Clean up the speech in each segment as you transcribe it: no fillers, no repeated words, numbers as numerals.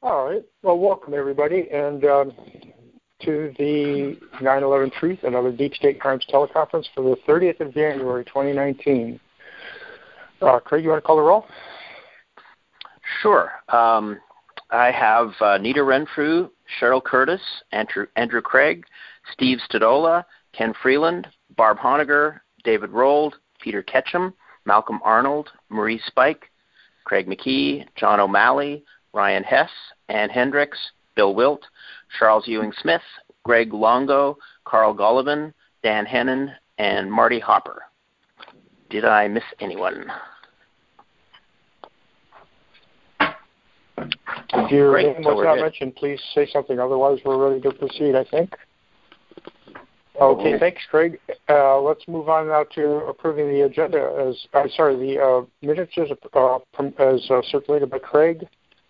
All right. Well, welcome everybody, and to the 9/11 Truth and Other Deep State Crimes teleconference for the 30th of January, 2019. Craig, you want to call the roll? Sure. I have Nita Renfrew, Cheryl Curtis, Andrew Craig, Steve Stadola, Ken Freeland, Barb Honegger, David Rold, Peter Ketchum, Malcolm Arnold, Marie Spike, Craig McKee, John O'Malley, Ryan Hess, Ann Hendricks, Bill Wilt, Charles Ewing-Smith, Greg Longo, Carl Golovin, Dan Hennon, and Marty Hopper. Did I miss anyone? If your name was not mentioned, please say something. Otherwise, we're ready to proceed, I think. Okay, thanks, Craig. Let's move on now to approving the agenda. The minutes as circulated by Craig.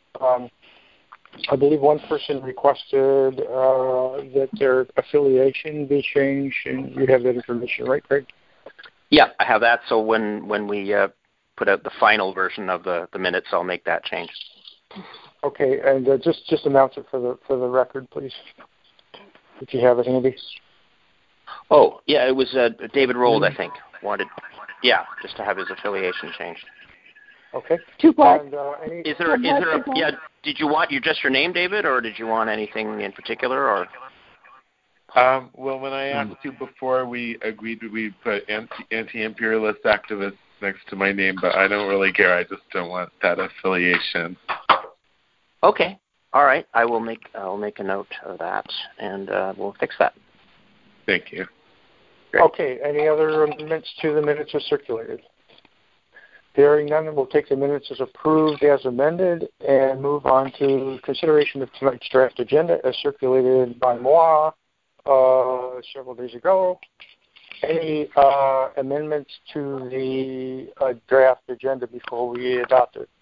I believe one person requested that their affiliation be changed, and you have that information, right, Craig? Yeah, I have that. So when we put out the final version of the minutes, I'll make that change. Okay, and just announce it for the record, please, if you have it handy. Oh, yeah, it was David Rold, I think, wanted, just to have his affiliation changed. Okay. To what? And, did you want just your name, David, or did you want anything in particular, or? Well, when I asked you before, we agreed we put anti-imperialist activists next to my name, but I don't really care. I just don't want that affiliation. Okay. All right. I'll make a note of that, and we'll fix that. Thank you. Great. Okay. Any other amendments to the minutes as circulated? Hearing none, we'll take the minutes as approved as amended and move on to consideration of tonight's draft agenda as circulated by moi several days ago. Any amendments to the draft agenda before we adopt it?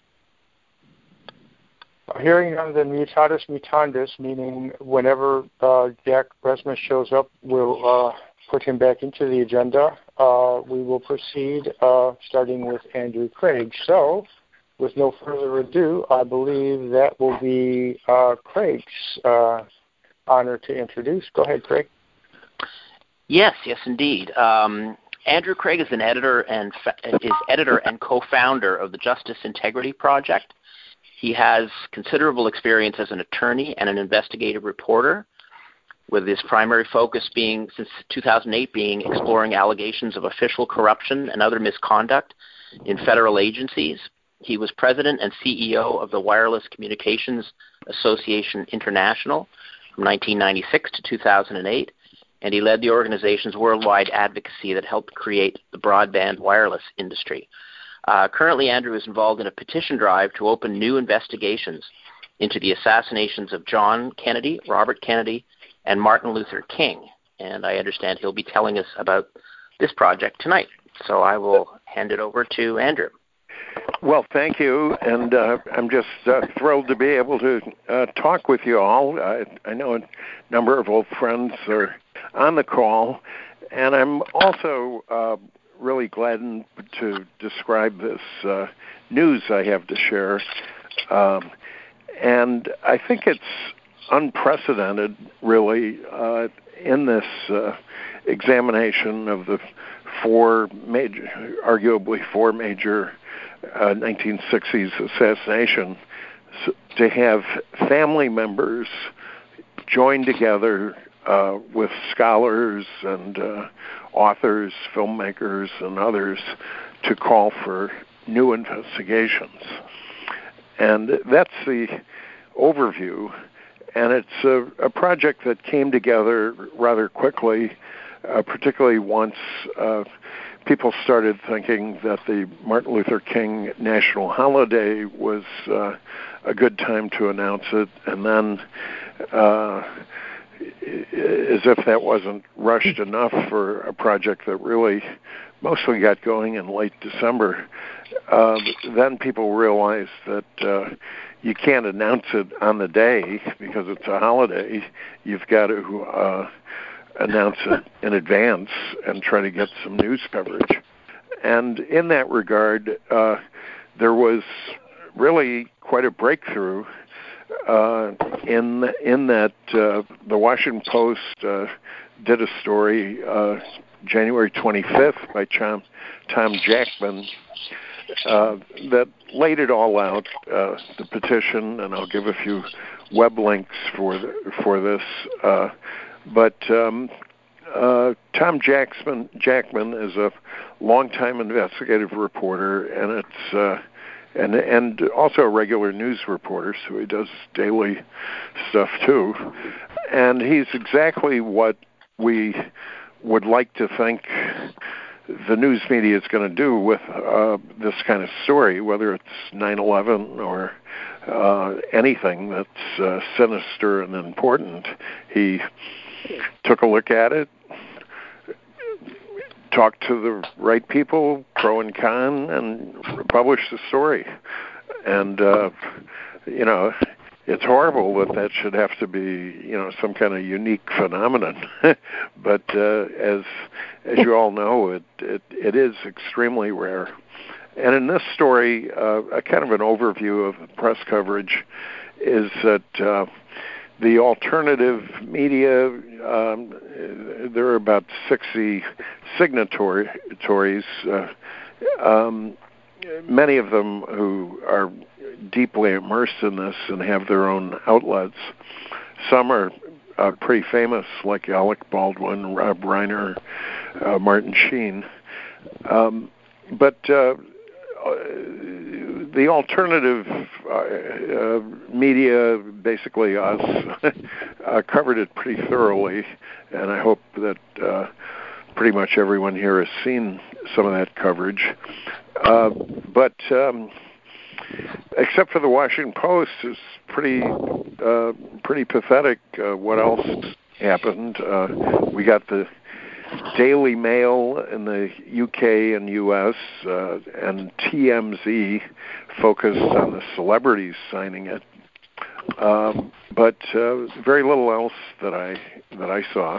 Hearing none, then mutatis mutandis, meaning whenever Jack Resmus shows up, we'll put him back into the agenda. We will proceed starting with Andrew Craig. So, with no further ado, I believe that will be Craig's honor to introduce. Go ahead, Craig. Yes, indeed. Andrew Craig is an editor and co-founder of the Justice Integrity Project. He has considerable experience as an attorney and an investigative reporter, with his primary focus being, since 2008, being exploring allegations of official corruption and other misconduct in federal agencies. He was president and CEO of the Wireless Communications Association International from 1996 to 2008, and he led the organization's worldwide advocacy that helped create the broadband wireless industry. Currently, Andrew is involved in a petition drive to open new investigations into the assassinations of John Kennedy, Robert Kennedy, and Martin Luther King. And I understand he'll be telling us about this project tonight. So I will hand it over to Andrew. Well, thank you, and I'm just thrilled to be able to talk with you all. I know a number of old friends are on the call, and I'm also really glad to describe this news I have to share. And I think it's unprecedented, really, in this examination of the arguably four major 1960s assassination, to have family members join together with scholars and authors, filmmakers, and others to call for new investigations. And that's the overview. And it's a project that came together rather quickly, particularly once people started thinking that the Martin Luther King national holiday was a good time to announce it. And then, as if that wasn't rushed enough for a project that really mostly got going in late December, then people realized that you can't announce it on the day because it's a holiday. You've got to announce it in advance and try to get some news coverage. And in that regard, there was really quite a breakthrough in that the Washington Post did a story January 25th by Tom Jackman that laid it all out, the petition, and I'll give a few web links for this. But Tom Jackman is a longtime investigative reporter, and it's and also a regular news reporter, so he does daily stuff too. And he's exactly what we would like to think the news media is going to do with this kind of story, whether it's 9/11 or anything that's sinister and important. He took a look at it, talked to the right people, pro and con, and published the story. And, it's horrible that should have to be, some kind of unique phenomenon. But as you all know, it is extremely rare. And in this story, a kind of an overview of the press coverage is that the alternative media, there are about 60 signatories, many of them who are deeply immersed in this and have their own outlets. Some are pretty famous, like Alec Baldwin, Rob Reiner, Martin Sheen. But the alternative media, basically us, covered it pretty thoroughly, and I hope that pretty much everyone here has seen some of that coverage. But except for the Washington Post, it's pretty pathetic. What else happened? We got the Daily Mail in the UK and US, and TMZ focused on the celebrities signing it, but very little else that I saw.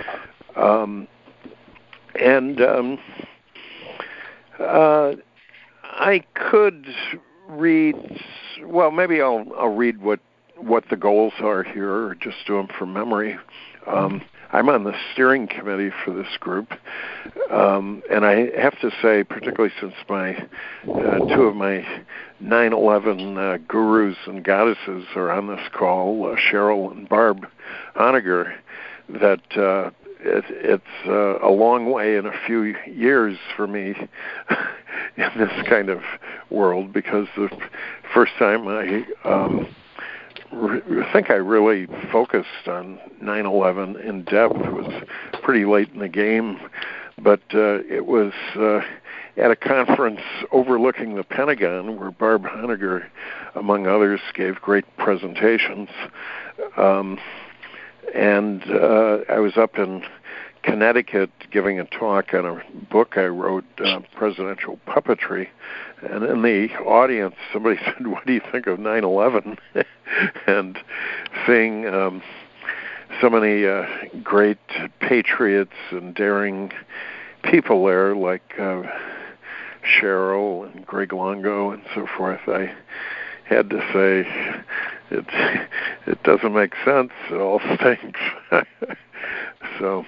I could read. Well, maybe I'll read what the goals are here, or just do them from memory. I'm on the steering committee for this group, and I have to say, particularly since my two of my 9/11 gurus and goddesses are on this call, Cheryl and Barb Honegger, that it's a long way in a few years for me in this kind of world, because the first time I think I really focused on 9/11 in depth was pretty late in the game, but it was at a conference overlooking the Pentagon, where Barb Honegger, among others, gave great presentations. And I was up in Connecticut giving a talk on a book I wrote, Presidential Puppetry, and in the audience somebody said, "What do you think of 9/11?" And seeing so many great patriots and daring people there, like Cheryl and Greg Longo and so forth, I had to say it doesn't make sense. It all stinks. So,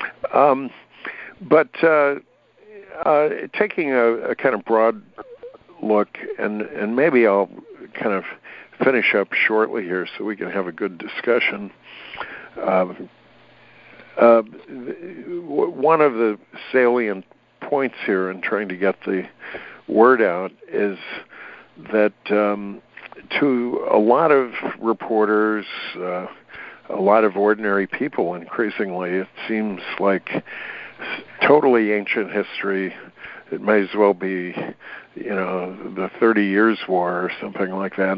but taking a kind of broad look, and maybe I'll kind of finish up shortly here so we can have a good discussion. One of the salient points here in trying to get the word out is that to a lot of reporters, a lot of ordinary people, increasingly, it seems like totally ancient history. It may as well be, the 30 Years' War or something like that.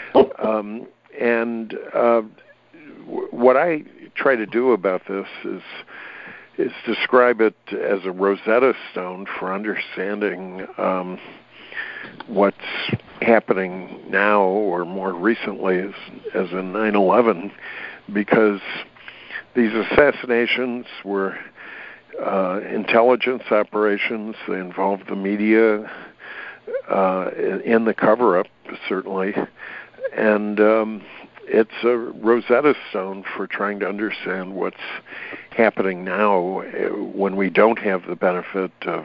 And what I try to do about this is describe it as a Rosetta Stone for understanding what's happening now, or more recently as in 9/11, because these assassinations were intelligence operations. They involved the media in the cover-up, certainly, and it's a Rosetta Stone for trying to understand what's happening now when we don't have the benefit of,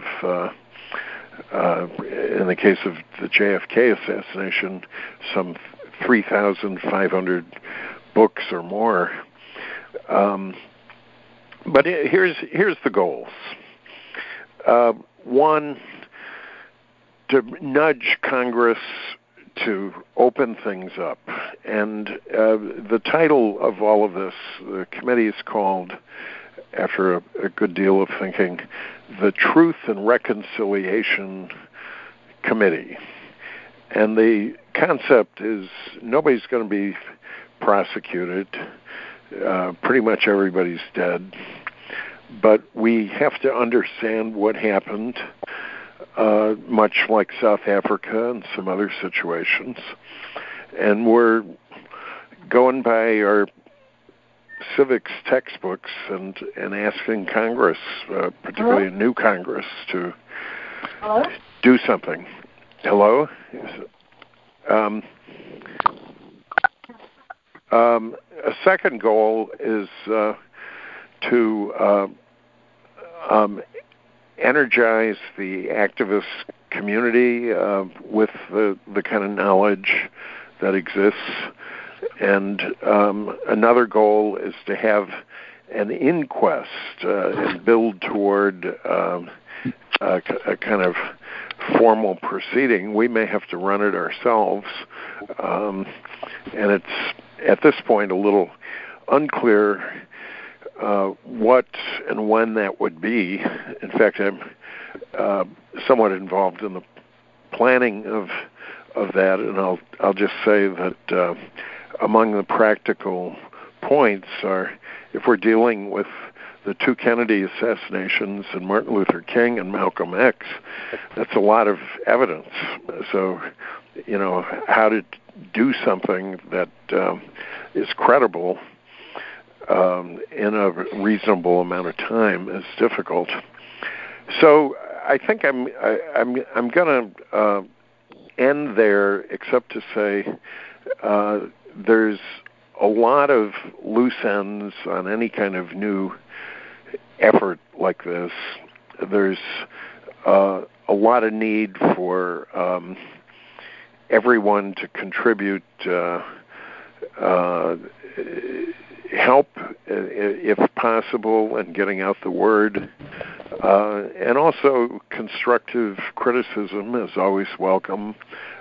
in the case of the JFK assassination, some 3,500 books or more. But here's the goals. One, to nudge Congress to open things up. And the title of all of this, the committee is called, after a good deal of thinking, the Truth and Reconciliation Committee. And the concept is nobody's going to be prosecuted. Pretty much everybody's dead. But we have to understand what happened, much like South Africa and some other situations. And we're going by our civics textbooks and asking Congress, particularly a new Congress, to do something. Hello? A second goal is to energize the activist community with the kind of knowledge that exists. And another goal is to have an inquest and build toward a kind of formal proceeding. We may have to run it ourselves. And it's, at this point, a little unclear what and when that would be. In fact, I'm somewhat involved in the planning of that, and I'll just say that among the practical points are, if we're dealing with the two Kennedy assassinations and Martin Luther King and Malcolm X, that's a lot of evidence. So, how to do something that is credible in a reasonable amount of time is difficult. So I think I'm going to end there, except to say there's a lot of loose ends on any kind of new effort like this. There's a lot of need for everyone to contribute help, if possible, in getting out the word. And also constructive criticism is always welcome.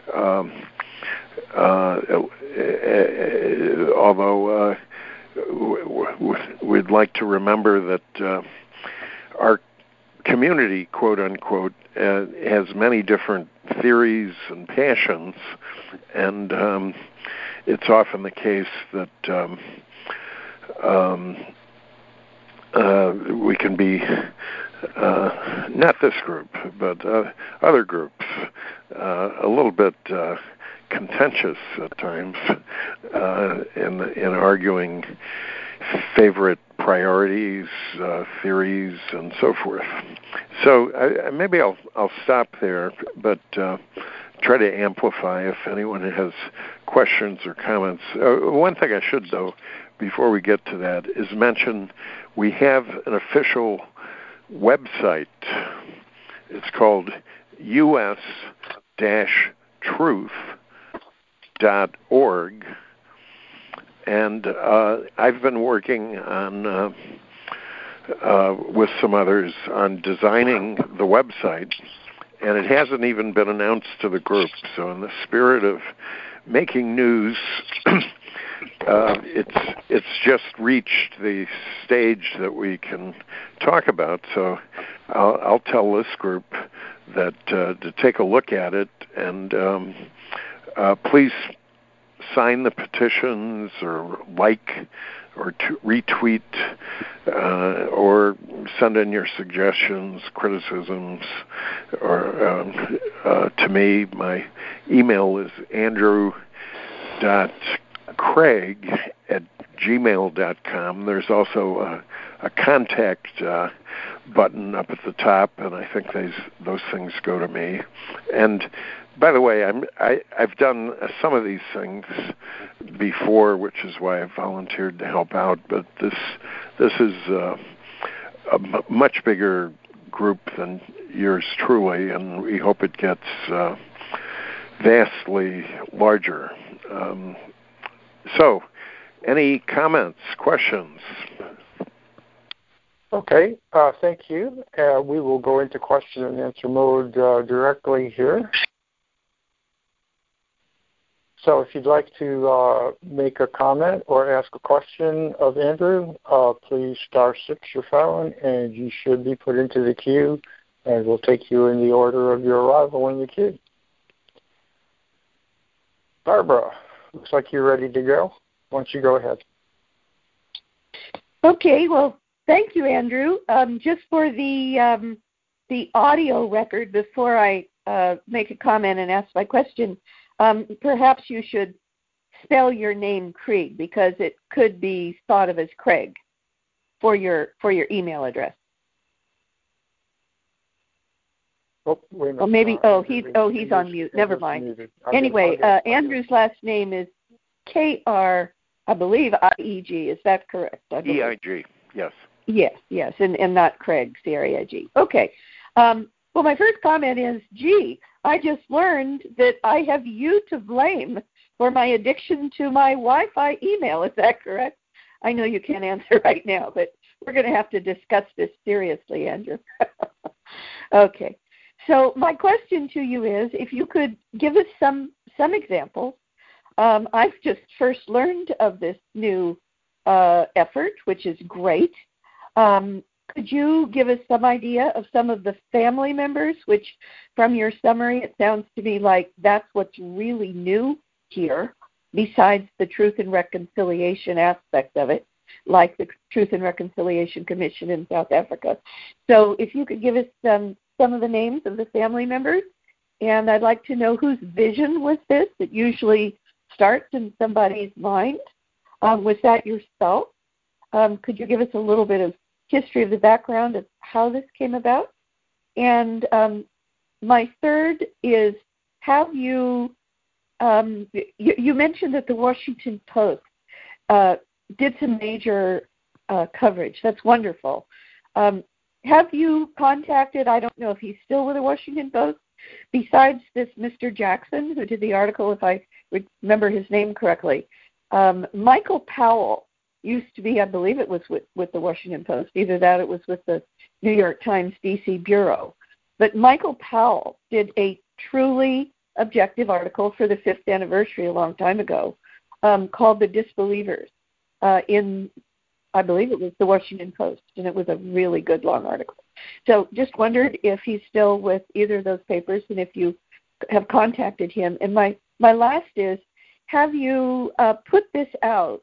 Although we'd like to remember that our community, quote unquote, has many different theories and passions, and it's often the case that we can be, not this group, but other groups, a little bit contentious at times in arguing favorite priorities, theories, and so forth. So maybe I'll stop there, but try to amplify if anyone has questions or comments. One thing I should, though, before we get to that, is mention we have an official website. It's called us-truth.org. And I've been working on, with some others, on designing the website, and it hasn't even been announced to the group. So in the spirit of making news, it's just reached the stage that we can talk about. So I'll tell this group that to take a look at it, and please sign the petitions, or like, or retweet, or send in your suggestions, criticisms, or to me. My email is andrew.craig@gmail.com. There's also a contact button up at the top, and I think those things go to me. And by the way, I've done some of these things before, which is why I volunteered to help out. But this is a much bigger group than yours truly, and we hope it gets vastly larger. So, any comments, questions? Okay, thank you. We will go into question and answer mode directly here. So if you'd like to make a comment or ask a question of Andrew, please *6 your phone, and you should be put into the queue, and we'll take you in the order of your arrival in the queue. Barbara, looks like you're ready to go. Why don't you go ahead? Okay, well, thank you, Andrew. Just for the audio record, before I make a comment and ask my question, perhaps you should spell your name Krieg, because it could be thought of as Craig for your email address. Oh, wait a minute. Or maybe he's on mute. Never mind. Anyway, Andrew's last name is K-R, I believe, I-E-G. Is that correct? E-I-G, yes. Yes, and not Craig, C-R-A-I-G. Okay. Well, my first comment is, I just learned that I have you to blame for my addiction to my Wi-Fi email. Is that correct? I know you can't answer right now, but we're going to have to discuss this seriously, Andrew. Okay. So my question to you is, if you could give us some examples. I've just first learned of this new effort, which is great. Could you give us some idea of some of the family members, which from your summary, it sounds to me like that's what's really new here, besides the Truth and Reconciliation aspect of it, like the Truth and Reconciliation Commission in South Africa. So if you could give us some of the names of the family members, and I'd like to know whose vision was this. It usually starts in somebody's mind. Was that yourself? Could you give us a little bit of history of the background of how this came about? And my third is, have you mentioned that the Washington Post did some major coverage. That's wonderful. Have you contacted, I don't know if he's still with the Washington Post, besides this Mr. Jackson, who did the article, if I remember his name correctly, Michael Powell used to be, I believe it was with the Washington Post. Either that or it was with the New York Times D.C. Bureau. But Michael Powell did a truly objective article for the 5th anniversary a long time ago called The Disbelievers in, I believe it was the Washington Post, and it was a really good long article. So just wondered if he's still with either of those papers and if you have contacted him. And my last is, have you put this out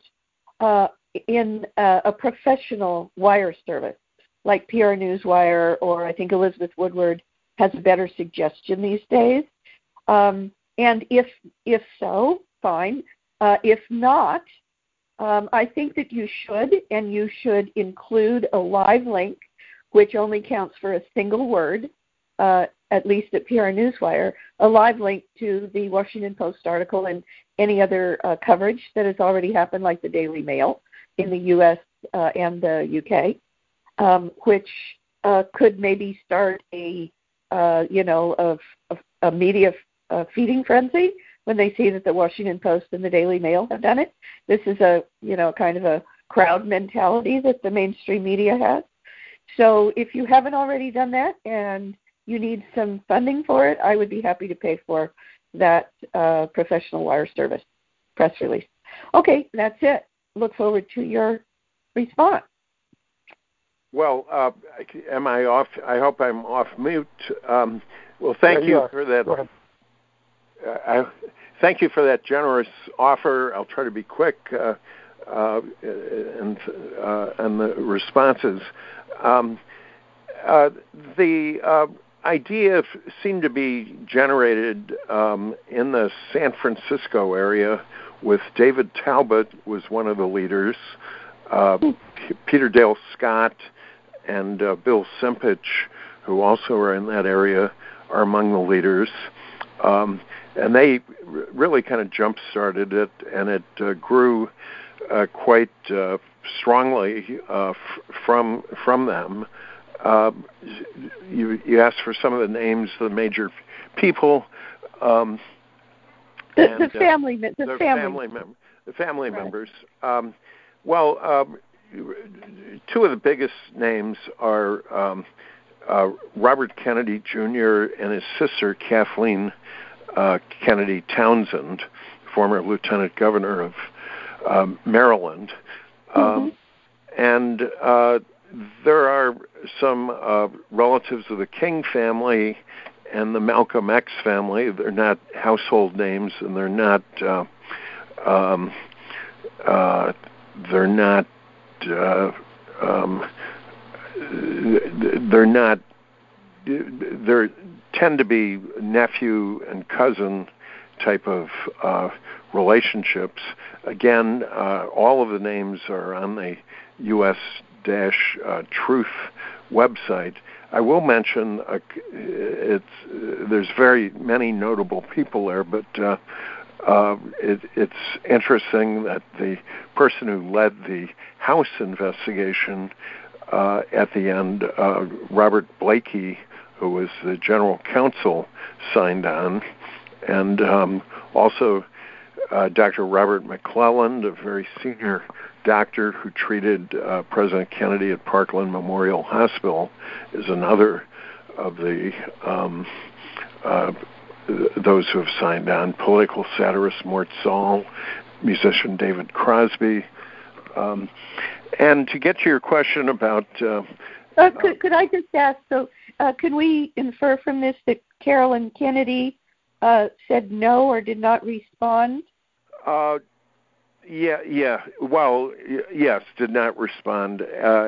in a professional wire service like PR Newswire, or I think Elizabeth Woodward has a better suggestion these days? And if so, fine. If not, I think that you should include a live link, which only counts for a single word, at least at PR Newswire, a live link to the Washington Post article and any other coverage that has already happened, like the Daily Mail in the U.S. And the U.K., which could maybe start a media feeding frenzy when they see that the Washington Post and the Daily Mail have done it. This is a kind of a crowd mentality that the mainstream media has. So if you haven't already done that and you need some funding for it, I would be happy to pay for that professional wire service press release. Okay, that's it. Look forward to your response. Well, am I off? I hope I'm off mute. Well, thank you for that. Go ahead. Thank you for that generous offer. I'll try to be quick and the responses. The idea seemed to be generated in the San Francisco area with David Talbot was one of the leaders. Peter Dale Scott and Bill Simpich, who also are in that area, are among the leaders. and they really kind of jump-started it, and it grew quite strongly from them. You asked for some of the names of the major people. The family members. Well, two of the biggest names are Robert Kennedy Jr. and his sister Kathleen Kennedy Townsend, former lieutenant governor of Maryland. And there are some relatives of the King family and the Malcolm X family. They're not household names, and they're not there tend to be nephew and cousin type of relationships. Again, all of the names are on the US-Truth website. I will mention there's very many notable people there, but it's interesting that the person who led the House investigation at the end, Robert Blakey, who was the general counsel, signed on, and also Dr. Robert McClelland, a very senior doctor who treated President Kennedy at Parkland Memorial Hospital, is another of the those who have signed on. Political satirist Mort Saul, musician David Crosby. And to get to your question about... could I just ask, so can we infer from this that Carolyn Kennedy said no or did not respond? Yeah. Well, yes, did not respond.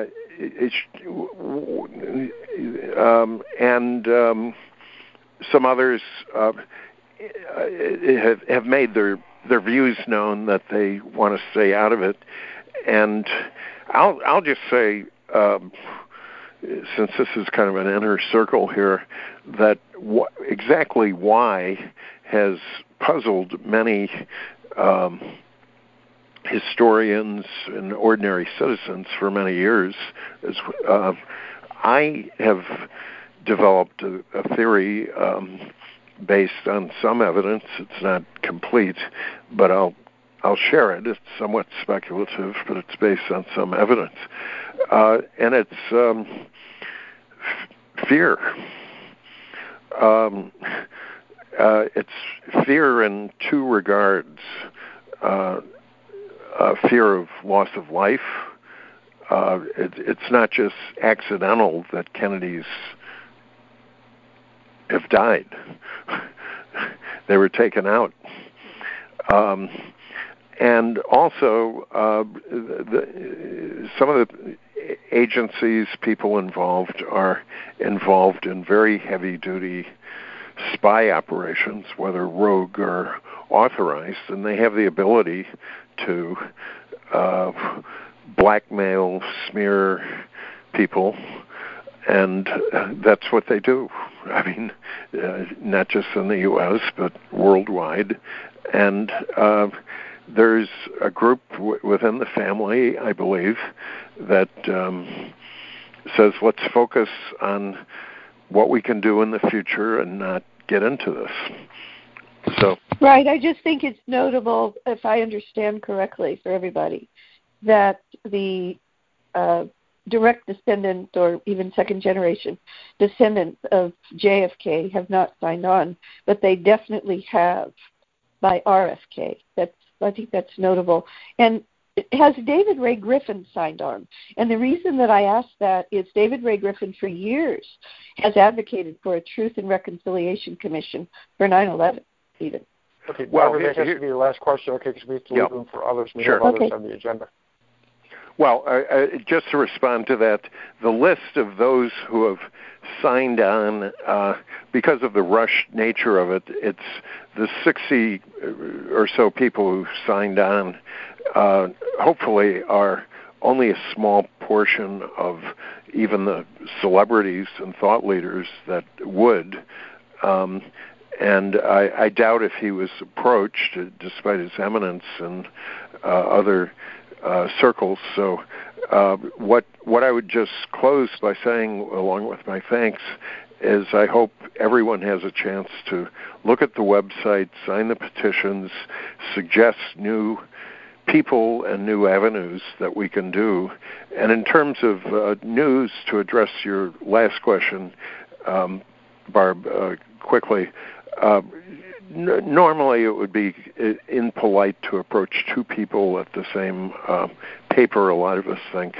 And some others have made their views known that they want to stay out of it. And I'll just say, since this is kind of an inner circle here, that exactly why has puzzled many historians and ordinary citizens for many years. I have developed a theory based on some evidence. It's not complete, but I'll share it. It's somewhat speculative, but it's based on some evidence. And it's fear. It's fear in two regards. Fear of loss of life. It's not just accidental that Kennedys have died. They were taken out. And also, some of the agencies, people involved, are involved in very heavy-duty spy operations, whether rogue or authorized, and they have the ability to blackmail, smear people, and that's what they do. I mean, not just in the U.S., but worldwide. And there's a group within the family, I believe, that says, let's focus on what we can do in the future and not get into this. So right, I just think it's notable, if I understand correctly for everybody, that the direct descendant or even second-generation descendants of JFK have not signed on, but they definitely have by RFK. I think that's notable. And has David Ray Griffin signed on? And the reason that I ask that is David Ray Griffin for years has advocated for a Truth and Reconciliation Commission for 9/11 even. Okay, well, that has to be your last question, okay, because we have to leave room for others. We have others on the agenda. Well, just to respond to that, the list of those who have signed on, because of the rushed nature of it, it's the 60 or so people who signed on, hopefully are only a small portion of even the celebrities and thought leaders that would. and I doubt if he was approached, despite his eminence in other circles. So what I would just close by saying, along with my thanks, is I hope everyone has a chance to look at the website, sign the petitions, suggest new people and new avenues that we can do. And in terms of news, to address your last question, Barb, quickly, normally it would be impolite to approach two people at the same paper, a lot of us think.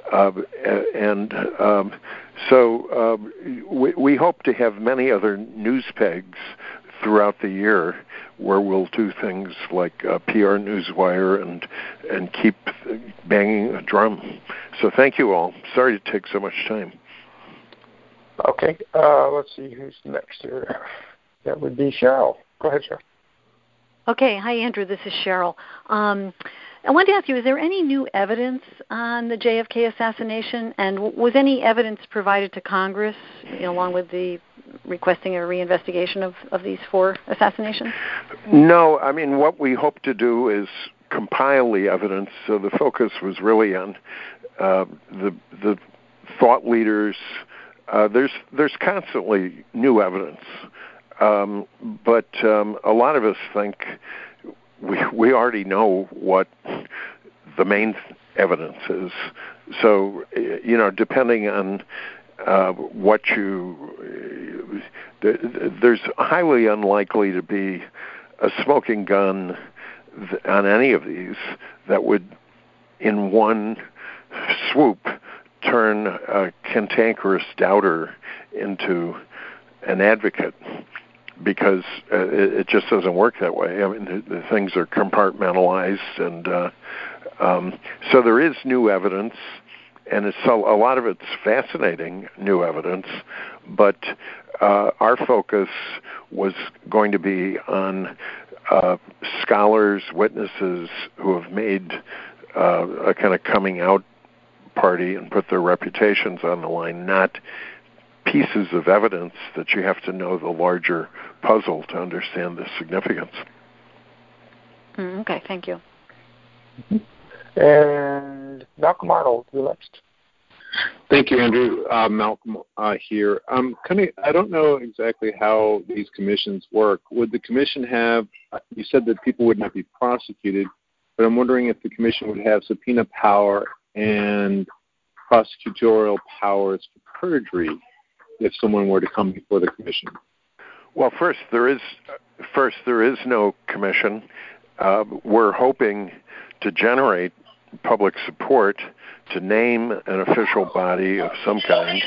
So we hope to have many other news pegs throughout the year where we'll do things like PR Newswire and keep banging a drum. So thank you all. Sorry to take so much time. Okay, let's see who's next here. That would be Cheryl. Go ahead, Cheryl. Okay, hi Andrew, this is Cheryl. I wanted to ask you, is there any new evidence on the JFK assassination, and was any evidence provided to Congress, along with the requesting a reinvestigation of these 4 assassinations? No, I mean, what we hope to do is compile the evidence, so the focus was really on the thought leaders. There's constantly new evidence, but a lot of us think we already know what the main evidence is. So, depending on what there's highly unlikely to be a smoking gun on any of these that would, in one swoop, turn a cantankerous doubter into an advocate, because it just doesn't work that way. I mean, the things are compartmentalized, and so there is new evidence, and a lot of it's fascinating new evidence, but our focus was going to be on scholars, witnesses who have made a kind of coming out party and put their reputations on the line, not pieces of evidence that you have to know the larger puzzle to understand the significance. Okay, thank you. And Malcolm Arnold, you're next. Thank you, Andrew. Malcolm here. I don't know exactly how these commissions work. Would the commission have, you said that people would not be prosecuted, but I'm wondering if the commission would have subpoena power and prosecutorial powers for perjury if someone were to come before the commission. Well, first there is no commission. We're hoping to generate public support to name an official body of some kind.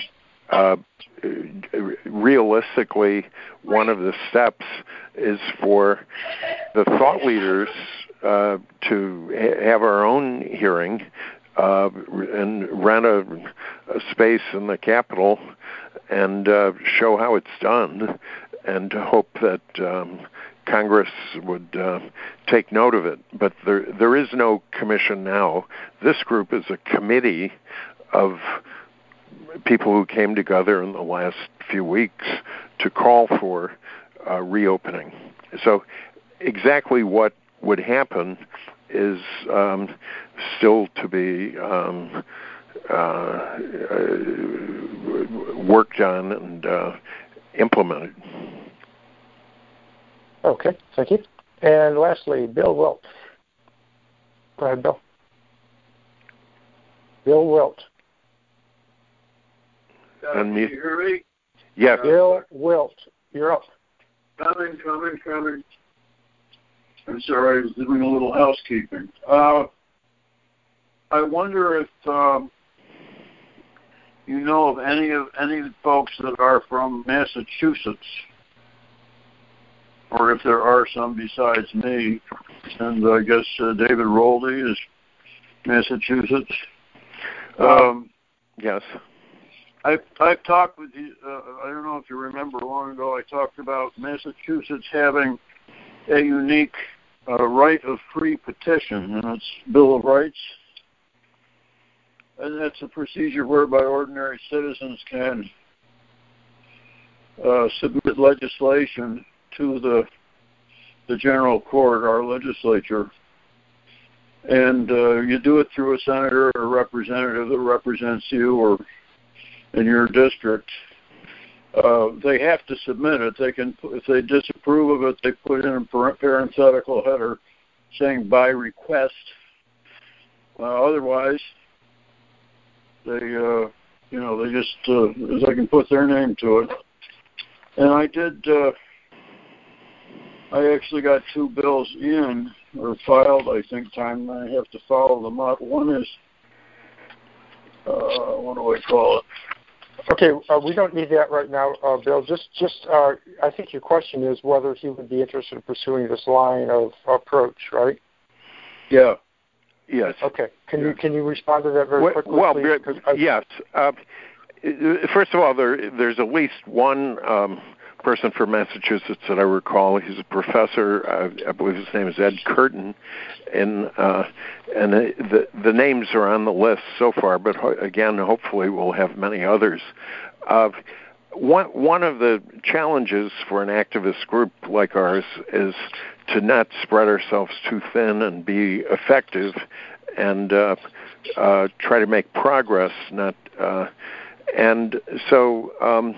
Realistically, one of the steps is for the thought leaders to have our own hearing and rent a space in the Capitol and show how it's done, and to hope that Congress would take note of it. But there is no commission now. This group is a committee of people who came together in the last few weeks to call for reopening. So exactly what would happen is still to be worked on and implemented. Okay, thank you. And lastly, Bill Wilt. Go ahead, Bill. Bill Wilt. Can you hear me? Yes. Bill Wilt, you're up. Coming. I'm sorry, I was doing a little housekeeping. I wonder if you know of any folks that are from Massachusetts, or if there are some besides me. And I guess David Roldy is Massachusetts. Yes. I've talked with you. I don't know if you remember, long ago I talked about Massachusetts having a unique right of free petition, and it's Bill of Rights. And that's a procedure whereby ordinary citizens can submit legislation to the general court, our legislature, and you do it through a senator or representative that represents you or in your district, they have to submit it. They can, if they disapprove of it, they put in a parenthetical header saying by request. Otherwise, they just they can put their name to it. And I did. I actually got 2 bills in or filed. I think time. I have to follow them up. One is what do I call it? Okay, we don't need that right now, Bill. Just I think your question is whether he would be interested in pursuing this line of approach, right? Yeah. Yes. Okay. Can you respond to that very quickly? Well, please? yes. First of all, there's at least one person from Massachusetts that I recall. He's a professor. I believe his name is Ed Curtin, and the names are on the list so far. But again, hopefully, we'll have many others. One of the challenges for an activist group like ours is to not spread ourselves too thin and be effective, and try to make progress. And so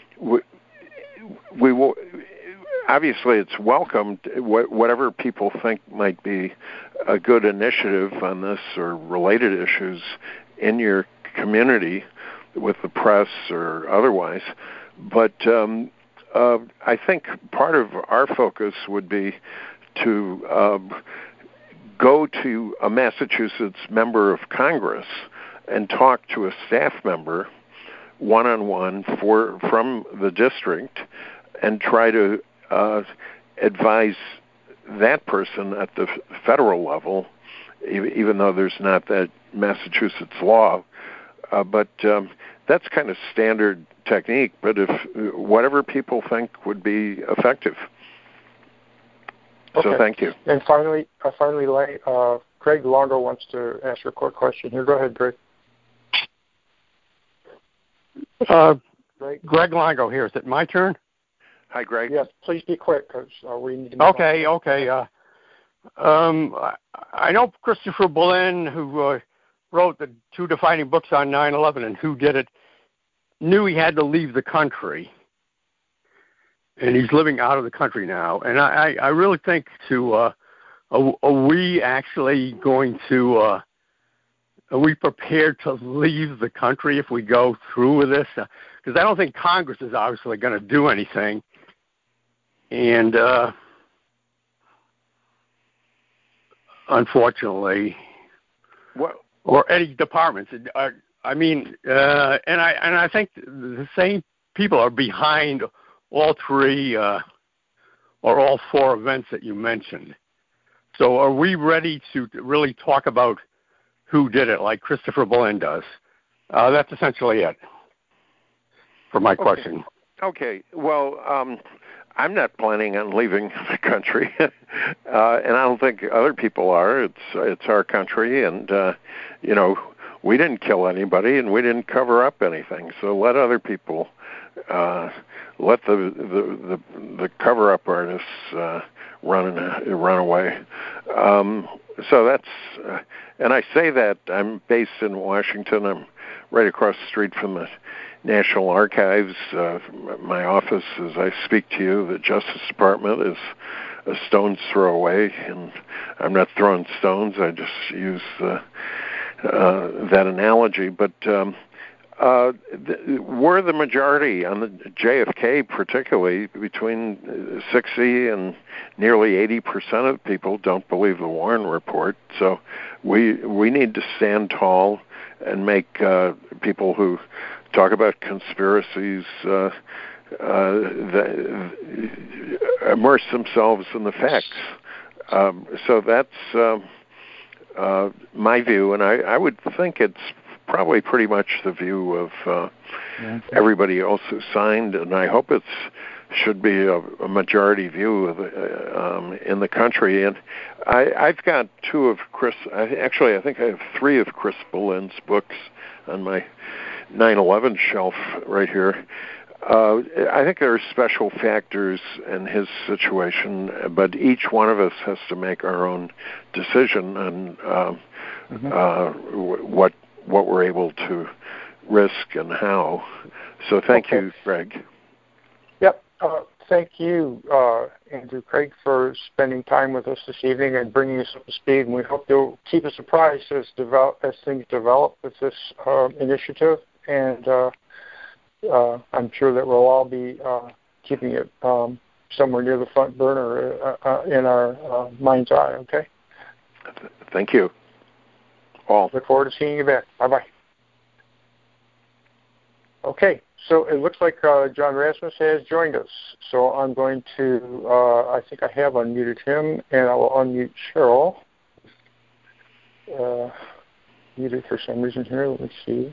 we will. Obviously, it's welcomed. Whatever people think might be a good initiative on this or related issues in your community, with the press or otherwise. But I think part of our focus would be to go to a Massachusetts member of Congress and talk to a staff member one-on-one from the district and try to advise that person at the federal level, even though there's not that Massachusetts law. But that's kind of standard technique, but if whatever people think would be effective. Okay. So thank you. And finally, Greg Longo wants to ask you a quick question here. Go ahead, Greg. Greg Longo here. Is it my turn? Hi, Greg. Yes, please be quick because we need to. Okay. I know Christopher Boleyn, who wrote the 2 defining books on 9/11 and Who Did It, knew he had to leave the country, and he's living out of the country now. And I really think are we actually going to? Are we prepared to leave the country if we go through with this? Because I don't think Congress is obviously going to do anything. And unfortunately, or any departments. I think the same people are behind all 3 or all 4 events that you mentioned. So are we ready to really talk about who did it, like Christopher Boleyn does? That's essentially it for my question. Okay. Well, I'm not planning on leaving the country, and I don't think other people are. It's our country, and we didn't kill anybody, and we didn't cover up anything. So let other people, let the cover-up artists run away. So that's, and I say that I'm based in Washington. I'm right across the street from the National Archives. My office, as I speak to you, the Justice Department, is a stone's throw away, and I'm not throwing stones. I just use that analogy. But we're the majority on the JFK, particularly between 60 and nearly 80% of people don't believe the Warren Report. So we need to stand tall and make people who talk about conspiracies immerse themselves in the facts. So that's my view, and I would think it's probably pretty much the view of everybody else who signed, and I hope it should be a majority view of in the country. And I've got 2 of Chris. Actually, I think I have 3 of Chris Boleyn's books on my 9/11 shelf right here. I think there are special factors in his situation, but each one of us has to make our own decision on what we're able to risk and how. So thank you, Greg. Yep. Thank you, Andrew Craig, for spending time with us this evening and bringing us up to speed. And we hope you'll keep us apprised as things develop with this initiative. And I'm sure that we'll all be keeping it somewhere near the front burner in our mind's eye. Okay. Thank you. All. Look forward to seeing you back. Bye-bye. Okay, so it looks like John Rasmus has joined us. So I'm going to, I think I have unmuted him, and I will unmute Cheryl. Muted for some reason here. Let me see.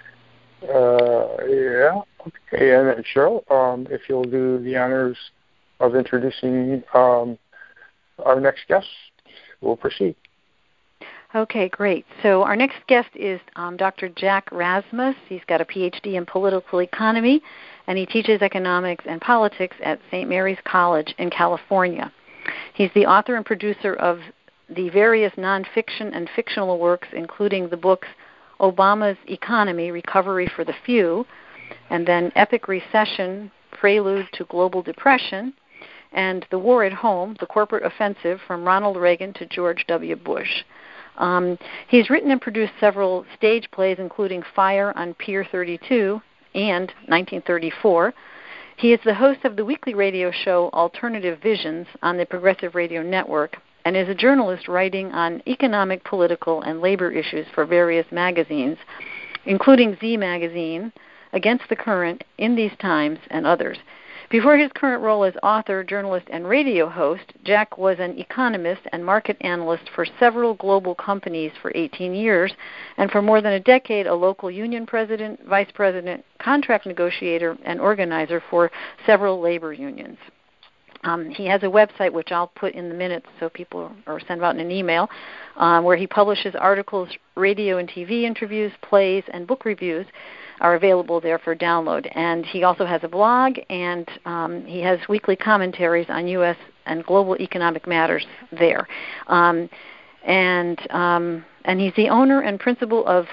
Yeah. Okay, and then Cheryl, if you'll do the honors of introducing our next guest, we'll proceed. Okay, great. So our next guest is Dr. Jack Rasmus. He's got a PhD in political economy, and he teaches economics and politics at St. Mary's College in California. He's the author and producer of the various nonfiction and fictional works, including the books Obama's Economy, Recovery for the Few, and then Epic Recession, Prelude to Global Depression, and The War at Home, The Corporate Offensive from Ronald Reagan to George W. Bush. He's written and produced several stage plays, including Fire on Pier 32 and 1934. He is the host of the weekly radio show Alternative Visions on the Progressive Radio Network and is a journalist writing on economic, political, and labor issues for various magazines, including Z Magazine, Against the Current, In These Times, and others. Before his current role as author, journalist, and radio host, Jack was an economist and market analyst for several global companies for 18 years, and for more than a decade, a local union president, vice president, contract negotiator, and organizer for several labor unions. He has a website, which I'll put in the minutes so people, or send out in an email, where he publishes articles, radio and TV interviews, plays, and book reviews are available there for download. And he also has a blog, and he has weekly commentaries on U.S. and global economic matters there. And he's the owner and principal of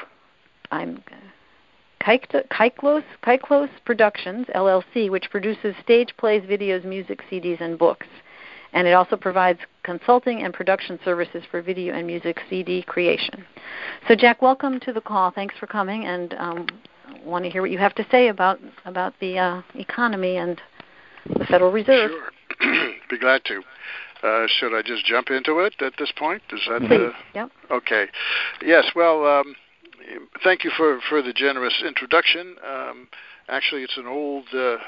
Kaiklos Productions, LLC, which produces stage plays, videos, music, CDs, and books. And it also provides consulting and production services for video and music CD creation. So, Jack, welcome to the call. Thanks for coming, and want to hear what you have to say about the economy and the Federal Reserve. Sure. Be glad to. Should I just jump into it at this point? Is that Please. Yep. Okay. Yes, well, thank you for the generous introduction. Actually, it's an old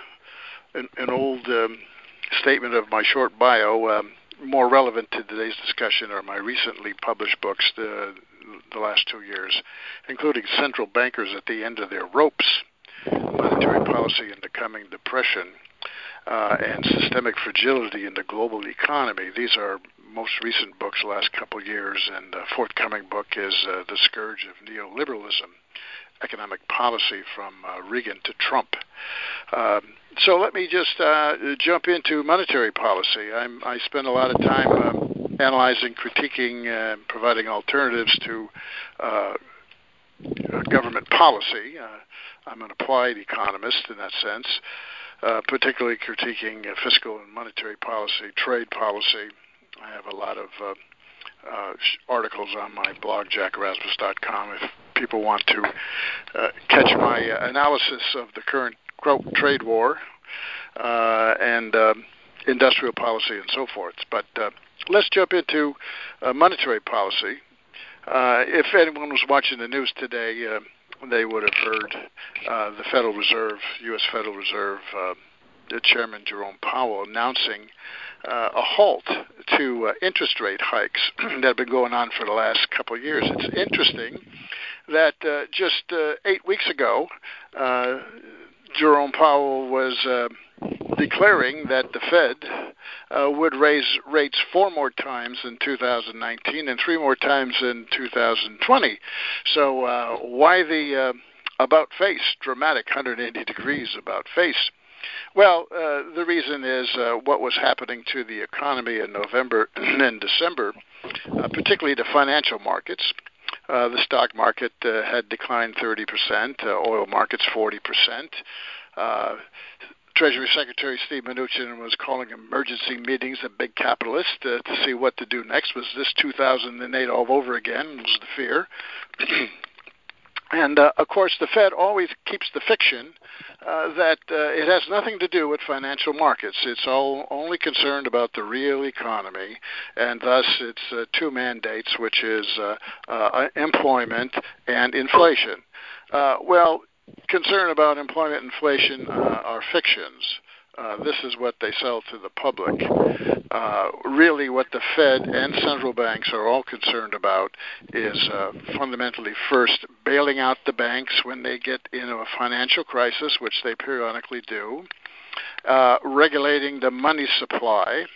statement of my short bio. More relevant to today's discussion are my recently published books, the last 2 years, including Central Bankers at the End of Their Ropes, Monetary Policy in the Coming Depression, and Systemic Fragility in the Global Economy. These are most recent books the last couple of years, and the forthcoming book is The Scourge of Neoliberalism, Economic Policy from Reagan to Trump. So let me just jump into monetary policy. I spend a lot of time analyzing, critiquing, providing alternatives to government policy. I'm an applied economist in that sense, particularly critiquing fiscal and monetary policy, trade policy. I have a lot of articles on my blog, jackrasmus.com, if people want to catch my analysis of the current trade war and industrial policy and so forth. But let's jump into monetary policy. If anyone was watching the news today, they would have heard the Federal Reserve, U.S. Federal Reserve, the Chairman Jerome Powell announcing a halt to interest rate hikes that have been going on for the last couple of years. It's interesting that just 8 weeks ago, Jerome Powell was declaring that the Fed would raise rates 4 more times in 2019 and 3 more times in 2020. So why the about-face, dramatic 180 degrees about-face? Well, the reason is what was happening to the economy in November and December, particularly the financial markets. The stock market had declined 30%, oil markets 40%. Treasury Secretary Steve Mnuchin was calling emergency meetings at big capitalists to see what to do next. Was this 2008 all over again? Was the fear. And, of course, the Fed always keeps the fiction that it has nothing to do with financial markets. It's only concerned about the real economy, and thus it's two mandates, which is employment and inflation. Well, concern about employment and inflation are fictions. This is what they sell to the public. Really what the Fed and central banks are all concerned about is fundamentally first bailing out the banks when they get into a financial crisis, which they periodically do, regulating the money supply,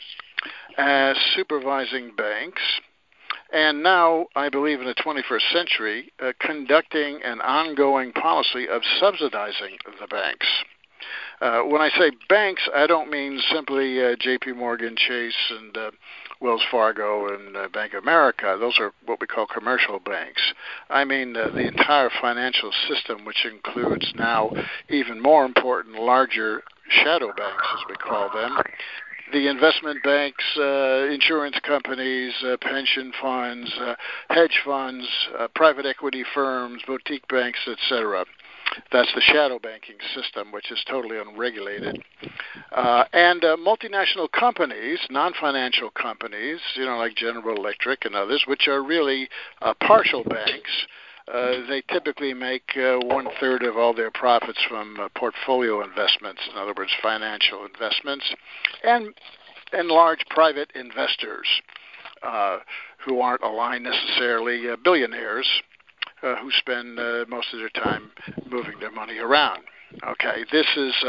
supervising banks, and now, I believe in the 21st century, conducting an ongoing policy of subsidizing the banks. When I say banks, I don't mean simply J.P. Morgan, Chase, and Wells Fargo and Bank of America. Those are what we call commercial banks. I mean the entire financial system, which includes now even more important, larger shadow banks, as we call them. The investment banks, insurance companies, pension funds, hedge funds, private equity firms, boutique banks, etc. That's the shadow banking system, which is totally unregulated. And multinational companies, non-financial companies, like General Electric and others, which are really partial banks. They typically make 1/3 of all their profits from portfolio investments, in other words, financial investments, and large private investors who aren't aligned necessarily billionaires who spend most of their time moving their money around. Okay, this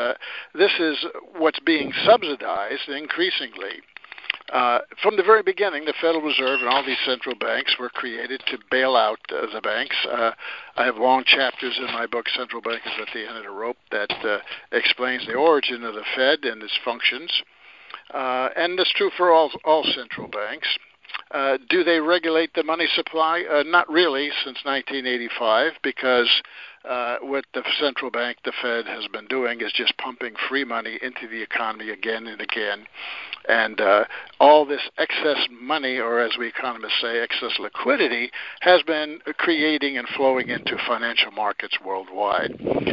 is what's being subsidized increasingly. From the very beginning, the Federal Reserve and all these central banks were created to bail out the banks. I have long chapters in my book, Central Bankers at the End of the Rope, that explains the origin of the Fed and its functions. And that's true for all central banks. Do they regulate the money supply? Not really, since 1985, because what the central bank, the Fed, has been doing is just pumping free money into the economy again and again. And all this excess money, or as we economists say, excess liquidity, has been creating and flowing into financial markets worldwide.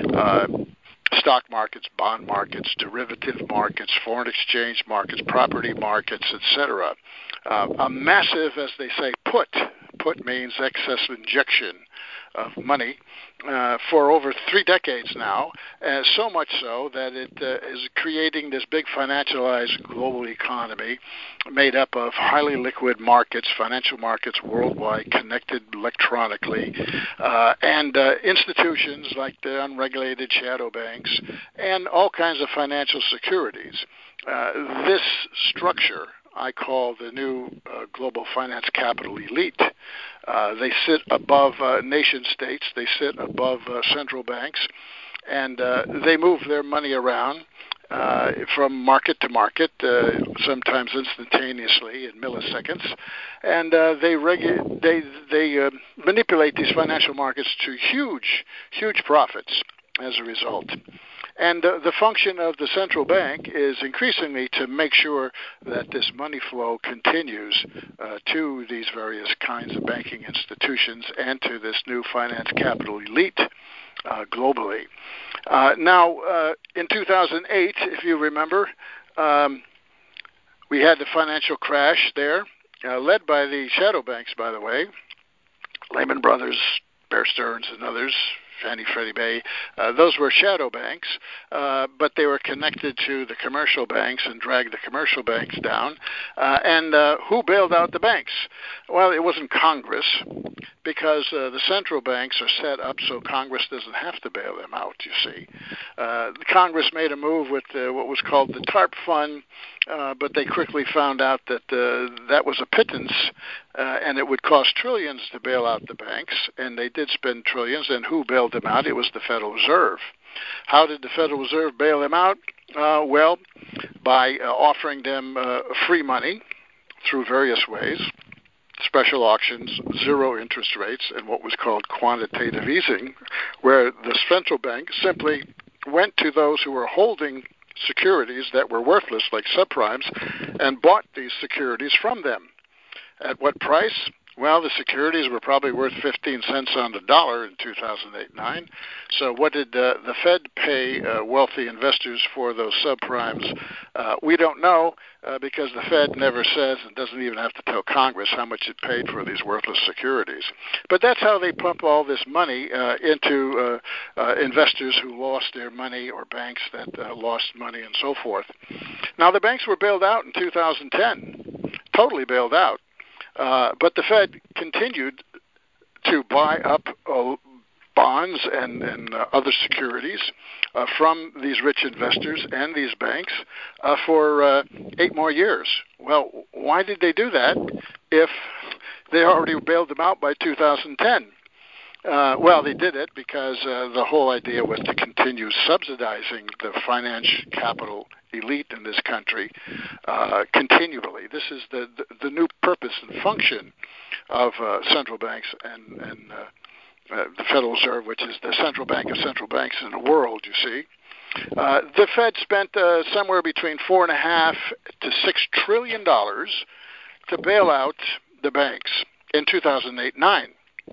Stock markets, bond markets, derivative markets, foreign exchange markets, property markets, etc. A massive, as they say, put means excess injection of money for over 3 decades now, so much so that it is creating this big financialized global economy made up of highly liquid markets, financial markets worldwide, connected electronically, and institutions like the unregulated shadow banks, and all kinds of financial securities. This structure I call the new global finance capital elite. They sit above nation states. They sit above central banks, and they move their money around from market to market, sometimes instantaneously in milliseconds, and they manipulate these financial markets to huge profits as a result. And the function of the central bank is increasingly to make sure that this money flow continues to these various kinds of banking institutions and to this new finance capital elite globally. Now, in 2008, if you remember, we had the financial crash there, led by the shadow banks, by the way, Lehman Brothers, Bear Stearns, and others, Fannie, Freddie Mae. Those were shadow banks, but they were connected to the commercial banks and dragged the commercial banks down. And who bailed out the banks? Well, it wasn't Congress, because the central banks are set up so Congress doesn't have to bail them out, you see. Congress made a move with what was called the TARP Fund, but they quickly found out that that was a pittance, and it would cost trillions to bail out the banks, and they did spend trillions, and who bailed them out? It was the Federal Reserve. How did the Federal Reserve bail them out? Well, by offering them free money through various ways, special auctions, zero interest rates, and what was called quantitative easing, where the central bank simply went to those who were holding securities that were worthless, like subprimes, and bought these securities from them. At what price? Well, the securities were probably worth 15 cents on the dollar in 2008-9. So what did the Fed pay wealthy investors for those subprimes? We don't know because the Fed never says and doesn't even have to tell Congress how much it paid for these worthless securities. But that's how they pump all this money into investors who lost their money or banks that lost money and so forth. Now, the banks were bailed out in 2010, totally bailed out. But the Fed continued to buy up bonds and other securities from these rich investors and these banks for 8 more years. Well, why did they do that if they already bailed them out by 2010? Well, they did it because the whole idea was to continue subsidizing the financial capital elite in this country continually. This is the new purpose and function of central banks and the Federal Reserve, which is the central bank of central banks in the world, you see. The Fed spent somewhere between $4.5 to $6 trillion to bail out the banks in 2008-9.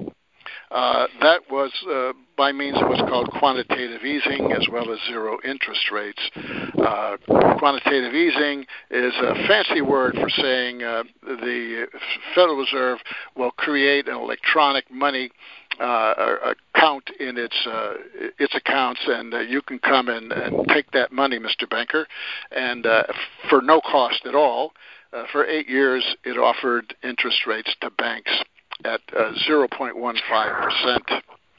That was by means of what's called quantitative easing as well as zero interest rates. Quantitative easing is a fancy word for saying the Federal Reserve will create an electronic money account in its accounts, and you can come and take that money, Mr. Banker, and for no cost at all. For 8 years, it offered interest rates to banks at 0.15%.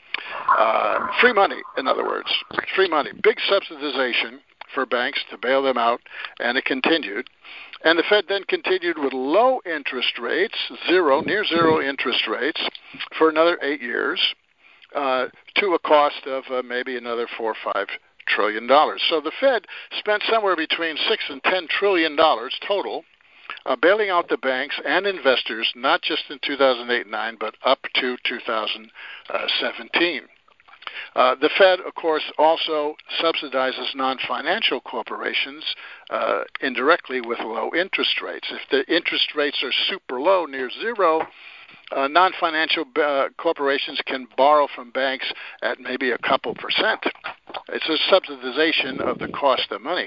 Free money, in other words. Free money. Big subsidization for banks to bail them out, and it continued. And the Fed then continued with low interest rates, near zero interest rates, for another 8 years, to a cost of maybe another $4 or $5 trillion. So the Fed spent somewhere between $6 and $10 trillion total, bailing out the banks and investors, not just in 2008-9, but up to 2017. The Fed, of course, also subsidizes non-financial corporations indirectly with low interest rates. If the interest rates are super low, near zero, non-financial corporations can borrow from banks at maybe a couple percent. It's a subsidization of the cost of money.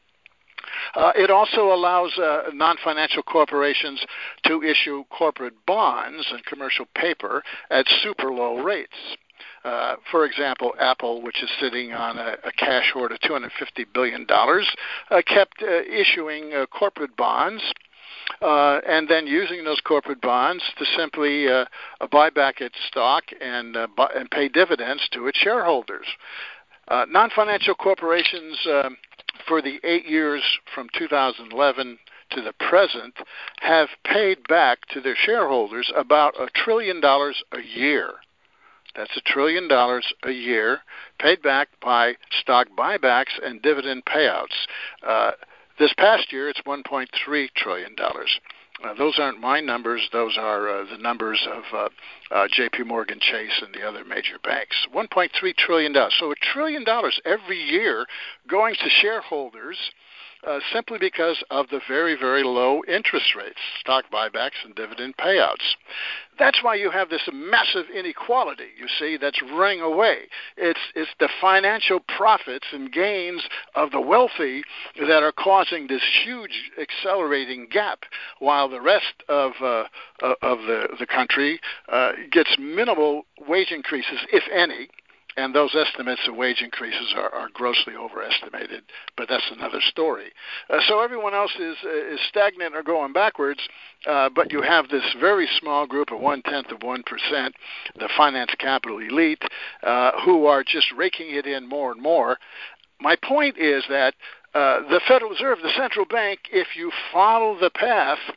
It also allows non-financial corporations to issue corporate bonds and commercial paper at super low rates. For example, Apple, which is sitting on a cash hoard of $250 billion, kept issuing corporate bonds and then using those corporate bonds to simply buy back its stock and pay dividends to its shareholders. Non-financial corporations for the 8 years from 2011 to the present have paid back to their shareholders about $1 trillion a year. That's $1 trillion a year paid back by stock buybacks and dividend payouts. This past year, it's $1.3 trillion. Those aren't my numbers. Those are the numbers of J.P. Morgan Chase and the other major banks. $1.3 trillion. So $1 trillion every year going to shareholders simply because of the very, very low interest rates, stock buybacks and dividend payouts. That's why you have this massive inequality, you see, that's running away. It's the financial profits and gains of the wealthy that are causing this huge accelerating gap, while the rest of the country gets minimal wage increases, if any. And those estimates of wage increases are grossly overestimated, but that's another story. So everyone else is stagnant or going backwards, but you have this very small group of 0.1%, the finance capital elite, who are just raking it in more and more. My point is that the Federal Reserve, the central bank, if you follow the path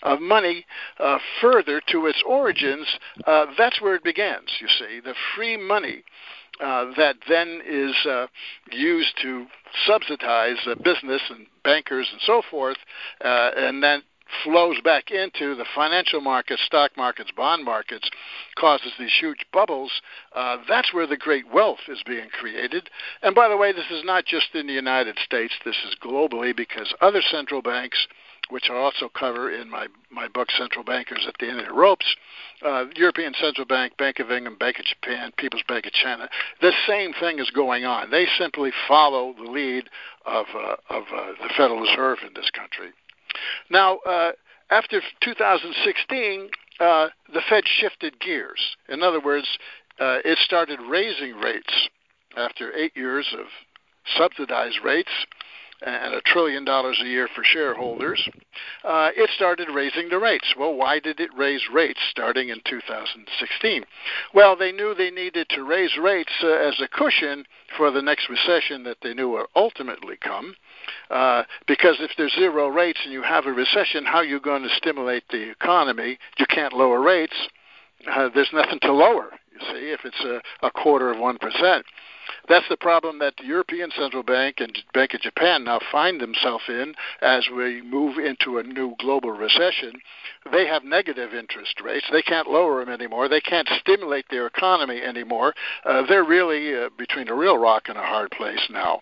of money further to its origins, that's where it begins, you see. The free money that then is used to subsidize business and bankers and so forth, and then flows back into the financial markets, stock markets, bond markets, causes these huge bubbles. That's where the great wealth is being created. And by the way, this is not just in the United States. This is globally, because other central banks, which I also cover in my book, Central Bankers at the End of the Ropes, European Central Bank, Bank of England, Bank of Japan, People's Bank of China, the same thing is going on. They simply follow the lead of the Federal Reserve in this country. Now, after 2016, the Fed shifted gears. In other words, it started raising rates after 8 years of subsidized rates and $1 trillion a year for shareholders. It started raising the rates. Well, why did it raise rates starting in 2016? Well, they knew they needed to raise rates as a cushion for the next recession that they knew would ultimately come. Because if there's zero rates and you have a recession, how are you going to stimulate the economy? You can't lower rates. There's nothing to lower, you see, if it's a quarter of 1%. That's the problem that the European Central Bank and Bank of Japan now find themselves in as we move into a new global recession. They have negative interest rates. They can't lower them anymore. They can't stimulate their economy anymore. They're really between a real rock and a hard place now.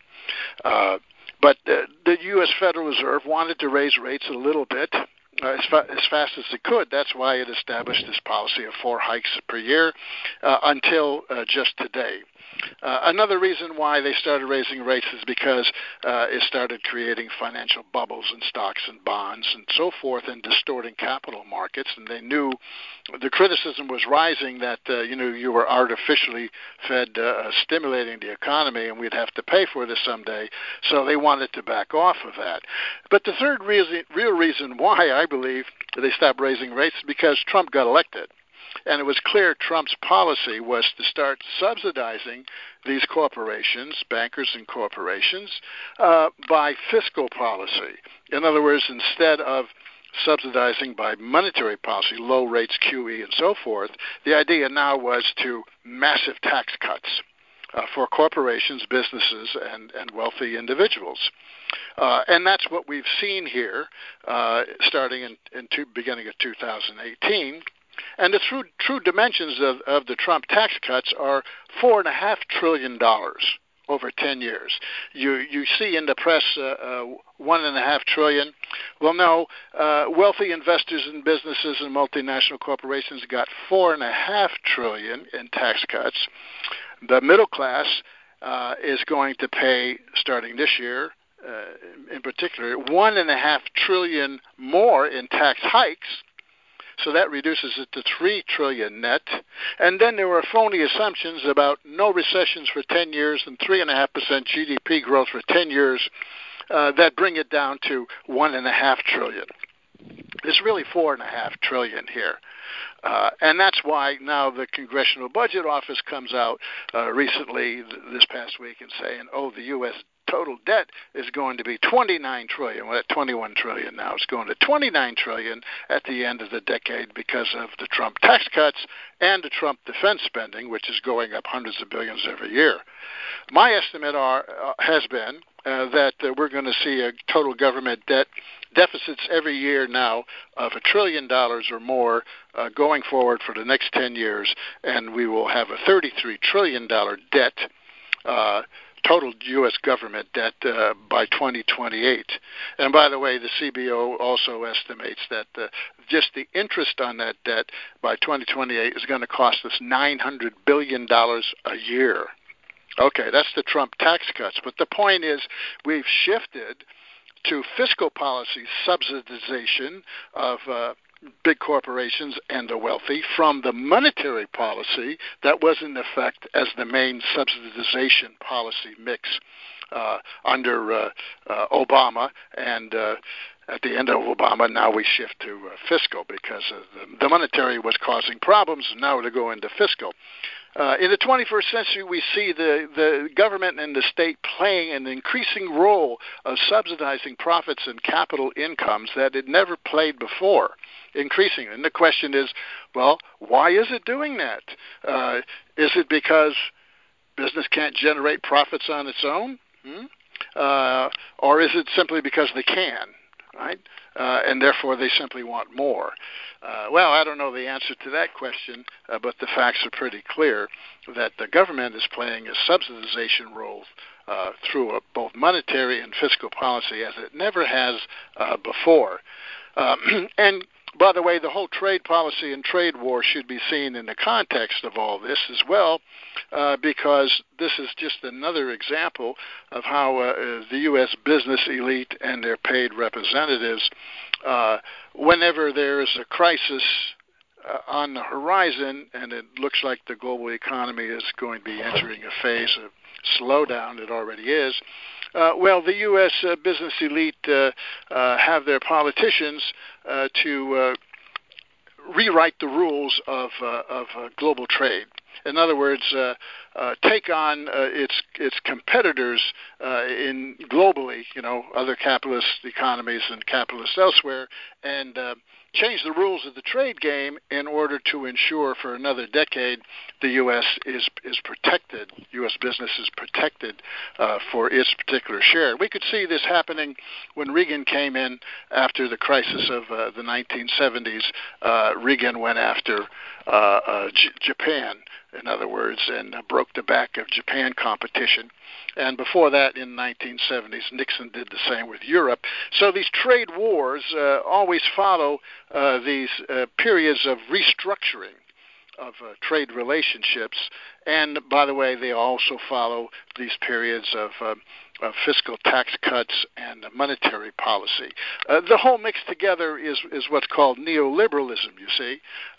But the U.S. Federal Reserve wanted to raise rates a little bit, as fast as it could. That's why it established this policy of 4 hikes per year until just today. Another reason why they started raising rates is because it started creating financial bubbles in stocks and bonds and so forth, and distorting capital markets. And they knew the criticism was rising that you were artificially fed stimulating the economy, and we'd have to pay for this someday. So they wanted to back off of that. But the third real reason why I believe they stopped raising rates is because Trump got elected. And it was clear Trump's policy was to start subsidizing these corporations, bankers and corporations, by fiscal policy. In other words, instead of subsidizing by monetary policy, low rates, QE, and so forth, the idea now was to massive tax cuts for corporations, businesses, and wealthy individuals. And that's what we've seen here starting in beginning of 2018. And the true dimensions of the Trump tax cuts are $4.5 trillion over 10 years. You see in the press $1.5 trillion. Well, no, wealthy investors in businesses and multinational corporations got $4.5 trillion in tax cuts. The middle class is going to pay, starting this year in particular, $1.5 trillion more in tax hikes. So that reduces it to $3 trillion net. And then there were phony assumptions about no recessions for 10 years and 3.5% GDP growth for 10 years that bring it down to $1.5 trillion. It's really $4.5 trillion here. And that's why now the Congressional Budget Office comes out recently this past week and saying, the U.S. total debt is going to be $29 trillion. We're at $21 trillion now. It's going to $29 trillion at the end of the decade because of the Trump tax cuts and the Trump defense spending, which is going up hundreds of billions every year. My estimate has been that we're going to see a total government debt deficits every year now of $1 trillion or more going forward for the next 10 years, and we will have a $33 trillion debt total U.S. government debt by 2028. And by the way, the CBO also estimates that just the interest on that debt by 2028 is going to cost us $900 billion a year. Okay, that's the Trump tax cuts. But the point is we've shifted to fiscal policy subsidization of big corporations and the wealthy from the monetary policy that was in effect as the main subsidization policy mix under Obama. And at the end of Obama, now we shift to fiscal because the monetary was causing problems, and now to go into fiscal. In the 21st century, we see the government and the state playing an increasing role of subsidizing profits and capital incomes that it never played before, increasing. And the question is, well, why is it doing that? Is it because business can't generate profits on its own? Or is it simply because they can, right? And therefore they simply want more? Well, I don't know the answer to that question, but the facts are pretty clear that the government is playing a subsidization role through both monetary and fiscal policy as it never has before. And by the way, the whole trade policy and trade war should be seen in the context of all this as well, because this is just another example of how the U.S. business elite and their paid representatives, whenever there is a crisis on the horizon, and it looks like the global economy is going to be entering a phase of slowdown, it already is, well, the U.S. Business elite have their politicians to rewrite the rules of global trade. In other words, take on its competitors in globally, other capitalist economies and capitalists elsewhere, and change the rules of the trade game in order to ensure for another decade the U.S. is protected, U.S. business is protected for its particular share. We could see this happening when Reagan came in after the crisis of the 1970s. Reagan went after Japan, in other words, and broke the back of Japan competition. And before that, in the 1970s, Nixon did the same with Europe. So these trade wars always follow these periods of restructuring of trade relationships. And, by the way, they also follow these periods of fiscal tax cuts and monetary policy. The whole mix together is what's called neoliberalism, you see.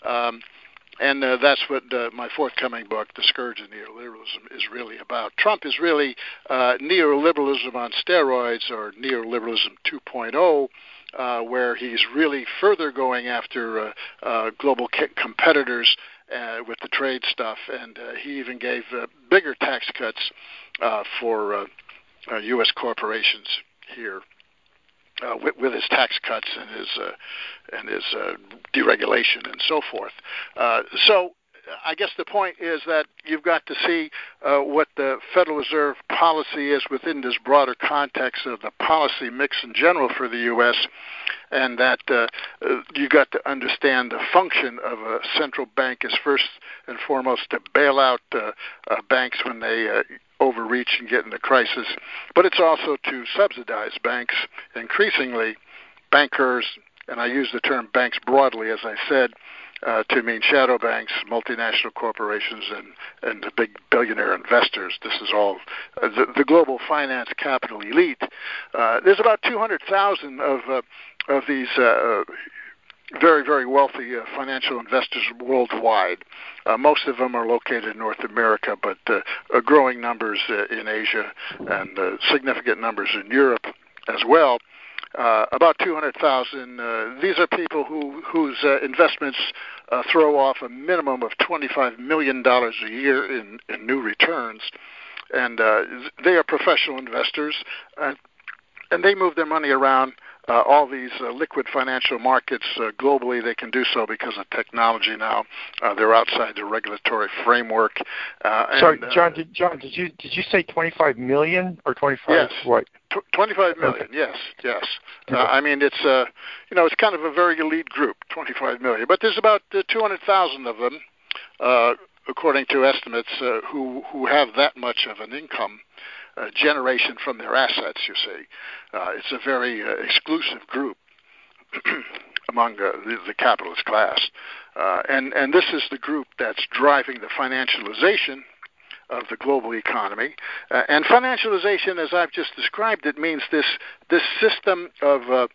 And that's what my forthcoming book, The Scourge of Neoliberalism, is really about. Trump is really neoliberalism on steroids, or neoliberalism 2.0, where he's really further going after global competitors with the trade stuff. And he even gave bigger tax cuts for U.S. corporations here. With his tax cuts and his deregulation and so forth. So I guess the point is that you've got to see what the Federal Reserve policy is within this broader context of the policy mix in general for the U.S., and that you got to understand the function of a central bank is first and foremost to bail out banks when they overreach and get into crisis, but it's also to subsidize banks. Increasingly, bankers, and I use the term banks broadly, as I said, to mean shadow banks, multinational corporations, and the big billionaire investors. This is all the global finance capital elite. There's about 200,000 of these very, very wealthy financial investors worldwide. Most of them are located in North America, but growing numbers in Asia and significant numbers in Europe as well. About 200,000. These are people whose investments throw off a minimum of $25 million a year in new returns. And they are professional investors, and they move their money around all these liquid financial markets globally. They can do so because of technology now. They're outside the regulatory framework. Sorry, John. Did you say 25 million or 25? Yes. What? 25 million. Okay. Yes. I mean, it's it's kind of a very elite group. 25 million, but there's about 200,000 of them, according to estimates, who have that much of an income generation from their assets, you see. It's a very exclusive group among the capitalist class. And this is the group that's driving the financialization of the global economy. And financialization, as I've just described it, means this system of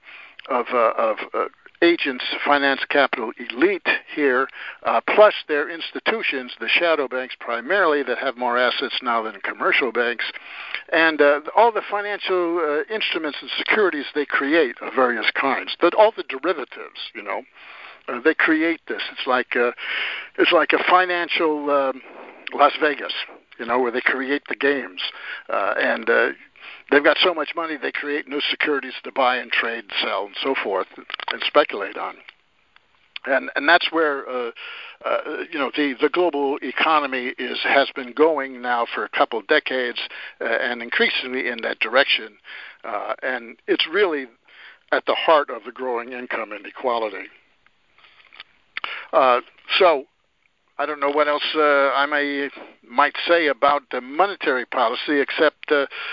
agents, finance capital elite here, plus their institutions, the shadow banks primarily, that have more assets now than commercial banks, and all the financial instruments and securities they create of various kinds, all the derivatives, they create this. It's like a financial Las Vegas, where they create the games. And they've got so much money, they create new securities to buy and trade, sell, and so forth, and speculate on. And that's where the global economy has been going now for a couple of decades, and increasingly in that direction. And it's really at the heart of the growing income inequality. So I don't know what else I might say about the monetary policy, except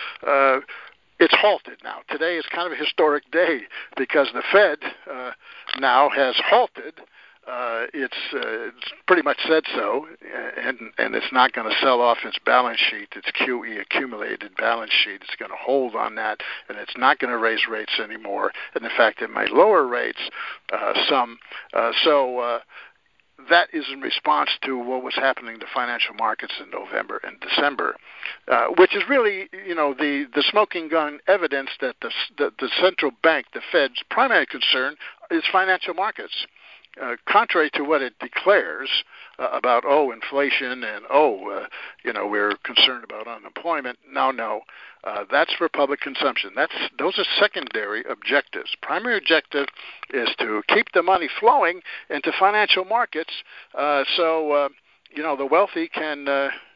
it's halted now. Today is kind of a historic day because the Fed now has halted. It's pretty much said so, and it's not going to sell off its balance sheet, its QE accumulated balance sheet. It's going to hold on that, and it's not going to raise rates anymore. And in fact, it might lower rates some. So that is in response to what was happening to financial markets in November and December, which is really, the smoking gun evidence that the central bank, the Fed's primary concern is financial markets. Contrary to what it declares about, inflation and, we're concerned about unemployment. No. That's for public consumption. Those are secondary objectives. Primary objective is to keep the money flowing into financial markets so the wealthy can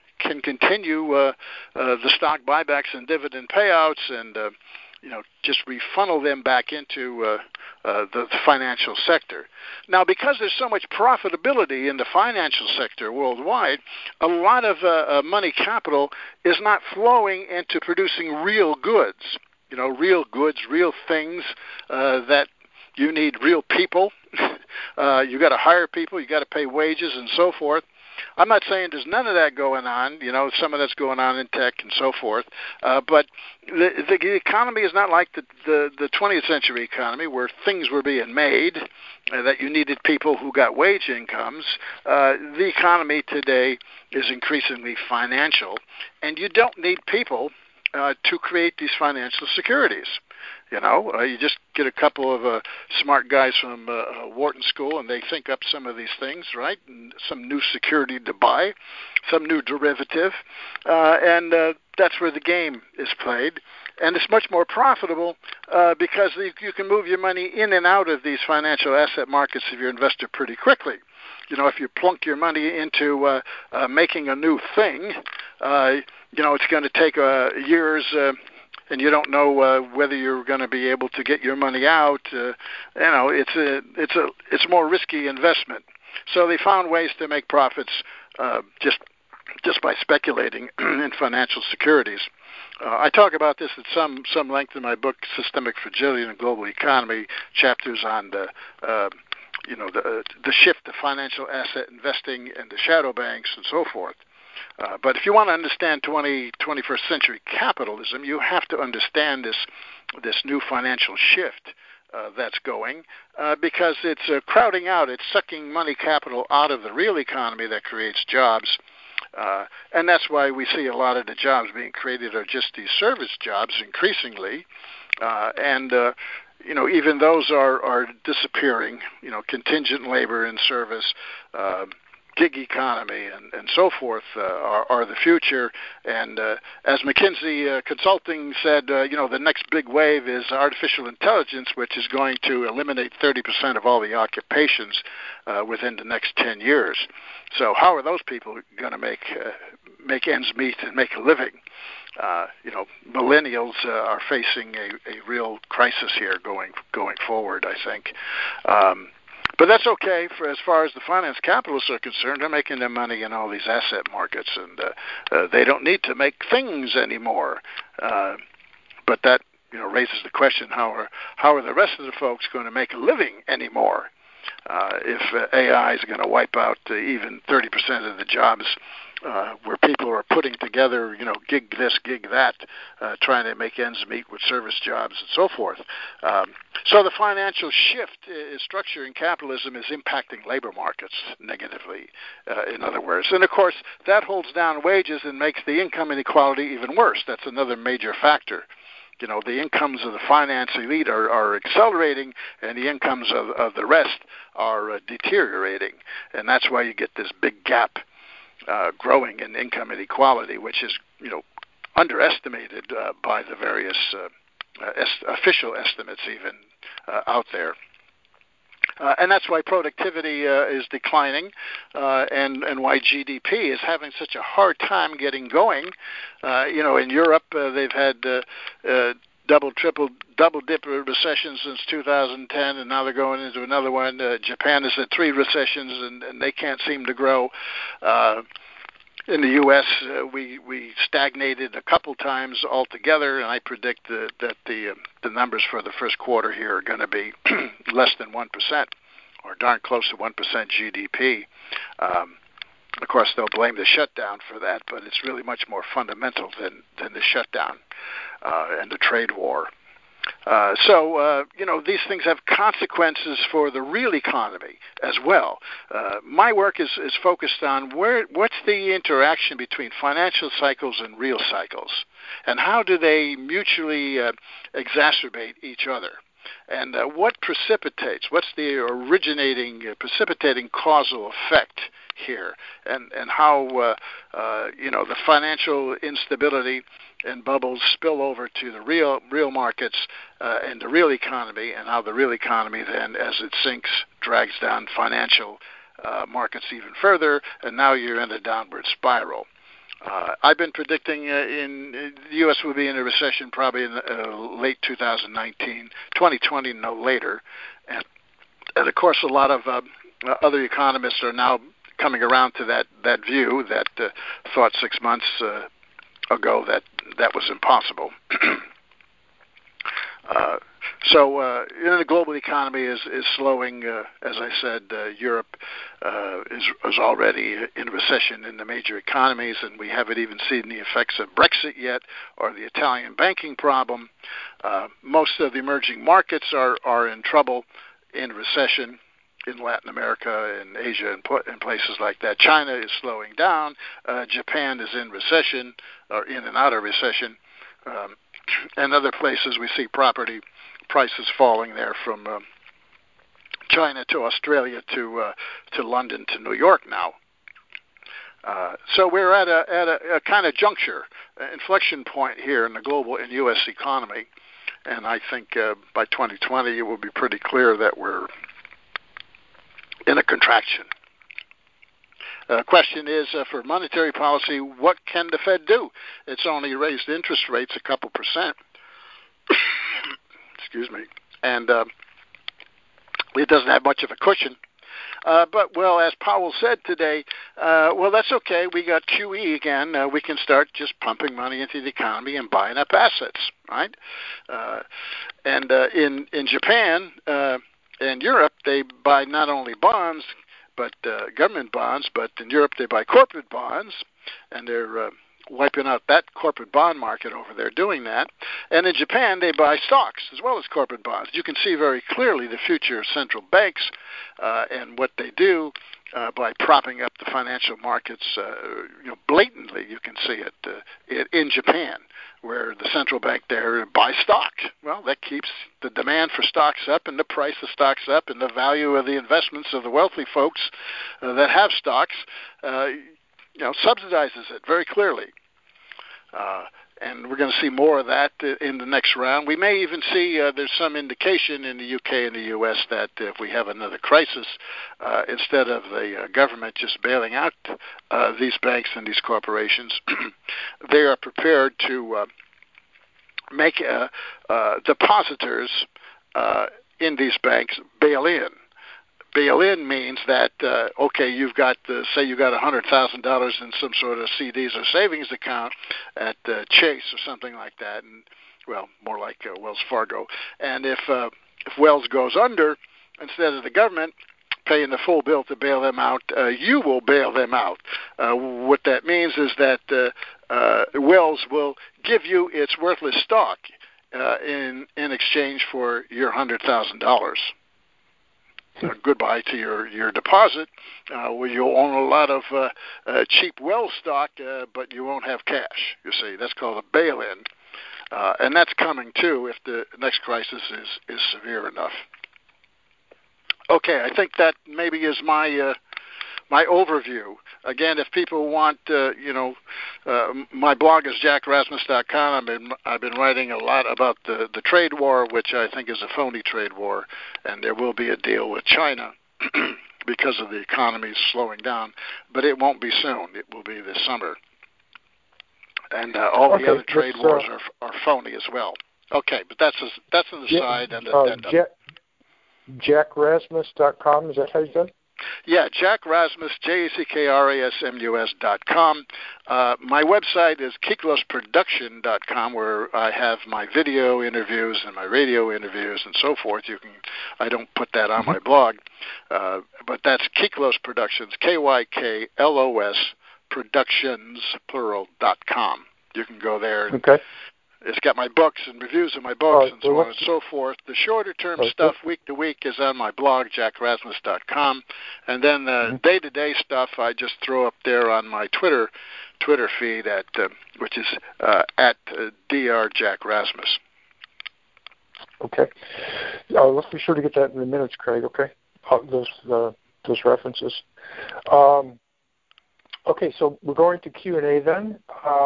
continue the stock buybacks and dividend payouts and just refunnel them back into the financial sector. Now, because there's so much profitability in the financial sector worldwide, a lot of money capital is not flowing into producing real goods. Real goods, real things that you need real people. You got to hire people. You got to pay wages and so forth. I'm not saying there's none of that going on. Some of that's going on in tech and so forth. But the economy is not like the 20th century economy where things were being made, that you needed people who got wage incomes. The economy today is increasingly financial, and you don't need people to create these financial securities. You just get a couple of smart guys from Wharton School, and they think up some of these things, right? And some new security to buy, some new derivative, and that's where the game is played. And it's much more profitable because you can move your money in and out of these financial asset markets if you're an investor pretty quickly. If you plunk your money into making a new thing, it's going to take years. And you don't know whether you're going to be able to get your money out. It's a more risky investment. So they found ways to make profits just by speculating in financial securities. I talk about this at some length in my book, Systemic Fragility in the Global Economy, chapters on the shift to financial asset investing and the shadow banks and so forth. But if you want to understand 21st century capitalism, you have to understand this new financial shift that's going because it's crowding out, it's sucking money capital out of the real economy that creates jobs. And that's why we see a lot of the jobs being created are just these service jobs increasingly. Even those are disappearing, contingent labor in service, gig economy and so forth are the future. And as McKinsey Consulting said, the next big wave is artificial intelligence, which is going to eliminate 30% of all the occupations within the next 10 years. So how are those people going to make ends meet and make a living? Millennials are facing a real crisis here going forward, I think. But that's okay as far as the finance capitalists are concerned. They're making their money in all these asset markets, and they don't need to make things anymore. But that raises the question: how are the rest of the folks going to make a living anymore if AI is going to wipe out even 30% of the jobs where people are putting together, gig this, gig that, trying to make ends meet with service jobs and so forth. So the financial shift structure in capitalism is impacting labor markets negatively, in other words. And, of course, that holds down wages and makes the income inequality even worse. That's another major factor. The incomes of the finance elite are accelerating, and the incomes of the rest are deteriorating. And that's why you get this big gap growing in income inequality, which is underestimated by the various official estimates even out there. And that's why productivity is declining, and why GDP is having such a hard time getting going. In Europe, they've had double-dip recessions since 2010, and now they're going into another one. Japan has had 3 recessions, and they can't seem to grow. In the U.S., we stagnated a couple times altogether, and I predict that the numbers for the first quarter here are going to be less than 1%, or darn close to 1% GDP. Of course, they'll blame the shutdown for that, but it's really much more fundamental than the shutdown and the trade war. These things have consequences for the real economy as well. My work is focused on what's the interaction between financial cycles and real cycles, and how do they mutually exacerbate each other, and what's the precipitating causal effect here, and how the financial instability and bubbles spill over to the real markets and the real economy, and how the real economy then, as it sinks, drags down financial markets even further, and now you're in a downward spiral. I've been predicting the U.S. will be in a recession probably in late 2019, 2020, no later, and of course a lot of other economists are now coming around to that view that thought 6 months ago that was impossible. The global economy is slowing. As I said, Europe is already in recession in the major economies, and we haven't even seen the effects of Brexit yet, or the Italian banking problem. Most of the emerging markets are in trouble in recession, in Latin America and Asia and places like that. China is slowing down. Japan is in recession, or in and out of recession. And other places we see property prices falling there, from China to Australia to London to New York now. So we're at a kind of juncture, inflection point here in the global and U.S. economy. And I think by 2020 it will be pretty clear that we're in a contraction. Question is, for monetary policy, what can the Fed do? It's only raised interest rates a couple percent. Excuse me. And it doesn't have much of a cushion. But, as Powell said today, that's okay. We got QE again. We can start just pumping money into the economy and buying up assets, right? And in Japan and Europe, they buy not only bonds, but government bonds, but in Europe they buy corporate bonds, and they're wiping out that corporate bond market over there doing that. And in Japan they buy stocks as well as corporate bonds. You can see very clearly the future of central banks and what they do by propping up the financial markets. Blatantly you can see it in Japan, where the central bank there buys stock. Well, that keeps the demand for stocks up and the price of stocks up, and the value of the investments of the wealthy folks that have stocks, subsidizes it very clearly. And we're going to see more of that in the next round. We may even see there's some indication in the UK and the US that if we have another crisis, instead of the government just bailing out these banks and these corporations, they are prepared to make depositors in these banks bail in. Bail in means that, you've got, say you got $100,000 in some sort of CDs or savings account at Chase or something like that, and, more like Wells Fargo. And if Wells goes under, instead of the government paying the full bill to bail them out, you will bail them out. What that means is that Wells will give you its worthless stock in exchange for your $100,000. Goodbye to your deposit, where you'll own a lot of cheap Wells stock, but you won't have cash. You see, that's called a bail-in, and that's coming too if the next crisis is severe enough. Okay, I think that maybe is my my overview. Again, if people want, my blog is jackrasmus.com. I've been writing a lot about the trade war, which I think is a phony trade war, and there will be a deal with China because of the economy slowing down, but it won't be soon. It will be this summer. And all the other trade wars are phony as well. Okay, but that's an aside and addendum. JackRasmus.com, is that how you said? Yeah, Jack Rasmus, JackRasmus.com. My website is kiklosproduction.com, where I have my video interviews and my radio interviews and so forth. I don't put that on my blog, but that's Kyklos Productions, KYKLOS Productions, plural.com. You can go there. Okay. It's got my books and reviews of my books and so on and so forth. The shorter-term stuff, week to week, is on my blog, jackrasmus.com. And then the day-to-day stuff I just throw up there on my Twitter feed, which is at drjackrasmus. Okay. Let's be sure to get that in the minutes, Craig, okay? Those references. Okay, so we're going to Q&A then.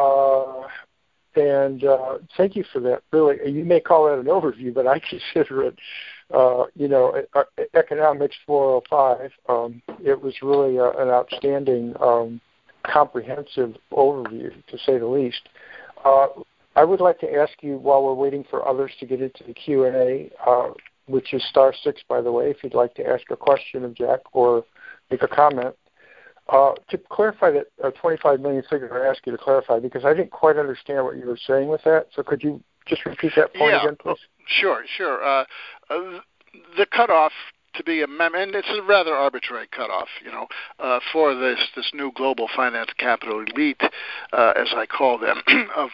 And thank you for that. Really, you may call that an overview, but I consider it, Economics 405. It was really an outstanding, comprehensive overview, to say the least. I would like to ask you, while we're waiting for others to get into the Q&A, which is *6, by the way, if you'd like to ask a question of Jack or make a comment. To clarify that 25 million figure, I asked you to clarify because I didn't quite understand what you were saying with that. So could you just repeat that point again, please? Sure. The cutoff to be and it's a rather arbitrary cutoff, for this new global finance capital elite, as I call them, of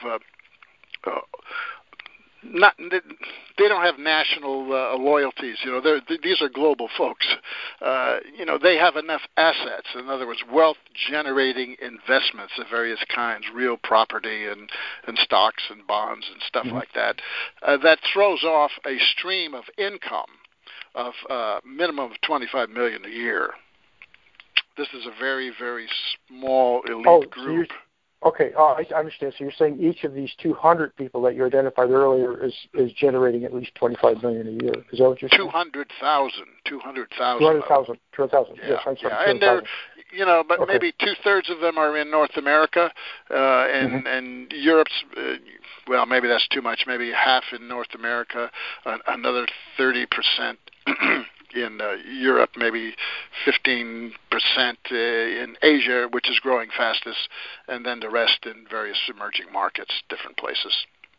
they don't have national loyalties. These are global folks. They have enough assets. In other words, wealth-generating investments of various kinds, real property and stocks and bonds and stuff like that, that throws off a stream of income of minimum of $25 million a year. This is a very, very small elite group. Okay, I understand. So you're saying each of these 200 people that you identified earlier is generating at least $25 million a year. Is that what you're saying? 200,000. 200,000. Yes, I'm sorry. And they're, but maybe 2/3 of them are in North America, and Europe's. Well, maybe that's too much. Maybe half in North America, another 30%. In Europe, maybe 15% in Asia, which is growing fastest, and then the rest in various emerging markets, different places.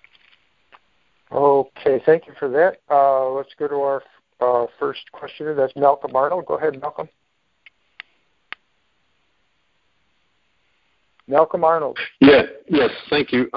Okay, thank you for that. Let's go to our first questioner. That's Malcolm Arnold. Go ahead, Malcolm. Malcolm Arnold. Yes, thank you.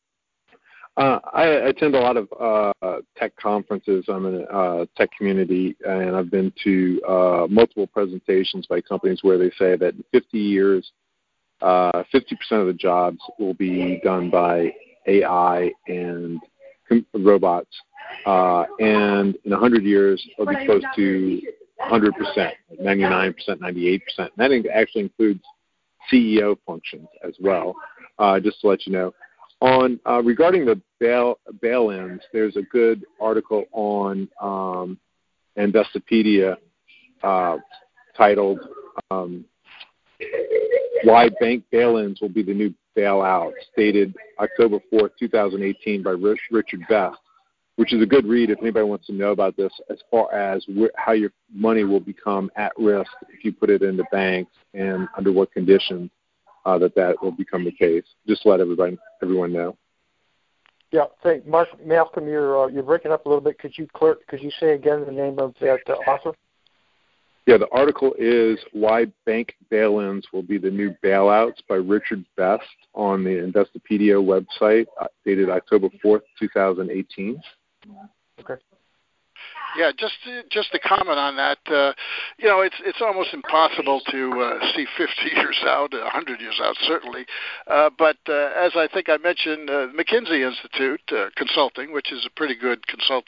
I attend a lot of tech conferences. I'm in a tech community, and I've been to multiple presentations by companies where they say that in 50 years, 50% of the jobs will be done by AI and robots, and in 100 years, it'll be close to 100%, 99%, 98%. And that actually includes CEO functions as well, just to let you know. On regarding the bail-ins, there's a good article on Investopedia titled "Why Bank Bail-ins Will Be the New Bailouts," dated October 4th, 2018, by Richard Best, which is a good read if anybody wants to know about this as far as how your money will become at risk if you put it into banks and under what conditions. That will become the case. Just to let everyone know. Yeah, thank Malcolm. You're breaking up a little bit. Could you say again the name of that author? Yeah, the article is "Why Bank Bail-ins Will Be the New Bailouts" by Richard Best on the Investopedia website, dated October 4th, 2018. Okay. Yeah, just to comment on that, it's almost impossible to see 50 years out, 100 years out, certainly. But as I think I mentioned, McKinsey Institute Consulting, which is a pretty good consulting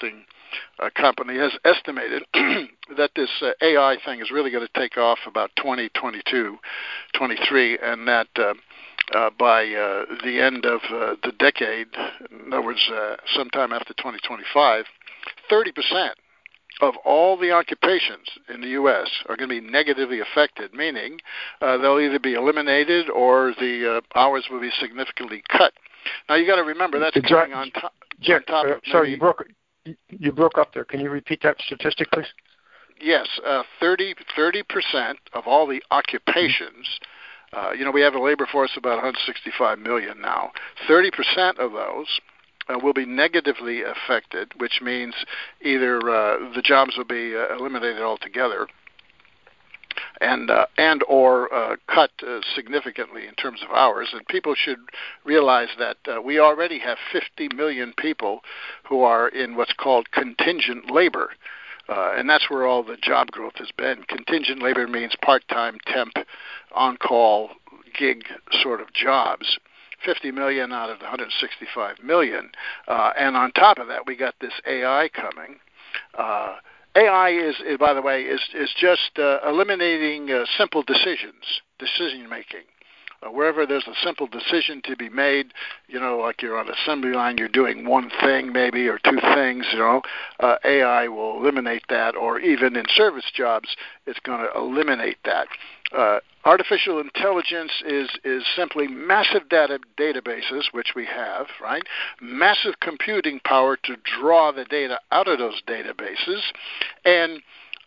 company has estimated that this AI thing is really going to take off about 2022, 23, and that by the end of the decade, in other words, sometime after 2025, 30% of all the occupations in the U.S. are going to be negatively affected, meaning they'll either be eliminated or the hours will be significantly cut. Now, you got to remember that's coming on top. Sorry, you broke up there. Can you repeat that statistic, please? Yes, 30% of all the occupations. We have a labor force of about 165 million now. 30% of those will be negatively affected, which means either the jobs will be eliminated altogether and or cut significantly in terms of hours. And people should realize that we already have 50 million people who are in what's called contingent labor. And that's where all the job growth has been. Contingent labor means part-time, temp, on-call, gig sort of jobs. 50 million out of the 165 million. And on top of that, we got this AI coming. AI is, by the way, is just eliminating simple decision-making. Wherever there's a simple decision to be made, like you're on an assembly line, you're doing one thing maybe or two things, AI will eliminate that, or even in service jobs, it's going to eliminate that. Artificial intelligence is simply massive databases, which we have, right? Massive computing power to draw the data out of those databases, and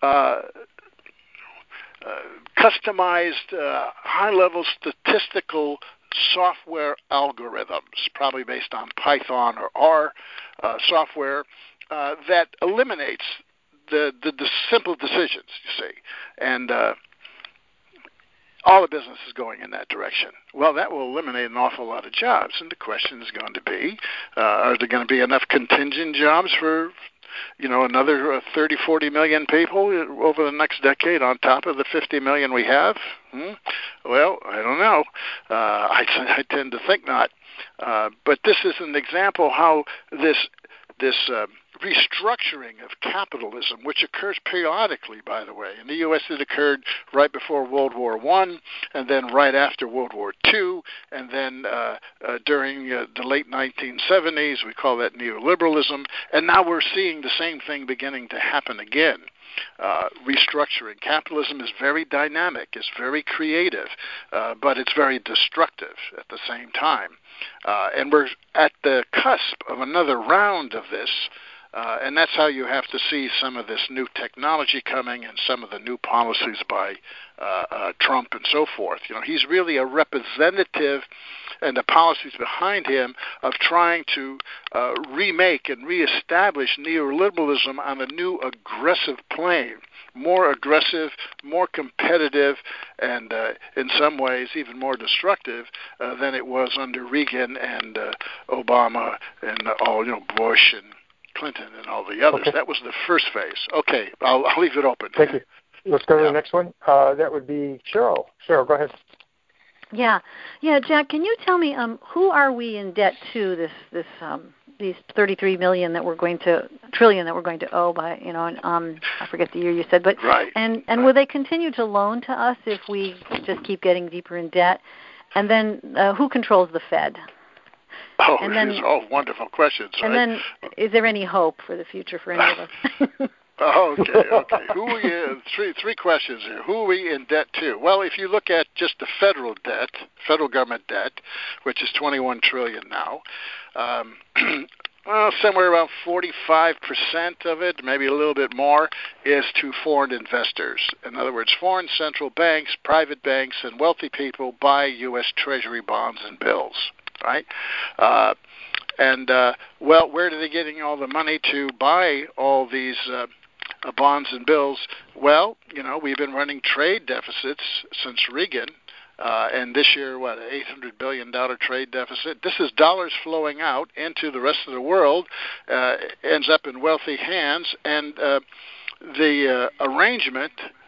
customized high-level statistical software algorithms, probably based on Python or R software, that eliminates the simple decisions, you see. And all the business is going in that direction. Well, that will eliminate an awful lot of jobs. And the question is going to be, are there going to be enough contingent jobs for another 30, 40 million people over the next decade on top of the 50 million we have? Well, I don't know. I tend to think not. But this is an example how this restructuring of capitalism, which occurs periodically, by the way. In the U.S., it occurred right before World War I, and then right after World War II, and then during the late 1970s, we call that neoliberalism, and now we're seeing the same thing beginning to happen again. Restructuring. Capitalism is very dynamic, it's very creative, but it's very destructive at the same time. And we're at the cusp of another round of this. And that's how you have to see some of this new technology coming and some of the new policies by Trump and so forth. He's really a representative, and the policies behind him, of trying to remake and reestablish neoliberalism on a new aggressive plane. More aggressive, more competitive, and in some ways even more destructive than it was under Reagan and Obama and all, Bush and Clinton and all the others. Okay. That was the first phase. Okay, I'll leave it open. Thank you. Let's go to the next one. That would be Cheryl. Cheryl, go ahead. Yeah, Jack, can you tell me who are we in debt to? These 33 million trillion that we're going to owe by, I forget the year you said, but right. And will they continue to loan to us if we just keep getting deeper in debt? And then who controls the Fed? Oh, these are all wonderful questions, right? And then, is there any hope for the future for any of us? Okay. Who are we? Three questions here. Who are we in debt to? Well, if you look at just the federal debt, federal government debt, which is 21 trillion now, somewhere around 45% of it, maybe a little bit more, is to foreign investors. In other words, foreign central banks, private banks, and wealthy people buy U.S. Treasury bonds and bills. Right? Well, where are they getting all the money to buy all these bonds and bills? Well, we've been running trade deficits since Reagan, and this year, $800 billion trade deficit. This is dollars flowing out into the rest of the world, ends up in wealthy hands, and the arrangement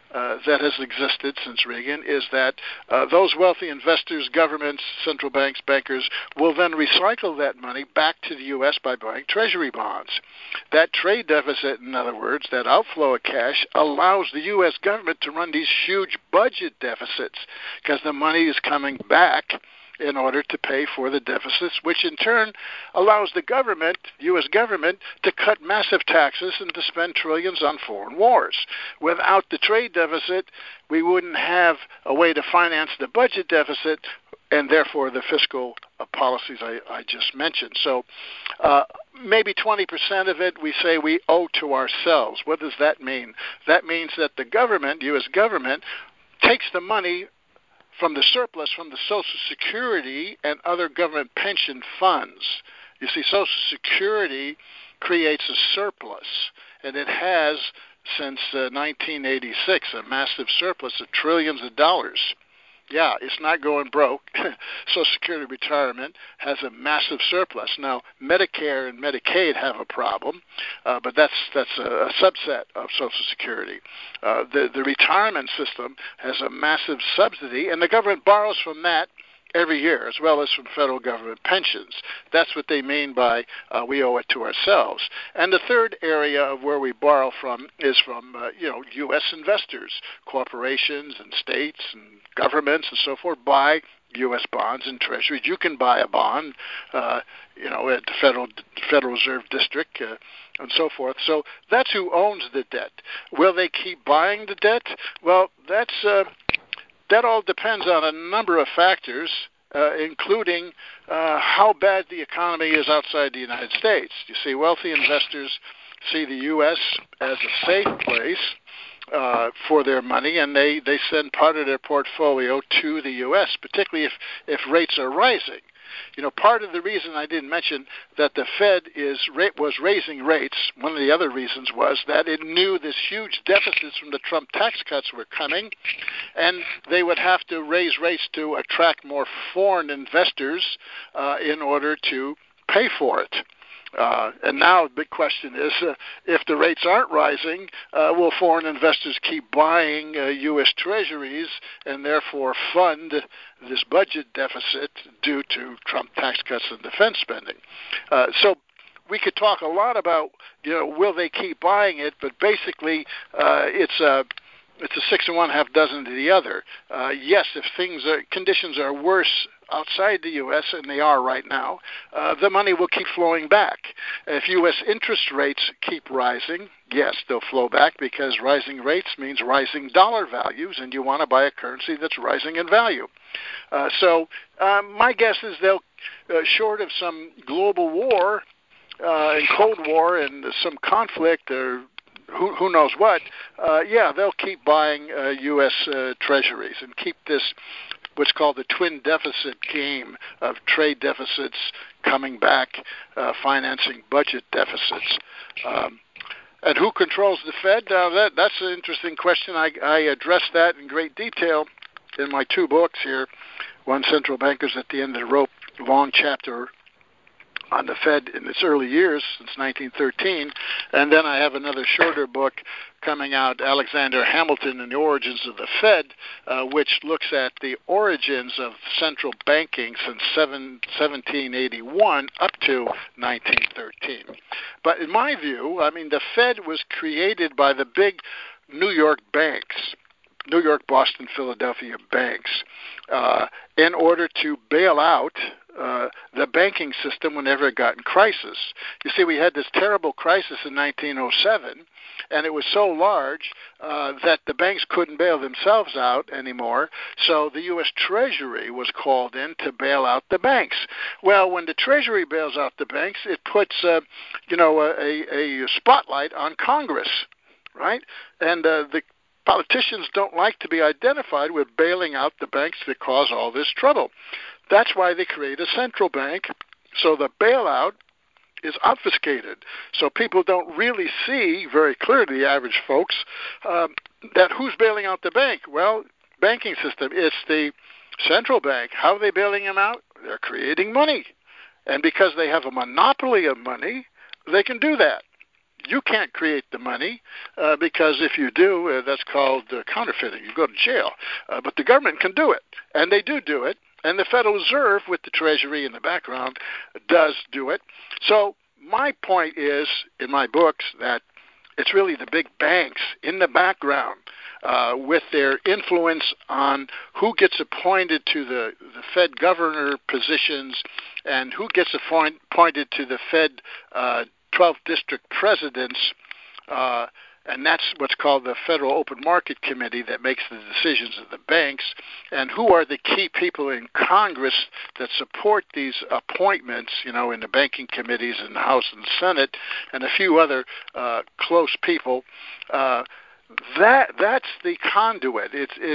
that has existed since Reagan is that those wealthy investors, governments, central banks, bankers will then recycle that money back to the U.S. by buying treasury bonds. That trade deficit, in other words, that outflow of cash, allows the U.S. government to run these huge budget deficits because the money is coming back in order to pay for the deficits, which in turn allows the government, U.S. government, to cut massive taxes and to spend trillions on foreign wars. Without the trade deficit, we wouldn't have a way to finance the budget deficit and therefore the fiscal policies I just mentioned. So maybe 20% of it we say we owe to ourselves. What does that mean? That means that the government, U.S. government, takes the money from the surplus from the Social Security and other government pension funds. You see, Social Security creates a surplus, and it has since 1986 a massive surplus of trillions of dollars. Yeah, it's not going broke. Social Security retirement has a massive surplus. Now, Medicare and Medicaid have a problem, but that's a subset of Social Security. The retirement system has a massive subsidy, and the government borrows from that every year, as well as from federal government pensions. That's what they mean by we owe it to ourselves. And the third area of where we borrow from is from U.S. investors, corporations and states and governments and so forth buy U.S. bonds and treasuries. You can buy a bond, at the Federal Reserve District and so forth. So that's who owns the debt. Will they keep buying the debt? Well, that all depends on a number of factors, including how bad the economy is outside the United States. You see, wealthy investors see the U.S. as a safe place for their money, and they send part of their portfolio to the U.S., particularly if rates are rising. Part of the reason I didn't mention that the Fed was raising rates, one of the other reasons was that it knew this huge deficits from the Trump tax cuts were coming, and they would have to raise rates to attract more foreign investors in order to pay for it. And now the big question is, if the rates aren't rising, will foreign investors keep buying U.S. treasuries and therefore fund this budget deficit due to Trump tax cuts and defense spending? So we could talk a lot about, will they keep buying it, but basically it's a 6 and 1/2 dozen to the other. Yes, if conditions are worse outside the U.S., and they are right now, the money will keep flowing back. If U.S. interest rates keep rising, yes, they'll flow back because rising rates means rising dollar values, and you want to buy a currency that's rising in value. So my guess is they'll, short of some global war and Cold War and some conflict or who knows what, they'll keep buying U.S. treasuries and keep this what's called the twin deficit game of trade deficits coming back, financing budget deficits. And who controls the Fed? That's an interesting question. I address that in great detail in my 2 books here, One Central Bankers at the End of the Rope, long chapter on the Fed in its early years, since 1913. And then I have another shorter book coming out, Alexander Hamilton and the Origins of the Fed, which looks at the origins of central banking since 1781 up to 1913. But in my view, the Fed was created by the big New York banks, New York, Boston, Philadelphia banks, in order to bail out the banking system whenever it got in crisis. You see, we had this terrible crisis in 1907, and it was so large that the banks couldn't bail themselves out anymore, so the U.S. Treasury was called in to bail out the banks. Well, when the Treasury bails out the banks, it puts a spotlight on Congress, right? And the politicians don't like to be identified with bailing out the banks that cause all this trouble. That's why they create a central bank, so the bailout is obfuscated. So people don't really see very clearly, the average folks, that who's bailing out the bank? Well, banking system, it's the central bank. How are they bailing them out? They're creating money. And because they have a monopoly of money, they can do that. You can't create the money because if you do, that's called counterfeiting. You go to jail. But the government can do it, and they do it. And the Federal Reserve, with the Treasury in the background, does do it. So my point is, in my books, that it's really the big banks in the background with their influence on who gets appointed to the Fed governor positions and who gets appointed to the Fed 12 district presidents, and that's what's called the Federal Open Market Committee that makes the decisions of the banks, and who are the key people in Congress that support these appointments, in the banking committees in the House and the Senate, and a few other close people. That's the conduit.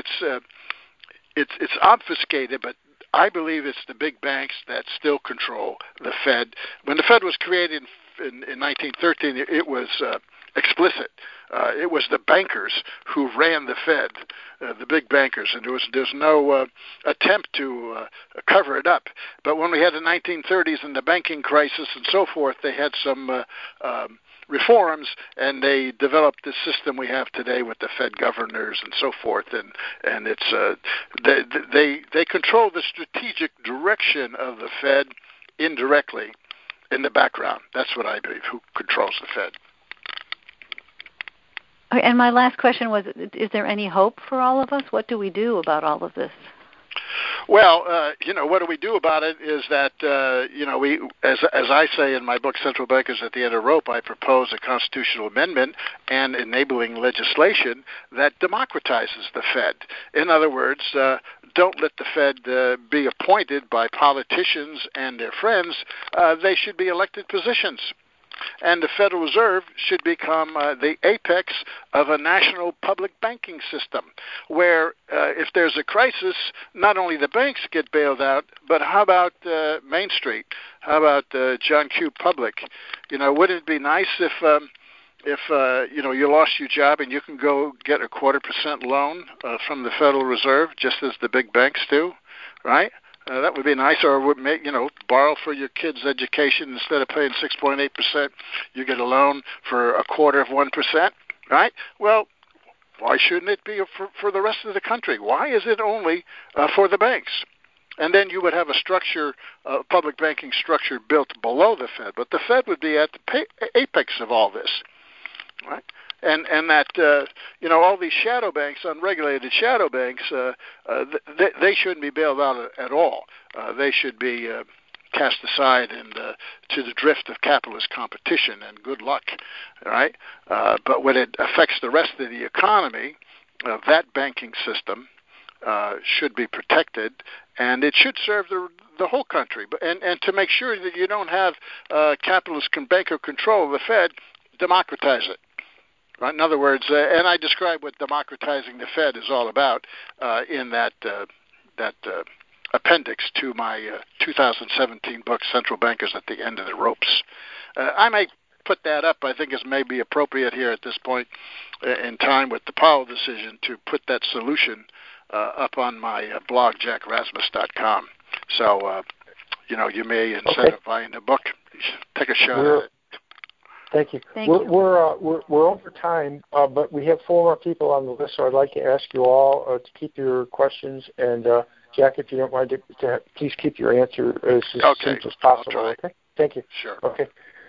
It's obfuscated, but I believe it's the big banks that still control the Fed. When the Fed was created in 1913, it was explicit. It was the bankers who ran the Fed, the big bankers, and there's no attempt to cover it up. But when we had the 1930s and the banking crisis and so forth, they had some reforms, and they developed the system we have today with the Fed governors and so forth. And it's they control the strategic direction of the Fed indirectly in the background. That's what I believe. Who controls the Fed? And my last question was, is there any hope for all of us? What do we do about all of this? Well, what do we do about it is that, we, as I say in my book, Central Bankers at the End of the Rope, I propose a constitutional amendment and enabling legislation that democratizes the Fed. In other words, don't let the Fed be appointed by politicians and their friends. They should be elected positions. And the Federal Reserve should become the apex of a national public banking system where if there's a crisis, not only the banks get bailed out, but how about Main Street? How about John Q. Public? Wouldn't it be nice if you lost your job and you can go get a 0.25% loan from the Federal Reserve just as the big banks do, right? That would be nice, or would make borrow for your kids' education instead of paying 6.8%. You get a loan for 0.25%, right? Well, why shouldn't it be for the rest of the country? Why is it only for the banks? And then you would have a structure, public banking structure built below the Fed, but the Fed would be at the apex of all this, right? And that all these shadow banks, unregulated shadow banks, they shouldn't be bailed out at all. They should be cast aside and to the drift of capitalist competition, and good luck, right? But when it affects the rest of the economy, that banking system should be protected, and it should serve the whole country. And to make sure that you don't have capitalist banker control of the Fed, democratize it. In other words, and I describe what democratizing the Fed is all about in that appendix to my 2017 book, Central Bankers at the End of the Ropes. I may put that up. I think it's maybe appropriate here at this point in time with the Powell decision to put that solution up on my blog, jackrasmus.com. So, you may, instead of buying the book, take a shot at it. Thank you. We're over time, but we have 4 more people on the list, so I'd like to ask you all to keep your questions. And, Jack, if you don't mind, to please keep your answer as succinct as possible. Okay? Thank you. Sure. Okay.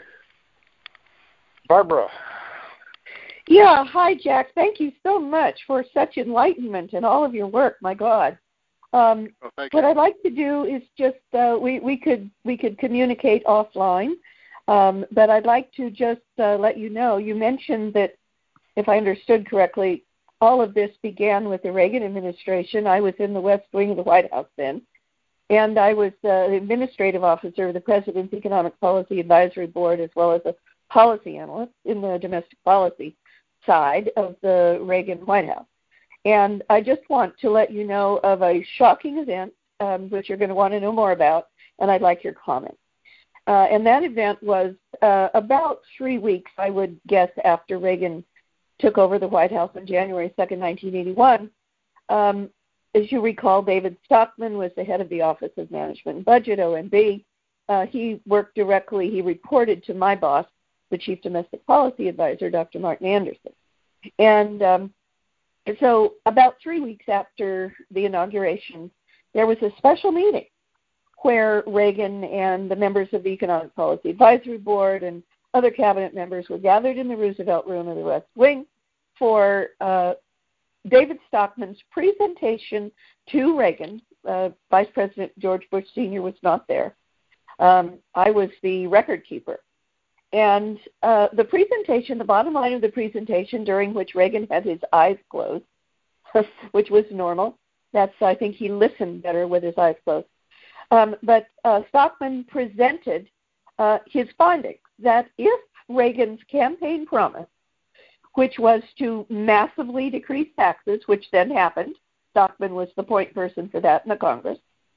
Barbara. Yeah. Hi, Jack. Thank you so much for such enlightenment in all of your work. My God. What I'd like to do is just we could communicate offline. But I'd like to just let you know, you mentioned that, if I understood correctly, all of this began with the Reagan administration. I was in the West Wing of the White House then, and I was the administrative officer of the President's Economic Policy Advisory Board, as well as a policy analyst in the domestic policy side of the Reagan White House. And I just want to let you know of a shocking event, which you're going to want to know more about, and I'd like your comment. And that event was about 3 weeks, I would guess, after Reagan took over the White House on January 2nd, 1981. As you recall, David Stockman was the head of the Office of Management and Budget, OMB. He worked directly, he reported to my boss, the Chief Domestic Policy Advisor, Dr. Martin Anderson. And so about 3 weeks after the inauguration, there was a special meeting where Reagan and the members of the Economic Policy Advisory Board and other cabinet members were gathered in the Roosevelt Room of the West Wing for David Stockman's presentation to Reagan. Vice President George Bush Sr. was not there. I was the record keeper. And the presentation, the bottom line of the presentation, during which Reagan had his eyes closed, which was normal. I think he listened better with his eyes closed. But Stockman presented his findings that if Reagan's campaign promise, which was to massively decrease taxes, which then happened, Stockman was the point person for that in the Congress,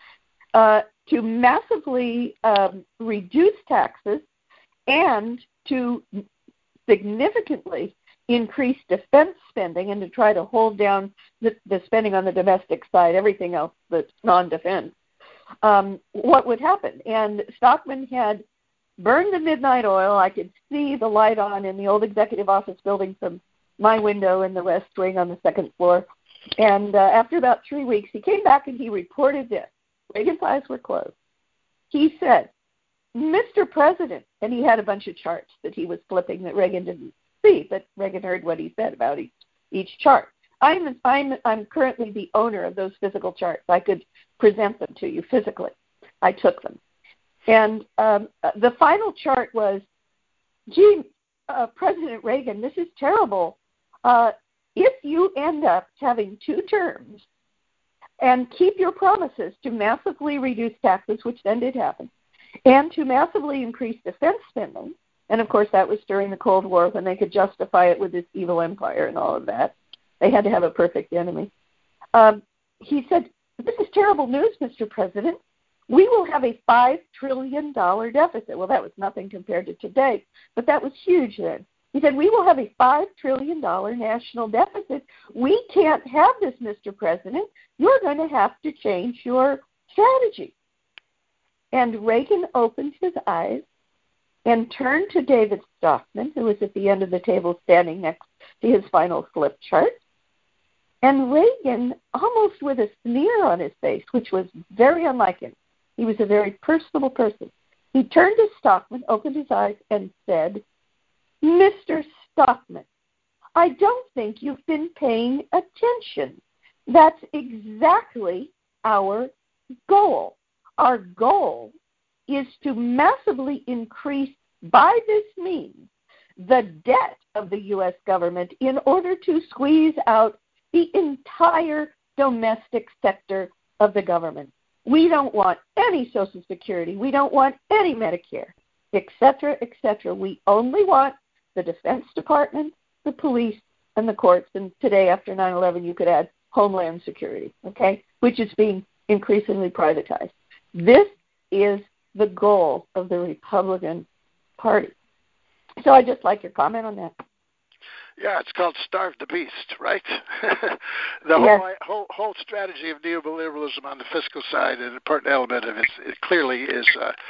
to massively reduce taxes and to significantly increase defense spending and to try to hold down the spending on the domestic side, everything else that's non-defense, what would happen? And Stockman had burned the midnight oil. I could see the light on in the old executive office building from my window in the West Wing on the second floor. And after about 3 weeks, he came back and he reported this. Reagan's eyes were closed. He said, Mr. President, and he had a bunch of charts that he was flipping that Reagan didn't see, but Reagan heard what he said about each chart. I'm currently the owner of those physical charts. I could present them to you physically. I took them. And the final chart was, President Reagan, this is terrible. If you end up having 2 terms and keep your promises to massively reduce taxes, which then did happen, and to massively increase defense spending, and of course that was during the Cold War when they could justify it with this evil empire and all of that. They had to have a perfect enemy. He said, this is terrible news, Mr. President. We will have a $5 trillion deficit. Well, that was nothing compared to today, but that was huge then. He said, we will have a $5 trillion national deficit. We can't have this, Mr. President. You're going to have to change your strategy. And Reagan opened his eyes and turned to David Stockman, who was at the end of the table standing next to his final flip chart. And Reagan, almost with a sneer on his face, which was very unlike him, he was a very personable person, he turned to Stockman, opened his eyes, and said, Mr. Stockman, I don't think you've been paying attention. That's exactly our goal. Our goal is to massively increase, by this means, the debt of the U.S. government in order to squeeze out the entire domestic sector of the government. We don't want any Social Security. We don't want any Medicare, et cetera, et cetera. We only want the Defense Department, the police, and the courts. And today, after 9/11, you could add Homeland Security, okay, which is being increasingly privatized. This is the goal of the Republican Party. So I'd just like your comment on that. Yeah, it's called starve the beast, right? The whole strategy of neoliberalism on the fiscal side, and an important element of it clearly is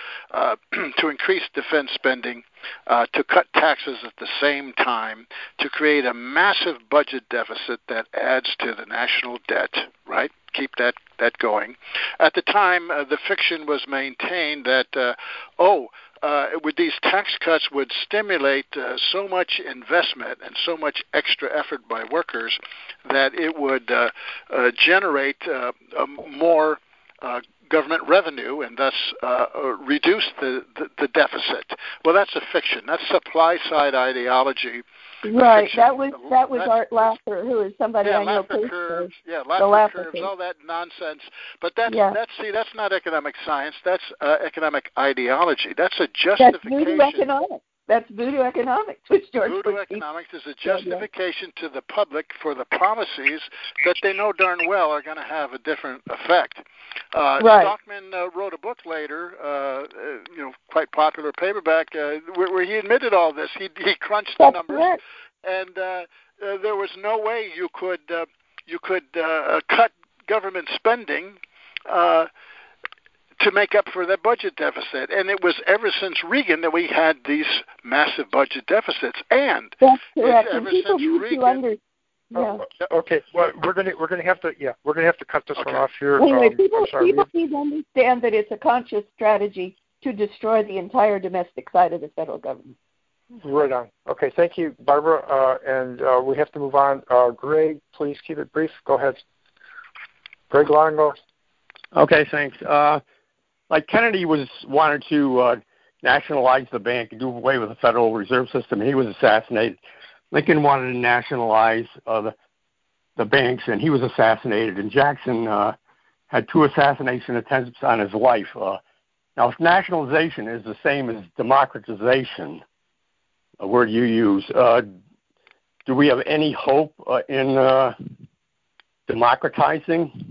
to increase defense spending, to cut taxes at the same time, to create a massive budget deficit that adds to the national debt, right? Keep that going. At the time, the fiction was maintained that, with these tax cuts would stimulate so much investment and so much extra effort by workers that it would generate more government revenue and thus reduce the deficit. Well, that's a fiction. That's supply side ideology. Right. Fiction. That was Art Laffer, who is somebody I know personally. Laffer curves, all that nonsense. But that's not economic science. That's economic ideology. That's a justification. That's voodoo economics, which George Voodoo economics is a justification to the public for the policies that they know darn well are going to have a different effect. Stockman wrote a book later, quite popular paperback, where he admitted all this. He crunched the numbers, and there was no way you could cut government spending to make up for that budget deficit. And it was ever since Reagan that we had these massive budget deficits. And that's correct. ever people since need Reagan. To under, yeah. Okay. Well, we're gonna have to cut this one off here. Anyway, people I'm sorry. need to understand that it's a conscious strategy to destroy the entire domestic side of the federal government. Right on. Okay, thank you, Barbara. And we have to move on. Greg, please keep it brief. Go ahead. Greg Longo. Okay, thanks. Like Kennedy wanted to nationalize the bank and do away with the Federal Reserve System. He was assassinated. Lincoln wanted to nationalize the banks, and he was assassinated. And Jackson had 2 assassination attempts on his life. Now, if nationalization is the same as democratization, a word you use, do we have any hope in democratizing?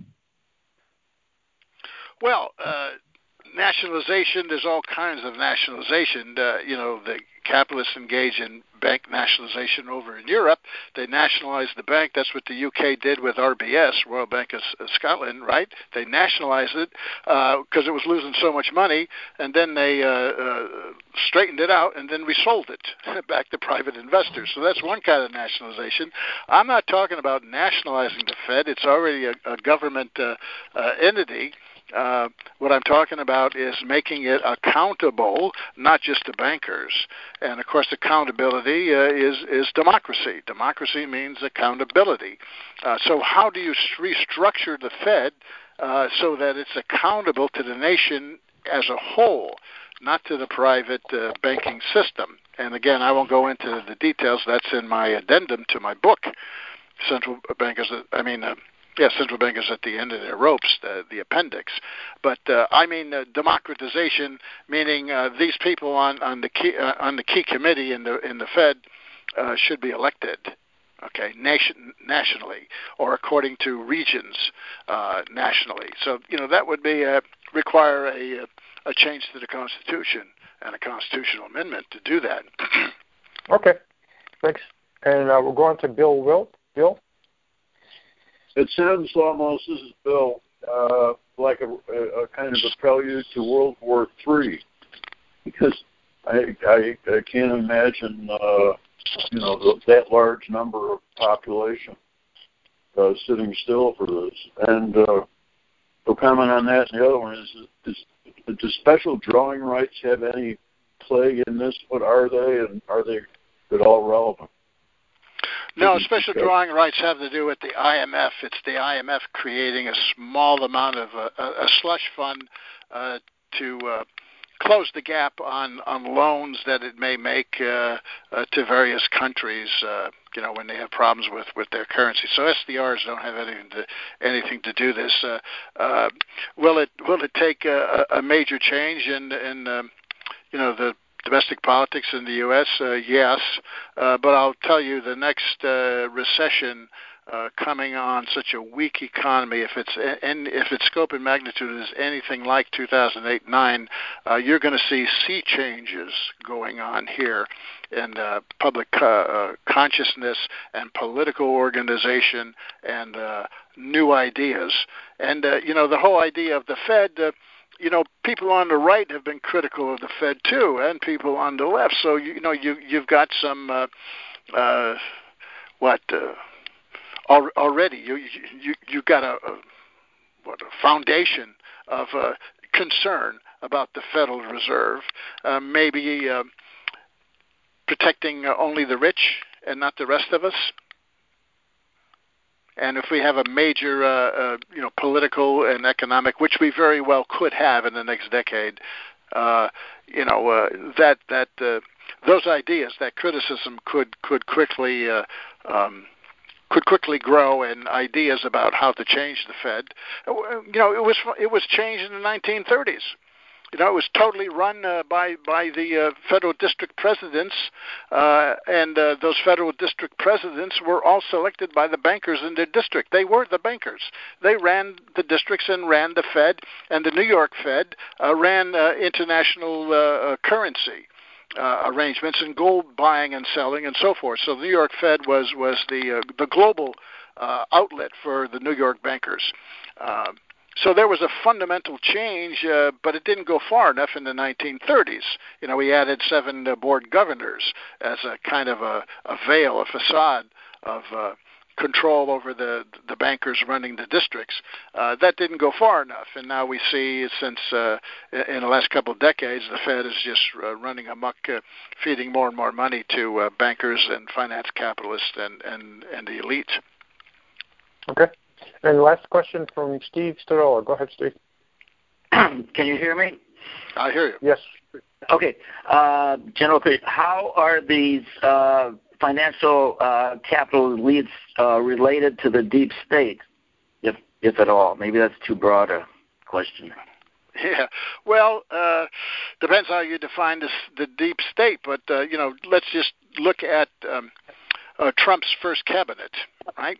Well, nationalization, there's all kinds of nationalization. The capitalists engage in bank nationalization over in Europe. They nationalized the bank. That's what the UK did with RBS, Royal Bank of Scotland, right? They nationalized it because it was losing so much money, and then they straightened it out, and then resold it back to private investors. So that's one kind of nationalization. I'm not talking about nationalizing the Fed. It's already a government entity. What I'm talking about is making it accountable, not just to bankers. And, of course, accountability is democracy. Democracy means accountability. So how do you restructure the Fed so that it's accountable to the nation as a whole, not to the private banking system? And, again, I won't go into the details. That's in my addendum to my book, Central Bankers at the end of their ropes, the appendix. But democratization, meaning these people on the key committee in the Fed should be elected, okay, nationally, or according to regions nationally. So that would be require a change to the Constitution and a constitutional amendment to do that. Okay, thanks. And we'll go on to Bill Wilt. Bill. It sounds almost, this is Bill, like a kind of a prelude to World War III, because I can't imagine, that large number of population sitting still for this. And we'll comment on that. And the other one is, do special drawing rights have any play in this? What are they, and are they at all relevant? No, special drawing rights have to do with the IMF. It's the IMF creating a small amount of a slush fund to close the gap on loans that it may make to various countries, when they have problems with their currency. So SDRs don't have anything to do this. Will it take a major change in the domestic politics in the U.S., yes, but I'll tell you, the next recession coming on such a weak economy, if its scope and magnitude is anything like 2008-9, you're going to see sea changes going on here in public consciousness and political organization and new ideas. And the whole idea of the Fed. People on the right have been critical of the Fed too, and people on the left. So you've got some already. You've got a foundation of concern about the Federal Reserve, maybe protecting only the rich and not the rest of us. And if we have a major, political and economic, which we very well could have in the next decade, those ideas, that criticism could quickly grow, and ideas about how to change the Fed. It was changed in the 1930s. It was totally run by the federal district presidents, and those federal district presidents were all selected by the bankers in their district. They were the bankers. They ran the districts and ran the Fed, and the New York Fed ran international currency arrangements and gold buying and selling and so forth. So the New York Fed was the global outlet for the New York bankers. So there was a fundamental change, but it didn't go far enough in the 1930s. We added 7 board governors as a kind of a veil, a facade of control over the bankers running the districts. That didn't go far enough, and now we see since in the last couple of decades, the Fed is just running amok, feeding more and more money to bankers and finance capitalists and the elite. Okay. And last question from Steve Starola. Go ahead, Steve. Can you hear me? I hear you. Yes. Okay. General, how are these financial capital elites related to the deep state, if at all? Maybe that's too broad a question. Yeah. Well, depends how you define the deep state. But, let's just look at Trump's first cabinet, right?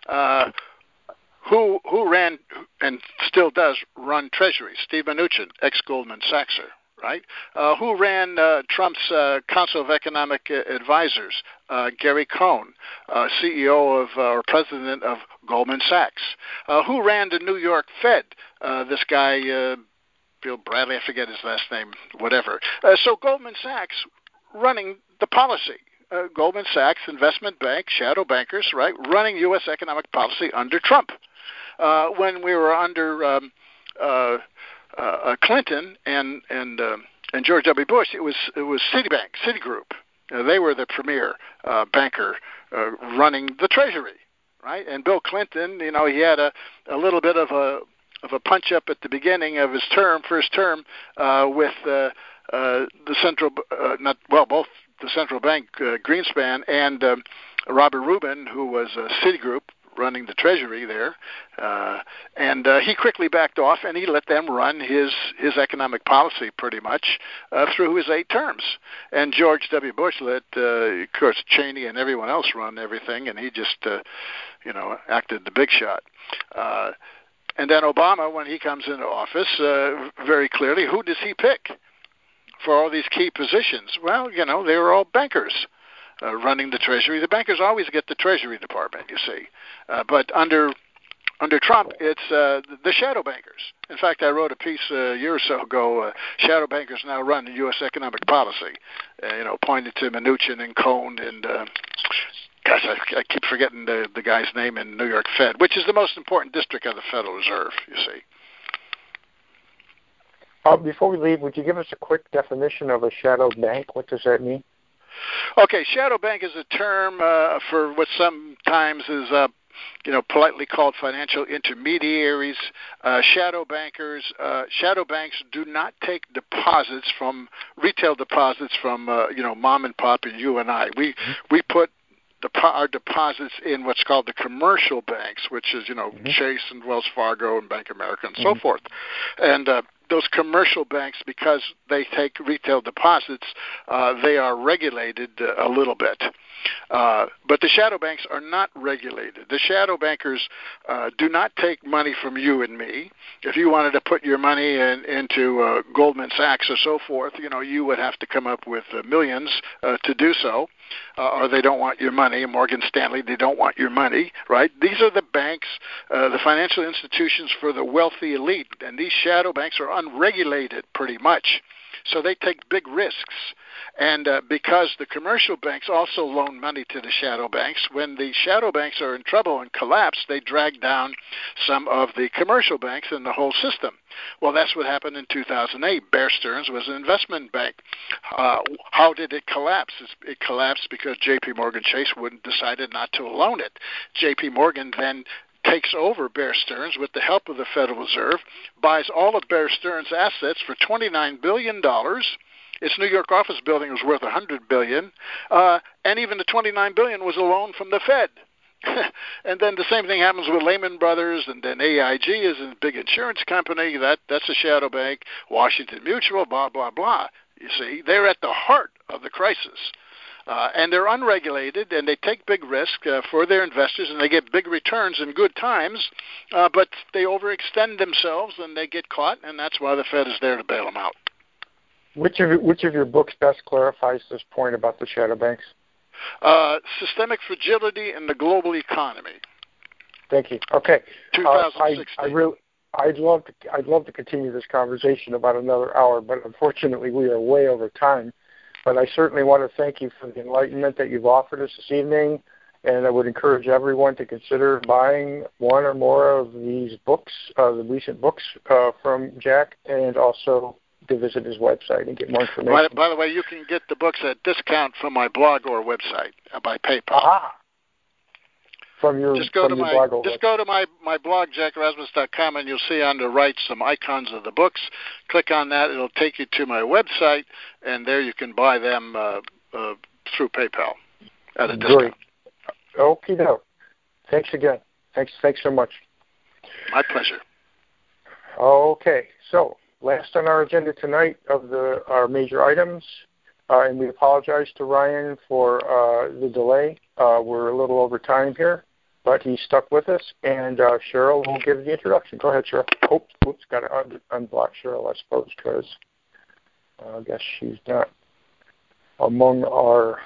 Who ran and still does run Treasury? Steve Mnuchin, ex-Goldman Sachser, right? Who ran Trump's Council of Economic Advisors? Gary Cohn, CEO of or president of Goldman Sachs. Who ran the New York Fed? This guy, Bill Bradley, I forget his last name, whatever. So Goldman Sachs running the policy. Goldman Sachs, investment bank, shadow bankers, right, running U.S. economic policy under Trump. When we were under Clinton and George W. Bush, it was Citigroup. They were the premier banker running the Treasury, right? And Bill Clinton, he had a little bit of a punch up at the beginning of his first term, with the central, both the central bank, Greenspan, and Robert Rubin, who was Citigroup running the Treasury there, and he quickly backed off and he let them run his economic policy pretty much through his 8 terms. And George W. Bush let, of course, Cheney and everyone else run everything, and he just, acted the big shot. And then Obama, when he comes into office, very clearly, who does he pick for all these key positions? Well, they were all bankers. Running the Treasury. The bankers always get the Treasury Department, you see. But under Trump, it's the shadow bankers. In fact, I wrote a piece a year or so ago, shadow bankers now run the U.S. economic policy, pointed to Mnuchin and Cohn and, I keep forgetting the guy's name in New York Fed, which is the most important district of the Federal Reserve, you see. Before we leave, would you give us a quick definition of a shadow bank? What does that mean? Okay, shadow bank is a term for what sometimes is, politely called financial intermediaries, shadow bankers. Shadow banks do not take retail deposits from, mom and pop and you and I. We put our deposits in what's called the commercial banks, which is, Chase and Wells Fargo and Bank of America and so forth. And those commercial banks, because they take retail deposits, they are regulated a little bit. But the shadow banks are not regulated. The shadow bankers do not take money from you and me. If you wanted to put your money into Goldman Sachs or so forth, you would have to come up with millions to do so, or they don't want your money. Morgan Stanley, they don't want your money, right? These are the banks, the financial institutions for the wealthy elite, and these shadow banks are unregulated pretty much. So they take big risks. And because the commercial banks also loan money to the shadow banks, when the shadow banks are in trouble and collapse, they drag down some of the commercial banks in the whole system. Well, that's what happened in 2008. Bear Stearns was an investment bank. How did it collapse? It collapsed because J.P. Morgan Chase decided not to loan it. J.P. Morgan then takes over Bear Stearns with the help of the Federal Reserve, buys all of Bear Stearns' assets for $29 billion. Its New York office building was worth $100 billion, and even the $29 billion was a loan from the Fed. And then the same thing happens with Lehman Brothers, and then AIG is a big insurance company. That's a shadow bank. Washington Mutual, blah, blah, blah. You see, they're at the heart of the crisis. And they're unregulated, and they take big risk for their investors, and they get big returns in good times, but they overextend themselves, and they get caught, and that's why the Fed is there to bail them out. Which of your books best clarifies this point about the shadow banks? Systemic Fragility in the Global Economy. Thank you. Okay. 2016. I'd love to continue this conversation about another hour, but unfortunately we are way over time. But I certainly want to thank you for the enlightenment that you've offered us this evening, and I would encourage everyone to consider buying one or more of these books, the recent books from Jack, and also to visit his website and get more information. By the way, you can get the books at discount from my blog or website by PayPal. Aha! Just go to my blog, jackerasmus.com, and you'll see on the right some icons of the books. Click on that. It'll take you to my website, and there you can buy them through PayPal at a discount. Okie doke. Thanks again. Thanks so much. My pleasure. Okay, so last on our agenda tonight of our major items, and we apologize to Ryan for the delay. We're a little over time here, but he stuck with us, and Cheryl will give the introduction. Go ahead, Cheryl. Oops, got to unblock Cheryl, I suppose, because I guess she's not among our...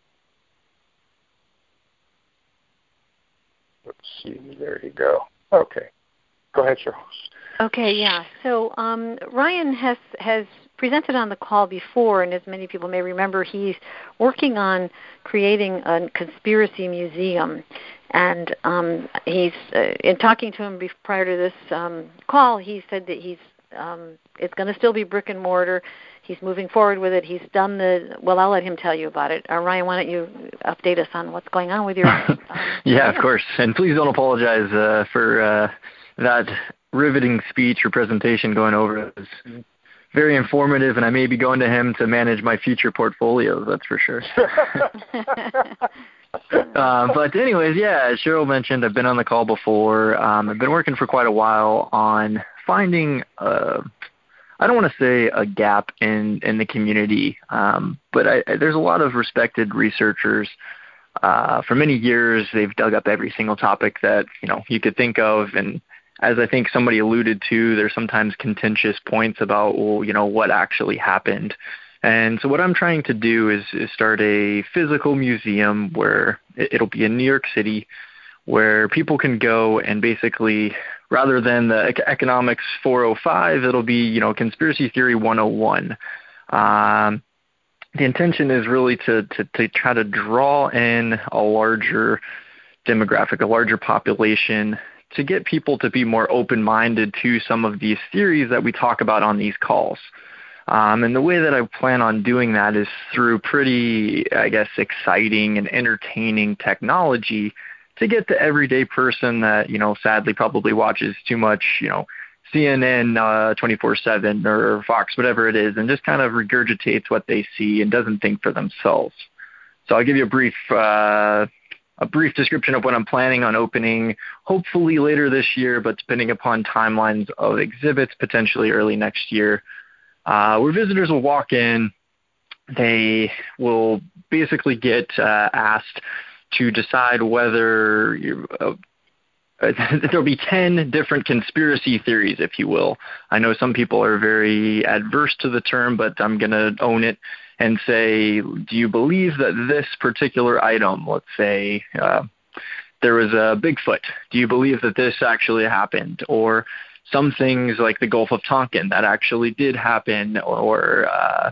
Let's see, there you go. Okay. Go ahead, Cheryl. Okay, yeah. So Ryan has presented on the call before, and as many people may remember, he's working on creating a conspiracy museum. And he's in talking to him prior to this call, he said that it's going to still be brick and mortar. He's moving forward with it. He's done well, I'll let him tell you about it. Ryan, why don't you update us on what's going on with your... Yeah, of course. And please don't apologize for that riveting speech or presentation going over. It was very informative, and I may be going to him to manage my future portfolios, that's for sure. But anyways, yeah, as Cheryl mentioned, I've been on the call before. I've been working for quite a while on finding... I don't want to say a gap in the community, but there's a lot of respected researchers. For many years, they've dug up every single topic that you could think of, and as I think somebody alluded to, there's sometimes contentious points about what actually happened. And so what I'm trying to do is start a physical museum where it'll be in New York City, where people can go and basically, rather than the economics 405, it'll be, conspiracy theory 101. The intention is really to try to draw in a larger demographic, a larger population, to get people to be more open-minded to some of these theories that we talk about on these calls. And the way that I plan on doing that is through pretty, I guess, exciting and entertaining technology to get the everyday person that, sadly probably watches too much, CNN 24/7 or Fox, whatever it is, and just kind of regurgitates what they see and doesn't think for themselves. So I'll give you a brief description of what I'm planning on opening, hopefully later this year, but depending upon timelines of exhibits, potentially early next year, where visitors will walk in. They will basically get asked to decide whether there'll be 10 different conspiracy theories, if you will. I know some people are very adverse to the term, but I'm going to own it and say, do you believe that this particular item, let's say there was a Bigfoot, do you believe that this actually happened? Or some things like the Gulf of Tonkin, that actually did happen, or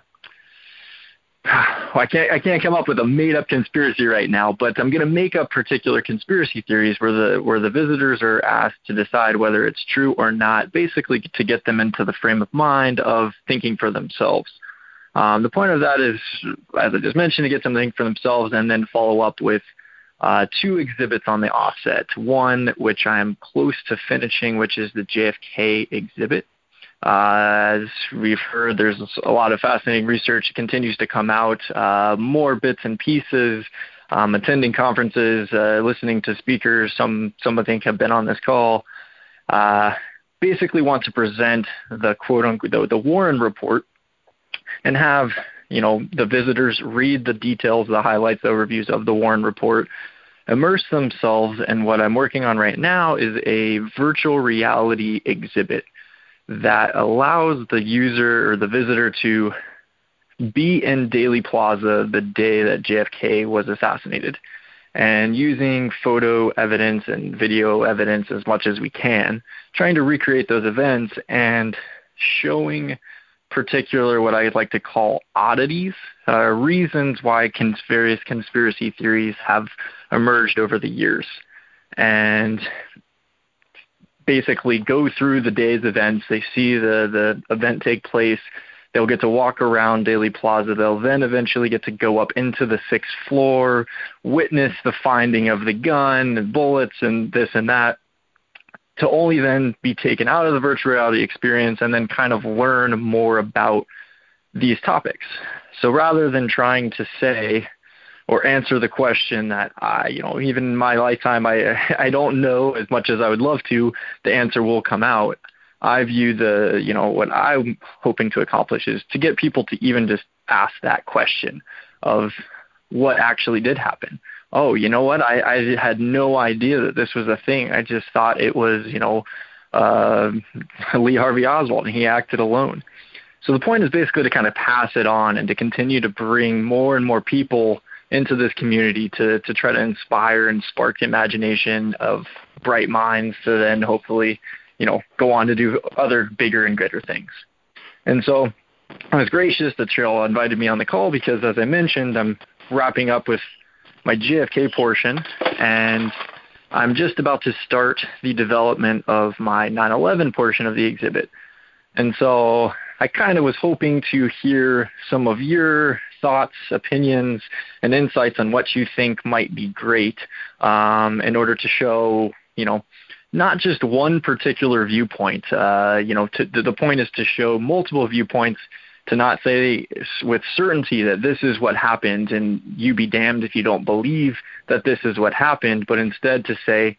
I can't come up with a made-up conspiracy right now, but I'm going to make up particular conspiracy theories where the visitors are asked to decide whether it's true or not, basically to get them into the frame of mind of thinking for themselves. The point of that is, as I just mentioned, to get them to think for themselves and then follow up with 2 exhibits on the offset. One, which I'm close to finishing, which is the JFK exhibit. As we've heard, there's a lot of fascinating research that continues to come out, more bits and pieces, attending conferences, listening to speakers, some I think have been on this call, basically want to present the quote-unquote, the Warren Report, and have, the visitors read the details, the highlights, overviews of the Warren Report, immerse themselves in what I'm working on right now is a virtual reality exhibit that allows the user or the visitor to be in Dealey Plaza the day that JFK was assassinated. and using photo evidence and video evidence as much as we can, trying to recreate those events and showing particular what I'd like to call oddities, reasons why various conspiracy theories have emerged over the years. And basically go through the day's events. They see the event take place. They'll get to walk around Dealey Plaza. They'll then eventually get to go up into the 6th floor, witness the finding of the gun and bullets and this and that, to only then be taken out of the virtual reality experience and then kind of learn more about these topics. So rather than trying to say or answer the question that even in my lifetime, I don't know as much as I would love to, the answer will come out. I view what I'm hoping to accomplish is to get people to even just ask that question of what actually did happen. Oh, you know what? I had no idea that this was a thing. I just thought it was, Lee Harvey Oswald, and he acted alone. So the point is basically to kind of pass it on and to continue to bring more and more people into this community to try to inspire and spark the imagination of bright minds to then hopefully, go on to do other bigger and greater things. And so I was gracious that Cheryl invited me on the call because, as I mentioned, I'm wrapping up with my JFK portion, and I'm just about to start the development of my 9/11 portion of the exhibit. And so I kind of was hoping to hear some of your thoughts, opinions, and insights on what you think might be great in order to show, not just one particular viewpoint. The point is to show multiple viewpoints, to not say with certainty that this is what happened and you be damned if you don't believe that this is what happened, but instead to say,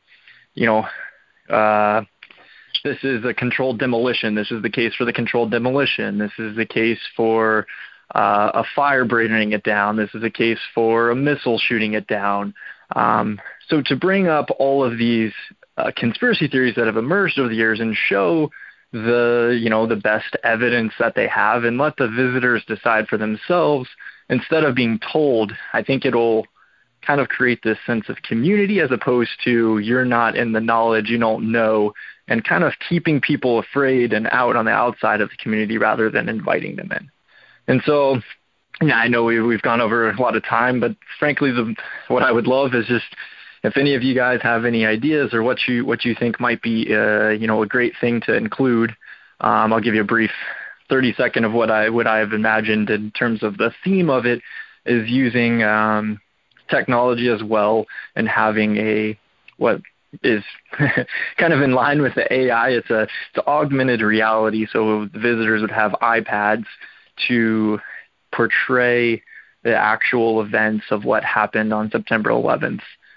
this is a controlled demolition. This is the case for the controlled demolition. This is the case for a fire bringing it down. This is a case for a missile shooting it down. So to bring up all of these conspiracy theories that have emerged over the years and show the best evidence that they have and let the visitors decide for themselves instead of being told, I think it'll kind of create this sense of community as opposed to you're not in the knowledge, you don't know, and kind of keeping people afraid and out on the outside of the community rather than inviting them in. And so, I know we've gone over a lot of time, but frankly, what I would love is just if any of you guys have any ideas or what you think might be a great thing to include, I'll give you a brief 30-second of what I have imagined in terms of the theme of it is using technology as well and having what is kind of in line with the AI. It's augmented reality, so the visitors would have iPads to portray the actual events of what happened on September 11th.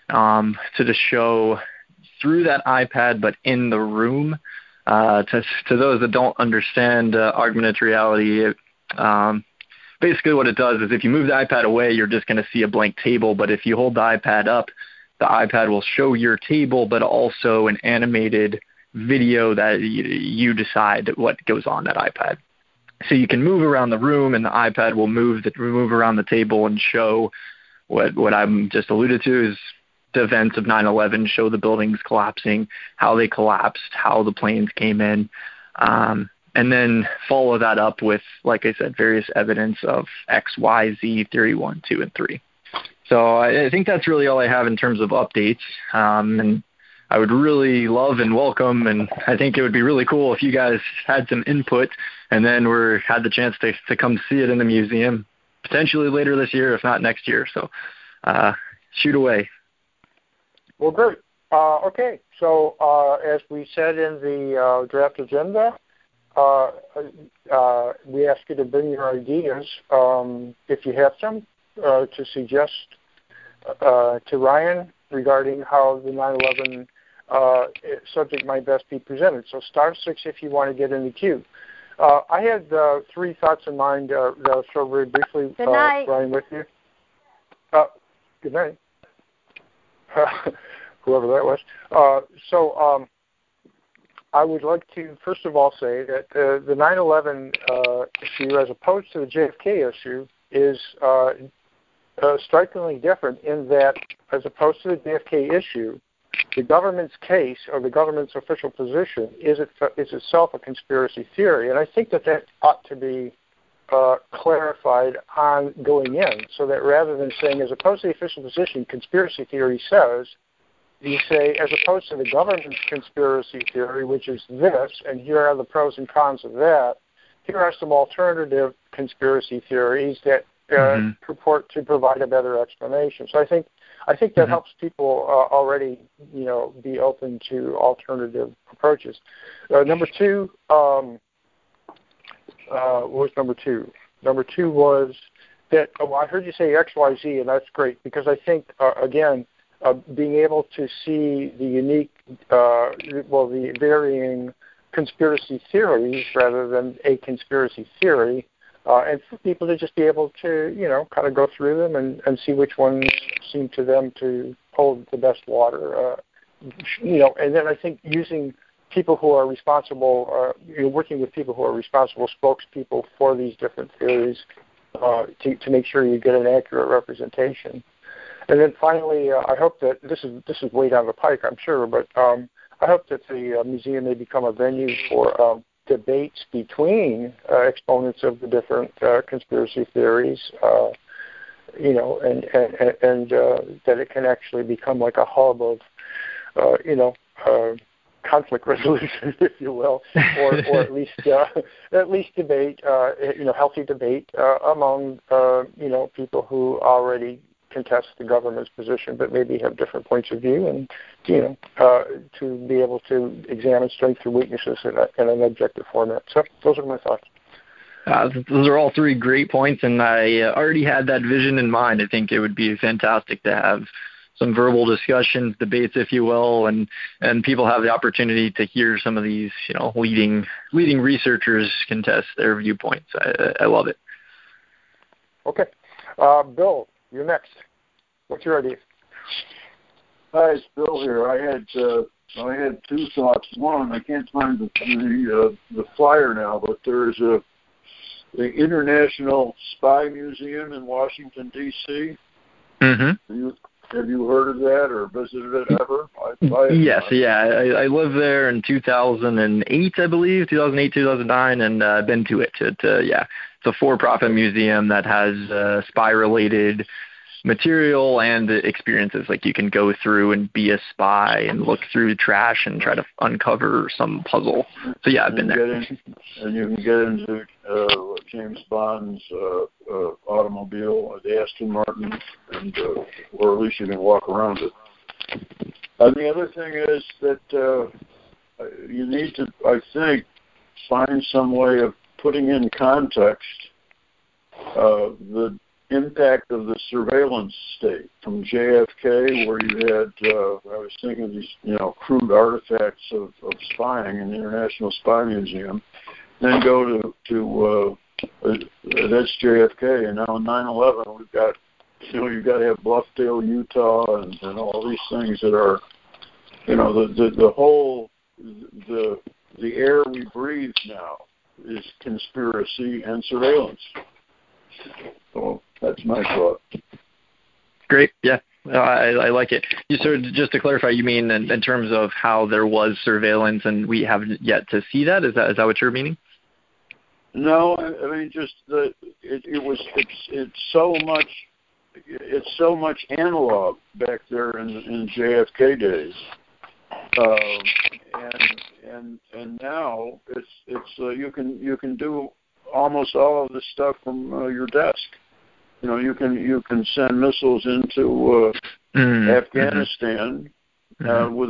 To just show through that iPad, but in the room. To those that don't understand augmented reality, basically what it does is if you move the iPad away, you're just going to see a blank table. But if you hold the iPad up, the iPad will show your table, but also an animated video that you decide what goes on that iPad. So you can move around the room, and the iPad will move around the table and show what I'm just alluded to is the events of 9/11, show the buildings collapsing, how they collapsed, how the planes came in, and then follow that up with, like I said, various evidence of X, Y, Z, Theory 1, 2, and 3. So I think that's really all I have in terms of updates, and I would really love and welcome, and I think it would be really cool if you guys had some input and then had the chance to come see it in the museum, potentially later this year, if not next year. So shoot away. Well, great. Okay, so as we said in the draft agenda, we ask you to bring your ideas, if you have some, to suggest to Ryan regarding how the 9/11 subject might best be presented. So *6 if you want to get in the queue. I had 3 thoughts in mind that I'll show very briefly, good night. Ryan, with you. Good night. Whoever that was. So I would like to, first of all, say that the 9/11 issue, as opposed to the JFK issue, is strikingly different in that, as opposed to the JFK issue, the government's case or the government's official position is itself a conspiracy theory. And I think that ought to be clarified on going in, so that rather than saying, as opposed to the official position, conspiracy theory says, you say, as opposed to the government's conspiracy theory, which is this, and here are the pros and cons of that, here are some alternative conspiracy theories that purport to provide a better explanation. So I think that helps people already, be open to alternative approaches. Number two, what was number two? Number two was that, I heard you say XYZ, and that's great, because I think, again, being able to see the unique, the varying conspiracy theories rather than a conspiracy theory, and for people to just be able to, kind of go through them and see which ones seem to them to hold the best water, and then I think using people who are responsible, working with people who are responsible spokespeople for these different theories to make sure you get an accurate representation. And then finally, I hope that this is way down the pike, I'm sure, but I hope that the museum may become a venue for debates between exponents of the different conspiracy theories, and that it can actually become like a hub of, conflict resolution, if you will, or at least debate, healthy debate among people who already contest the government's position, but maybe have different points of view, and to be able to examine strengths and weaknesses in an objective format. So those are my thoughts. Those are all three great points, and I already had that vision in mind. I think it would be fantastic to have some verbal discussions, debates, if you will, and people have the opportunity to hear some of these, leading researchers contest their viewpoints. I love it. Okay, Bill, you're next. What's your idea? Hi, it's Bill here. I had two thoughts. One, I can't find the flyer now, but there's the International Spy Museum in Washington, D.C. Mm-hmm. Have you heard of that or visited it ever? Yes, I lived there in 2008, I believe, 2009, and I've been to it. It's a for-profit museum that has spy-related material and experiences. Like, you can go through and be a spy and look through trash and try to uncover some puzzle. So I've been there. And you can get into James Bond's automobile, the Aston Martin, and or at least you can walk around it. And the other thing is that you need to, I think, find some way of putting in context the impact of the surveillance state from JFK, where you had, I was thinking of these, crude artifacts of spying in the International Spy Museum, then go to that's JFK, and now 9/11, we've got, you've got to have Bluffdale, Utah, and all these things that are, the whole, the air we breathe now is conspiracy and surveillance. So that's my thought. Great. Yeah, I like it. So just to clarify, you mean in terms of how there was surveillance and we haven't yet to see that? Is that what you're meaning? No, I mean just that it's so much analog back there in JFK days, and now it's you can do almost all of this stuff from your desk. You can send missiles into Afghanistan with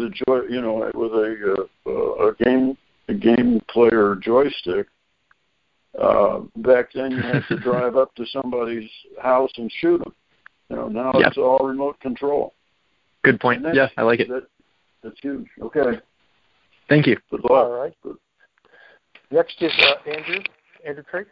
a game player joystick. Back then, you had to drive up to somebody's house and shoot them. Now it's all remote control. Good point. Yeah, I like it. That's huge. Okay. Thank you. Good luck. All right. Good. Next is Andrew Craig.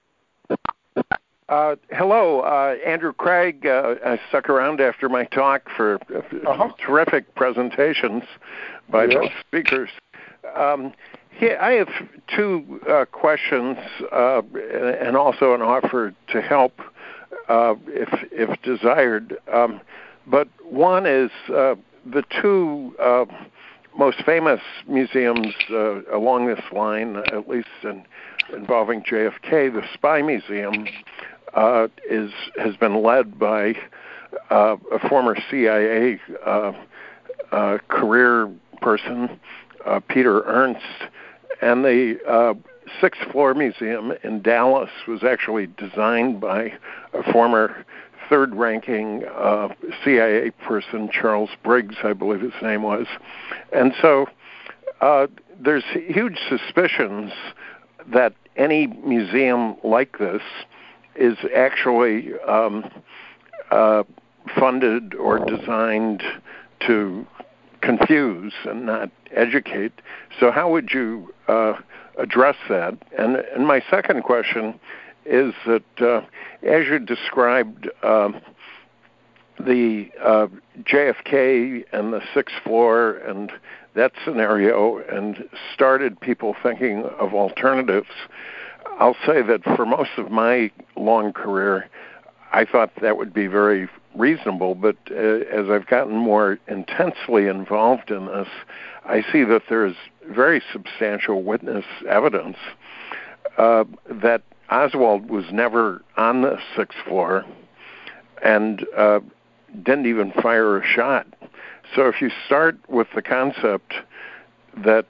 Hello, Andrew Craig. I stuck around after my talk for terrific presentations by both speakers. I have two questions and also an offer to help. if desired. But one is the two most famous museums along this line, at least involving JFK. The Spy Museum has been led by a former CIA career person, Peter Ernst, and the Sixth Floor Museum in Dallas was actually designed by a former third-ranking CIA person, Charles Briggs, I believe his name was. And so there's huge suspicions that any museum like this is actually funded or designed to confuse and not educate. So how would you address that? And my second question is that as you described the JFK and the Sixth Floor and that scenario and started people thinking of alternatives, I'll say that for most of my long career, I thought that would be very reasonable, but as I've gotten more intensely involved in this, I see that there's very substantial witness evidence that Oswald was never on the Sixth Floor and didn't even fire a shot. So if you start with the concept that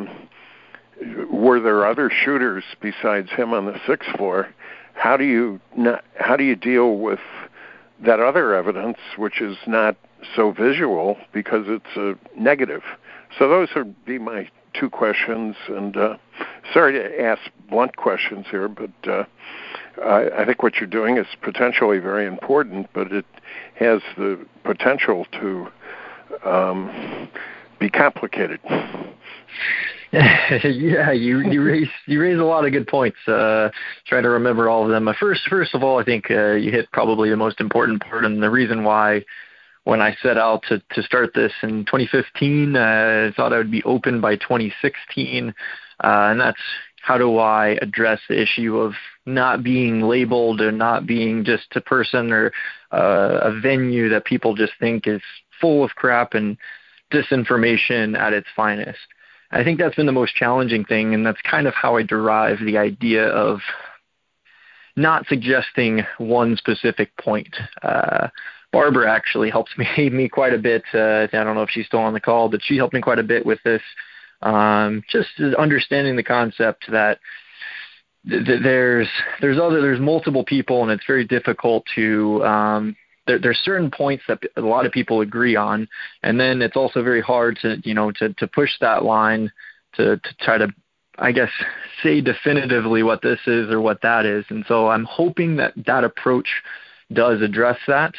were there other shooters besides him on the Sixth Floor, how do you deal with that other evidence, which is not so visual because it's a negative? So those would be my two questions, and sorry to ask blunt questions here, but I think what you're doing is potentially very important, but it has the potential to be complicated. Yeah, you raise a lot of good points. Try to remember all of them. First of all, I think you hit probably the most important part, and the reason why when I set out to start this in 2015, I thought I would be open by 2016, and that's how do I address the issue of not being labeled or not being just a person or a venue that people just think is full of crap and disinformation at its finest. I think that's been the most challenging thing, and that's kind of how I derive the idea of not suggesting one specific point. Barbara actually helps me quite a bit. I don't know if she's still on the call, but she helped me quite a bit with this. Just understanding the concept that there's multiple people, and it's very difficult to there's certain points that a lot of people agree on, and then it's also very hard to push that line to try to, I guess, say definitively what this is or what that is. And so I'm hoping that approach does address that.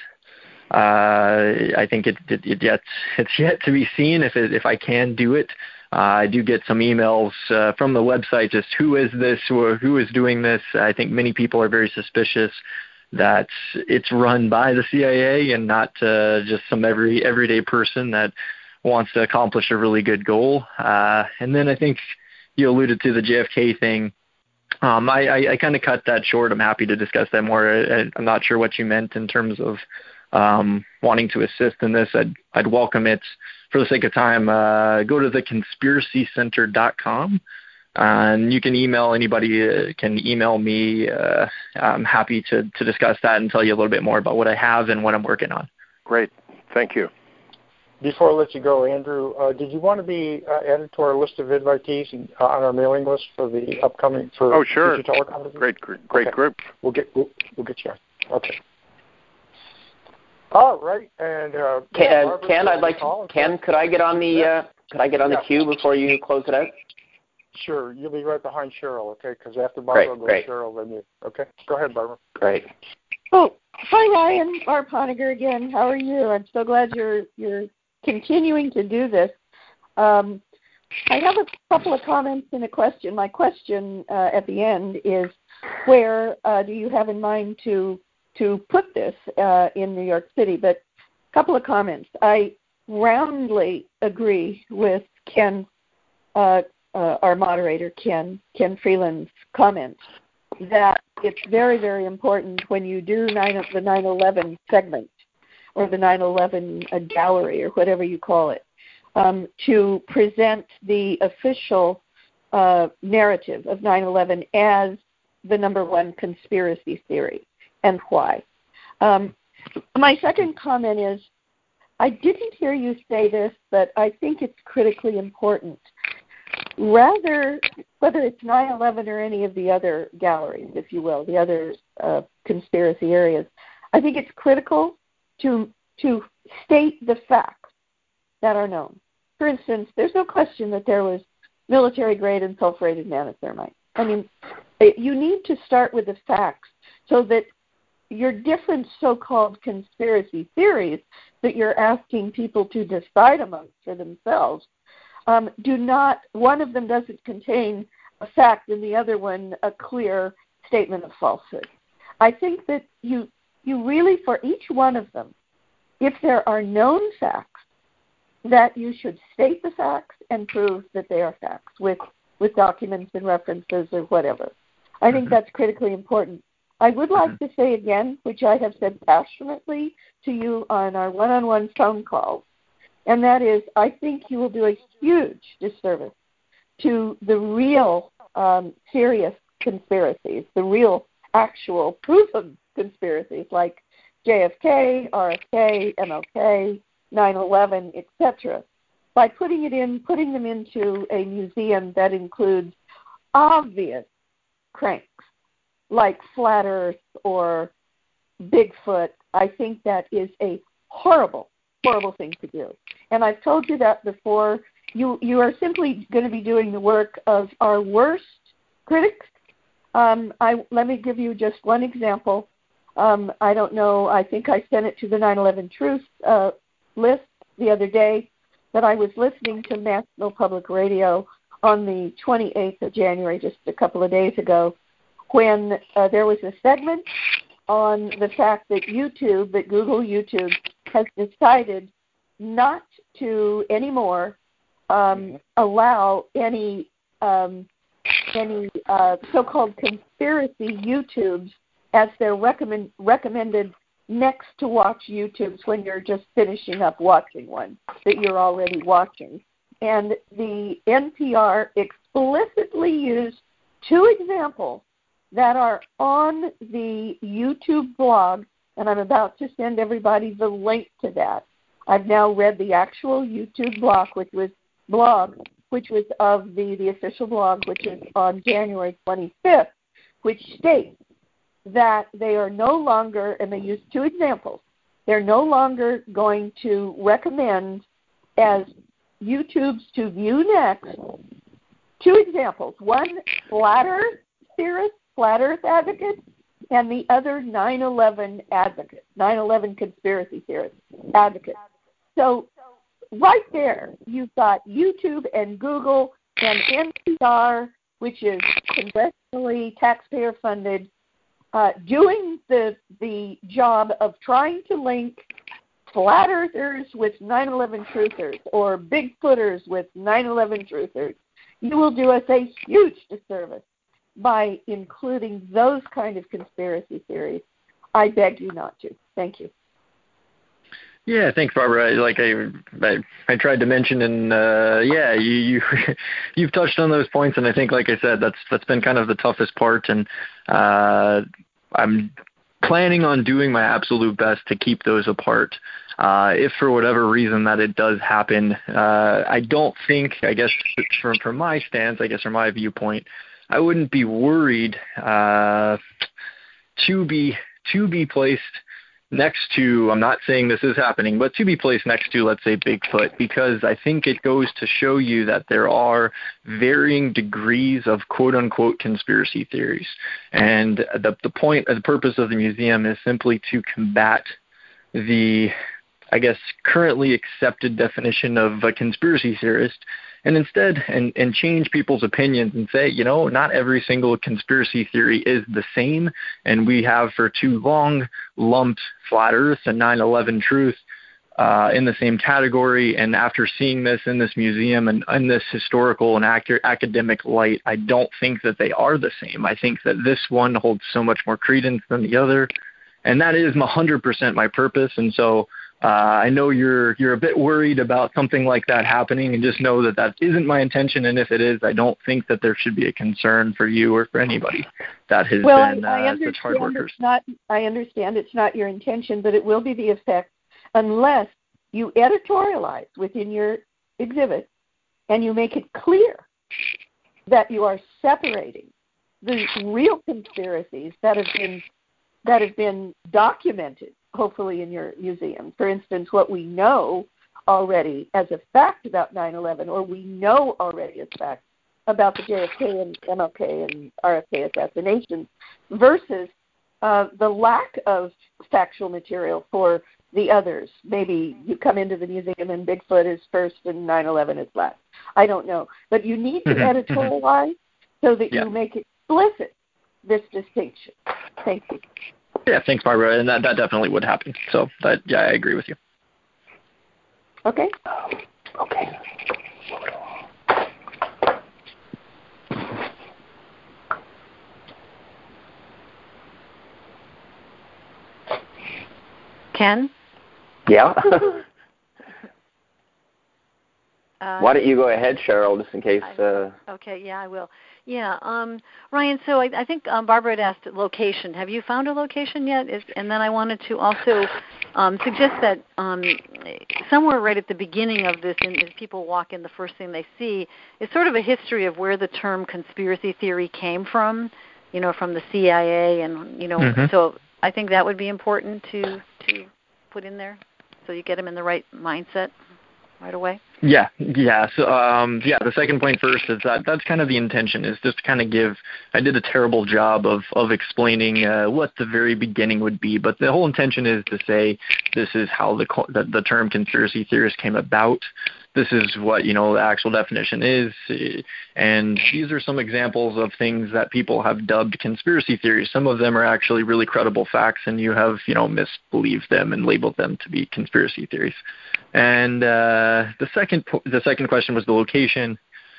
I think it's yet to be seen if I can do it. I do get some emails from the website, just who is this or who is doing this. I think many people are very suspicious that it's run by the CIA and not just some everyday person that wants to accomplish a really good goal. And then I think you alluded to the JFK thing. I kind of cut that short. I'm happy to discuss that more. I'm not sure what you meant in terms of wanting to assist in this. I'd welcome it. For the sake of time, go to theconspiracycenter.com. And you can email anybody, can email me. I'm happy to discuss that and tell you a little bit more about what I have and what I'm working on. Great. Thank you. Before I let you go, Andrew, did you want to be added to our list of invitees on our mailing list for the upcoming Oh, sure. Future Telecom? Great okay. Group. We'll get you on. Okay. All right, and Ken, Ken, could I get on the queue before you close it out? Sure, you'll be right behind Cheryl, okay? Because after Barbara goes Cheryl, then you. Okay, go ahead, Barbara. Great. Oh, hi Ryan, Barb Honegger again. How are you? I'm so glad you're continuing to do this. I have a couple of comments and a question. My question at the end is, where do you have in mind to put this in New York City? But a couple of comments. I roundly agree with Ken, our moderator, Ken Freeland's comments that it's very, very important when you do the 9/11 segment or the 9/11 gallery or whatever you call it, to present the official narrative of 9/11 as the number one conspiracy theory and why. My second comment is, I didn't hear you say this, but I think it's critically important. Whether it's 9/11 or any of the other galleries, if you will, the other conspiracy areas, I think it's critical to state the facts that are known. For instance, there's no question that there was military-grade and sulfurated nanothermite. I mean, you need to start with the facts so that your different so-called conspiracy theories that you're asking people to decide amongst for themselves one of them doesn't contain a fact and the other one a clear statement of falsehood. I think that you really, for each one of them, if there are known facts, that you should state the facts and prove that they are facts with documents and references or whatever. I think that's critically important. I would like to say again, which I have said passionately to you on our one-on-one phone calls, and that is, I think you will do a huge disservice to the real serious conspiracies, the real actual proven conspiracies like JFK, RFK, MLK, 9/11, etc., by putting them into a museum that includes obvious cranks like Flat Earth or Bigfoot. I think that is a horrible, horrible thing to do. And I've told you that before. You are simply going to be doing the work of our worst critics. Let me give you just one example. I don't know, I think I sent it to the 9/11 Truth list the other day, that I was listening to National Public Radio on the 28th of January, just a couple of days ago, when there was a segment on the fact that Google YouTube has decided not to anymore allow any so-called conspiracy YouTubes as their recommended next to watch YouTubes when you're just finishing up watching one that you're already watching. And the NPR explicitly used two examples that are on the YouTube blog, and I'm about to send everybody the link to that. I've now read the actual YouTube blog, which was of the official blog, which is on January 25th, which states that they are no longer, and they use two examples, they're no longer going to recommend as YouTubes to view next. Two examples. One, Flat Earth theorist, Flat Earth advocate, and the other 9/11 advocate, 9/11 conspiracy theorist advocate. So right there, you've got YouTube and Google and NPR, which is congressionally taxpayer-funded, doing the job of trying to link Flat Earthers with 9/11 truthers or Bigfooters with 9/11 truthers. You will do us a huge disservice by including those kind of conspiracy theories. I beg you not to. Thank you. Yeah, thanks, Barbara. I tried to mention, and you've touched on those points, and I think, like I said, that's been kind of the toughest part, and I'm planning on doing my absolute best to keep those apart. If for whatever reason that it does happen, I don't think, I guess from my stance, I guess from my viewpoint, I wouldn't be worried to be placed next to, I'm not saying this is happening, but to be placed next to, let's say, Bigfoot, because I think it goes to show you that there are varying degrees of quote-unquote conspiracy theories. And the purpose of the museum is simply to combat the, I guess, currently accepted definition of a conspiracy theorist, and instead and change people's opinions and say, not every single conspiracy theory is the same, and we have for too long lumped Flat Earth and 9/11 truth in the same category. And after seeing this in this museum and in this historical and academic light, I don't think that they are the same. I think that this one holds so much more credence than the other, and that is 100% my purpose. And so I know you're a bit worried about something like that happening, and just know that that isn't my intention. And if it is, I don't think that there should be a concern for you or for anybody that has been such hard workers. I understand it's not your intention, but it will be the effect unless you editorialize within your exhibit and you make it clear that you are separating the real conspiracies that have been documented, hopefully in your museum. For instance, what we know already as a fact about 9/11, or we know already as fact about the JFK and MLK and RFK assassinations, versus the lack of factual material for the others. Maybe you come into the museum and Bigfoot is first and 9/11 is last. I don't know. But you need to editorialize so that you make explicit this distinction. Thank you. Yeah, thanks, Barbara. And that definitely would happen. So, I agree with you. Okay. Okay. Ken? Yeah. Why don't you go ahead, Cheryl, just in case. Okay, yeah, I will. Yeah, Ryan, so I think Barbara had asked location. Have you found a location yet? And then I wanted to also suggest that somewhere right at the beginning of this, and as people walk in, the first thing they see is sort of a history of where the term conspiracy theory came from, from the CIA, and, so I think that would be important to put in there so you get them in the right mindset right away. Yeah. So, the second point first is that's kind of the intention, is just to kind of I did a terrible job of explaining what the very beginning would be, but the whole intention is to say this is how the term conspiracy theorist came about. This is what, the actual definition is. And these are some examples of things that people have dubbed conspiracy theories. Some of them are actually really credible facts, and you have, misbelieved them and labeled them to be conspiracy theories. And the second question was the location.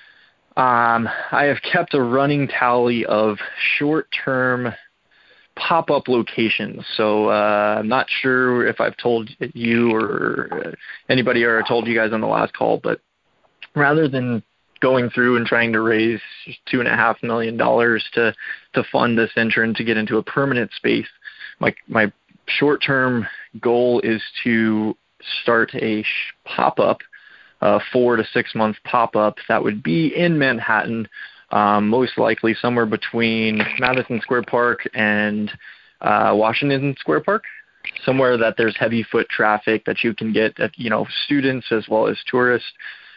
I have kept a running tally of short-term pop-up locations. So I'm not sure if I've told you or anybody or told you guys on the last call, but rather than going through and trying to raise $2.5 million to fund this venture and to get into a permanent space, my short-term goal is to start a pop-up, 4 to 6 month pop-up that would be in Manhattan, most likely somewhere between Madison Square Park and Washington Square Park, somewhere that there's heavy foot traffic that you can get, students as well as tourists.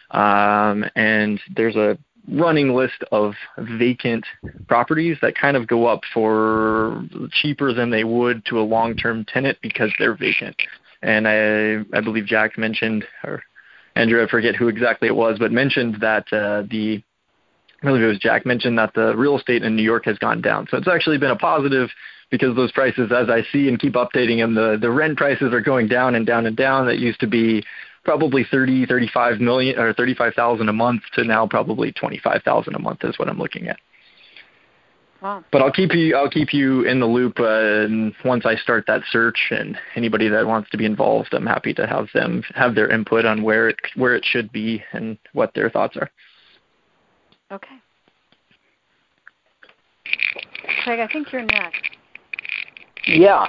And there's a running list of vacant properties that kind of go up for cheaper than they would to a long-term tenant because they're vacant. And I believe Jack mentioned, or Andrew, I forget who exactly it was, but mentioned that I believe it was Jack mentioned that the real estate in New York has gone down. So it's actually been a positive because those prices, as I see and keep updating them, the rent prices are going down and down and down. That used to be probably $35 million or $35,000 a month to now probably $25,000 a month is what I'm looking at. Wow. But I'll keep you in the loop once I start that search, and anybody that wants to be involved, I'm happy to have them have their input on where it should be and what their thoughts are. Okay. Craig, I think you're next. Yeah.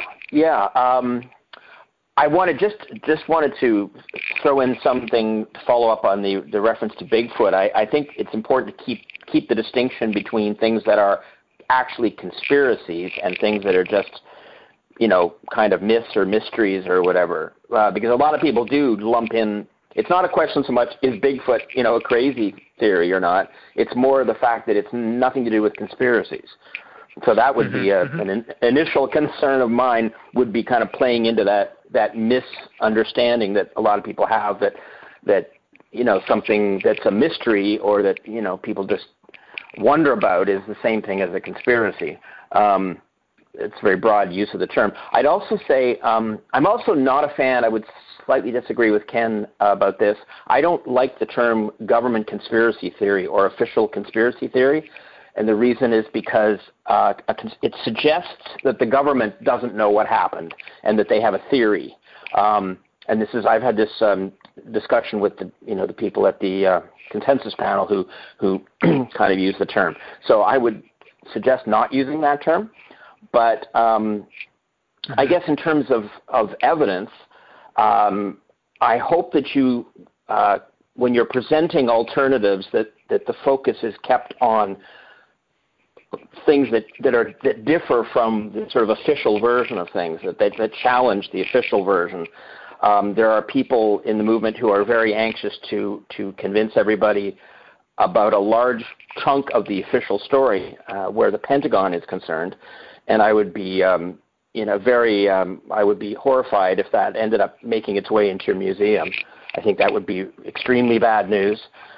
I wanted to throw in something to follow up on the reference to Bigfoot. I think it's important to keep the distinction between things that are actually conspiracies and things that are just, kind of myths or mysteries or whatever. Because a lot of people do lump in. It's not a question so much, is Bigfoot, a crazy theory or not? It's more the fact that it's nothing to do with conspiracies. So that would be an initial concern of mine, would be kind of playing into that misunderstanding that a lot of people have that something that's a mystery or that, people just wonder about is the same thing as a conspiracy. It's a very broad use of the term. I'd also say I'm also not a fan, I would slightly disagree with Ken about this. I don't like the term government conspiracy theory or official conspiracy theory, and the reason is because it suggests that the government doesn't know what happened and that they have a theory. And this is, I've had this discussion with the people at the consensus panel who kind of use the term. So I would suggest not using that term. But I guess in terms of evidence, I hope that you, when you're presenting alternatives, that the focus is kept on things that differ from the sort of official version of things, that challenge the official version. There are people in the movement who are very anxious to convince everybody about a large chunk of the official story where the Pentagon is concerned, and I would be I would be horrified if that ended up making its way into your museum. I think that would be extremely bad news.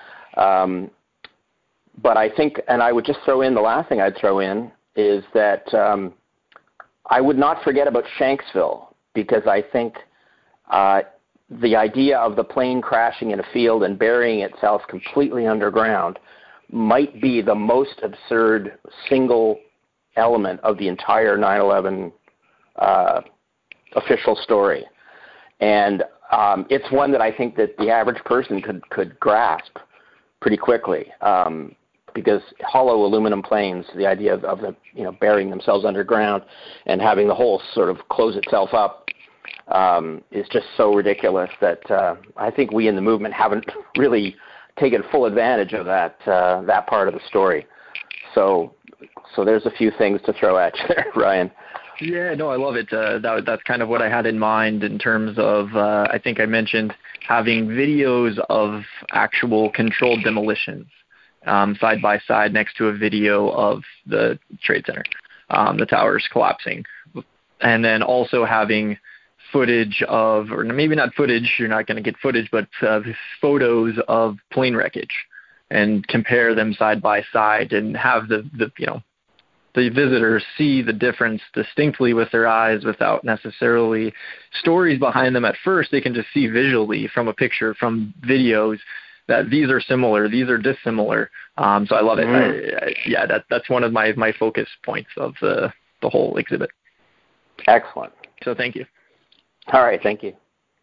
But I think, and I would just throw in, the last thing I'd throw in is that I would not forget about Shanksville, because I think the idea of the plane crashing in a field and burying itself completely underground might be the most absurd single element of the entire 9/11 official story. And it's one that I think that the average person could grasp pretty quickly, because hollow aluminum planes, the idea of the, burying themselves underground and having the hole sort of close itself up, is just so ridiculous that I think we in the movement haven't really taken full advantage of that part of the story. So there's a few things to throw at you there, Ryan. Yeah, no, I love it. That's kind of what I had in mind in terms of, I think I mentioned having videos of actual controlled demolitions side by side next to a video of the Trade Center, the towers collapsing. And then also having footage of, or maybe not footage, you're not going to get footage, but photos of plane wreckage, and compare them side by side and have the visitors see the difference distinctly with their eyes without necessarily stories behind them at first. They can just see visually from a picture, from videos, that these are similar, these are dissimilar. So I love it. That's one of my focus points of the whole exhibit. Excellent. So thank you. All right, thank you.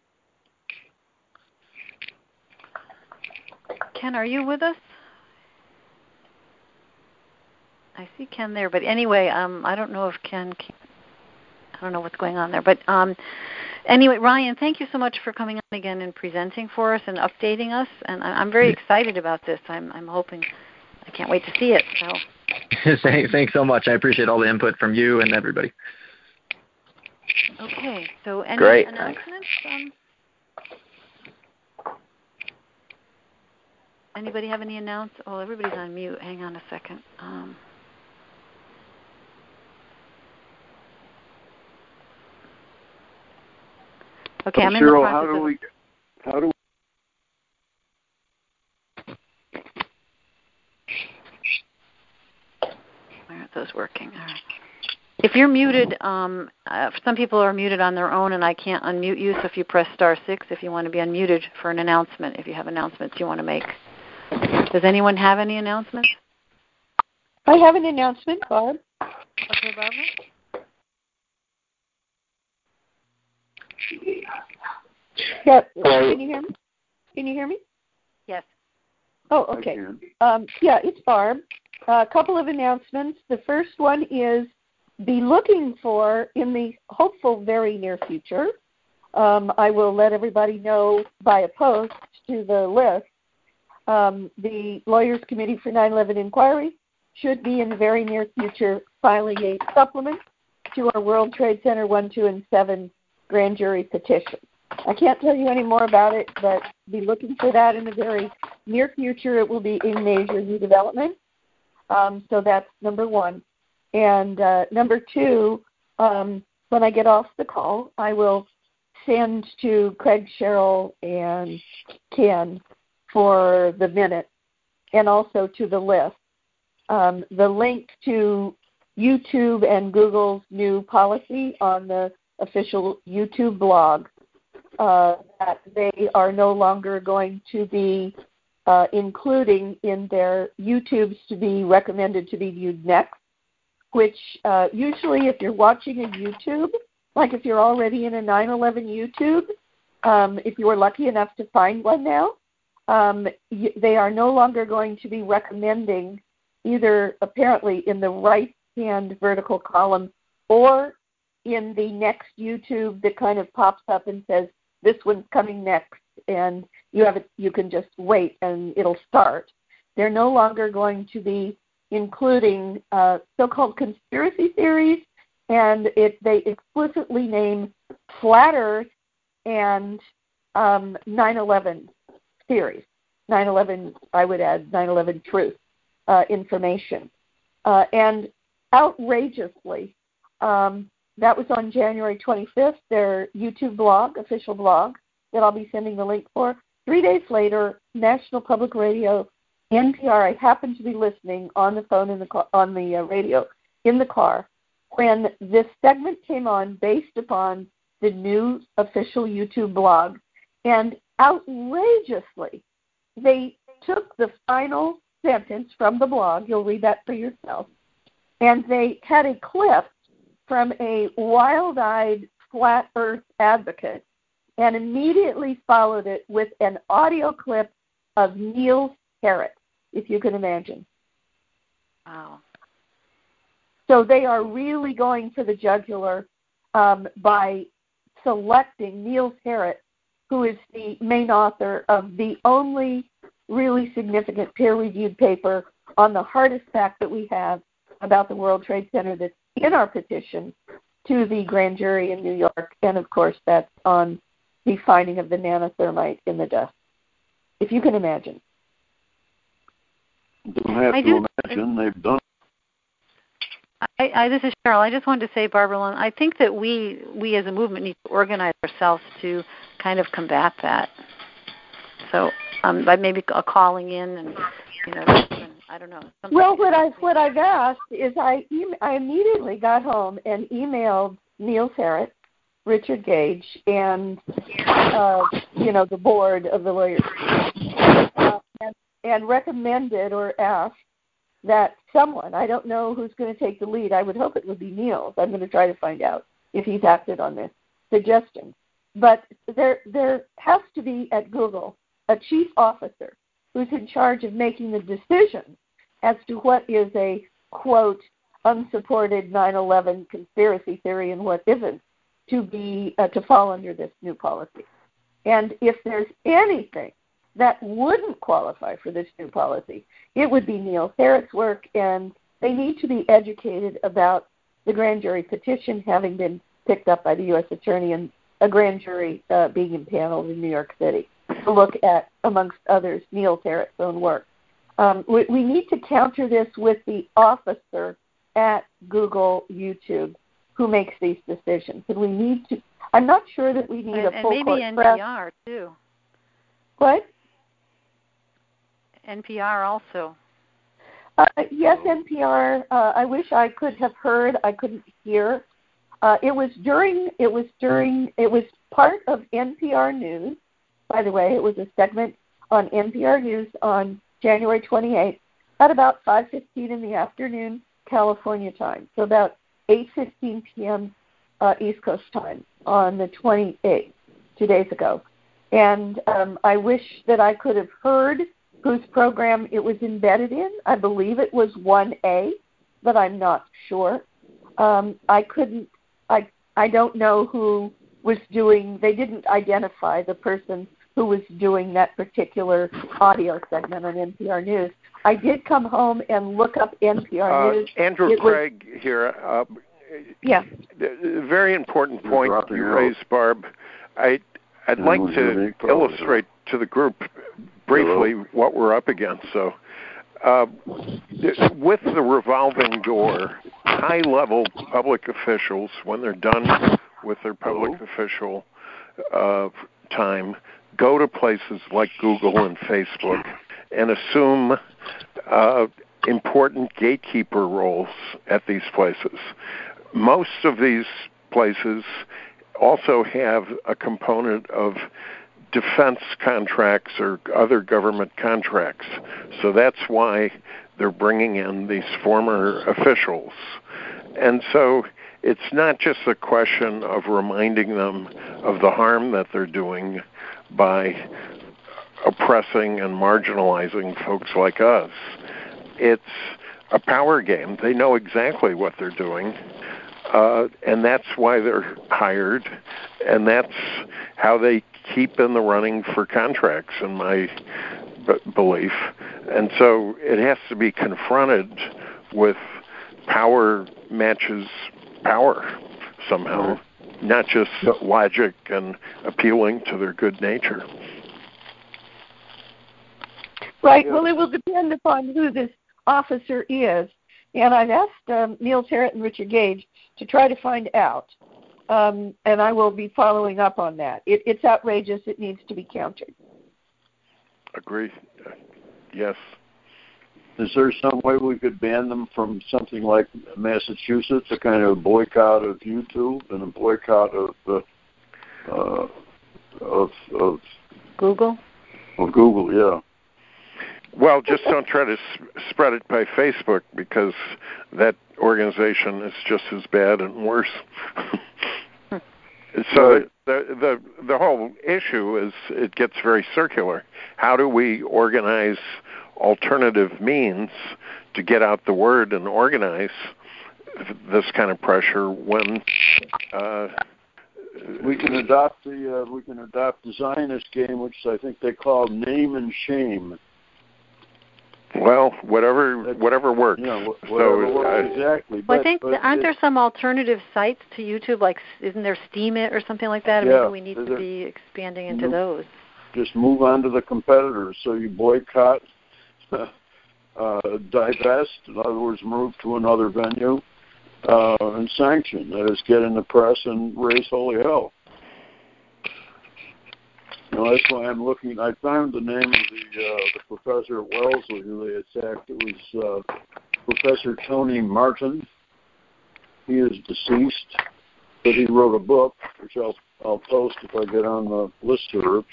Ken, are you with us? I see Ken there, but anyway, I don't know if Ken I don't know what's going on there. But anyway, Ryan, thank you so much for coming on again and presenting for us and updating us. And I'm very excited about this. I'm hoping, I can't wait to see it. So. Thanks so much. I appreciate all the input from you and everybody. Okay, so any Great, announcements? Anybody have any announcements? Oh, everybody's on mute. Hang on a second. Okay, I'm in the process how do we Why aren't those working? All right. If you're muted, some people are muted on their own, and I can't unmute you, so if you press *6 if you want to be unmuted for an announcement, if you have announcements you want to make. Does anyone have any announcements? I have an announcement, Barb. Okay, Barbara. Yeah, can you hear me? Can you hear me? Yes. Oh, okay. Yeah, it's Barb. A couple of announcements. The first one is be looking for, in the hopeful very near future, I will let everybody know by a post to the list, the Lawyers Committee for 9/11 Inquiry should be in the very near future filing a supplement to our World Trade Center 1, 2, and 7 grand jury petition. I can't tell you any more about it, but be looking for that in the very near future. It will be a major new development. So that's number one. And number two, when I get off the call, I will send to Craig, Cheryl, and Ken for the minute, and also to the list, the link to YouTube and Google's new policy on the official YouTube blog that they are no longer going to be including in their YouTubes to be recommended to be viewed next, which usually if you're watching a YouTube, like if you're already in a 9/11 YouTube, if you were lucky enough to find one now, they are no longer going to be recommending either apparently in the right-hand vertical column or in the next YouTube that kind of pops up and says, this one's coming next, and you can just wait and it'll start. They're no longer going to be including so-called conspiracy theories, and they explicitly name Flat Earth and 9/11 theories. 9/11, I would add 9/11 truth information. And outrageously, that was on January 25th, their YouTube blog, official blog, that I'll be sending the link for. 3 days later, National Public Radio, NPR, I happened to be listening on the phone on the radio in the car when this segment came on based upon the new official YouTube blog, and outrageously, they took the final sentence from the blog, you'll read that for yourself, and they had a clip from a wild-eyed flat earth advocate and immediately followed it with an audio clip of Neil Harrit, if you can imagine. Wow. So they are really going for the jugular by selecting Neil Harrit, who is the main author of the only really significant peer-reviewed paper on the hardest fact that we have about the World Trade Center that's in our petition to the grand jury in New York, and of course that's on the finding of the nanothermite in the dust, if you can imagine. Don't have to imagine, they've done. This is Cheryl. I just wanted to say, Barbara Lund, I think that we as a movement need to organize ourselves to kind of combat that. So by maybe calling in and, I don't know. Well, what I've asked is I immediately got home and emailed Neil Harrit, Richard Gage, and the board of the lawyers, and recommended or asked that someone, I don't know who's going to take the lead. I would hope it would be Neil. I'm going to try to find out if he's acted on this suggestion. But there has to be at Google a chief officer who's in charge of making the decision as to what is a, quote, unsupported 9/11 conspiracy theory and what isn't, to fall under this new policy. And if there's anything that wouldn't qualify for this new policy, it would be Neil Harrit's work, and they need to be educated about the grand jury petition having been picked up by the U.S. Attorney and a grand jury being impaneled in New York City to look at, amongst others, Neil Harrit's own work. We need to counter this with the officer at Google YouTube who makes these decisions. And we need to, I'm not sure that we need a full court press. And maybe NPR, too. What? NPR also. Yes, NPR. I wish I could have heard. I couldn't hear. It was part of NPR News. By the way, it was a segment on NPR News on January 28th at about 5:15 in the afternoon, California time. So about 8:15 p.m. East Coast time on the 28th, 2 days ago. And I wish that I could have heard whose program it was embedded in. I believe it was 1A, but I'm not sure. I don't know who was doing, they didn't identify the person who was doing that particular audio segment on NPR News. I did come home and look up NPR News. Andrew Craig here. Yeah. Very important point you raised, Barb. I'd like to illustrate to the group briefly what we're up against. So, with the revolving door, high-level public officials, when they're done with their public official time, go to places like Google and Facebook and assume important gatekeeper roles at these places. Most of these places also have a component of defense contracts or other government contracts. So that's why they're bringing in these former officials. And so it's not just a question of reminding them of the harm that they're doing by oppressing and marginalizing folks like us. It's a power game. They know exactly what they're doing, and that's why they're hired, and that's how they keep in the running for contracts, in my belief. And so it has to be confronted with power matches power somehow, not just logic and appealing to their good nature. Right. Well, it will depend upon who this officer is. And I've asked Neil Terrett and Richard Gage to try to find out. And I will be following up on that. It's outrageous. It needs to be countered. Agree. Yes. Is there some way we could ban them from something like Massachusetts, a kind of boycott of YouTube and a boycott of Google? Of Google, yeah. Well, just don't try to spread it by Facebook, because that organization is just as bad and worse. So the whole issue is, it gets very circular. How do we organize alternative means to get out the word and organize this kind of pressure when we can adopt the Zionist game, which I think they call name and shame. Well, whatever works. Whatever works, exactly. Well, I think, aren't there some alternative sites to YouTube? Like, isn't there Steemit or something like that? Yeah, maybe we need to be expanding into those. Just move on to the competitors. So you boycott, divest, in other words, move to another venue, and sanction. That is, get in the press and raise holy hell. That's why I'm looking. I found the name of the professor at Wellesley who they attacked. It was Professor Tony Martin. He is deceased, but he wrote a book, which I'll post if I get on the listserv.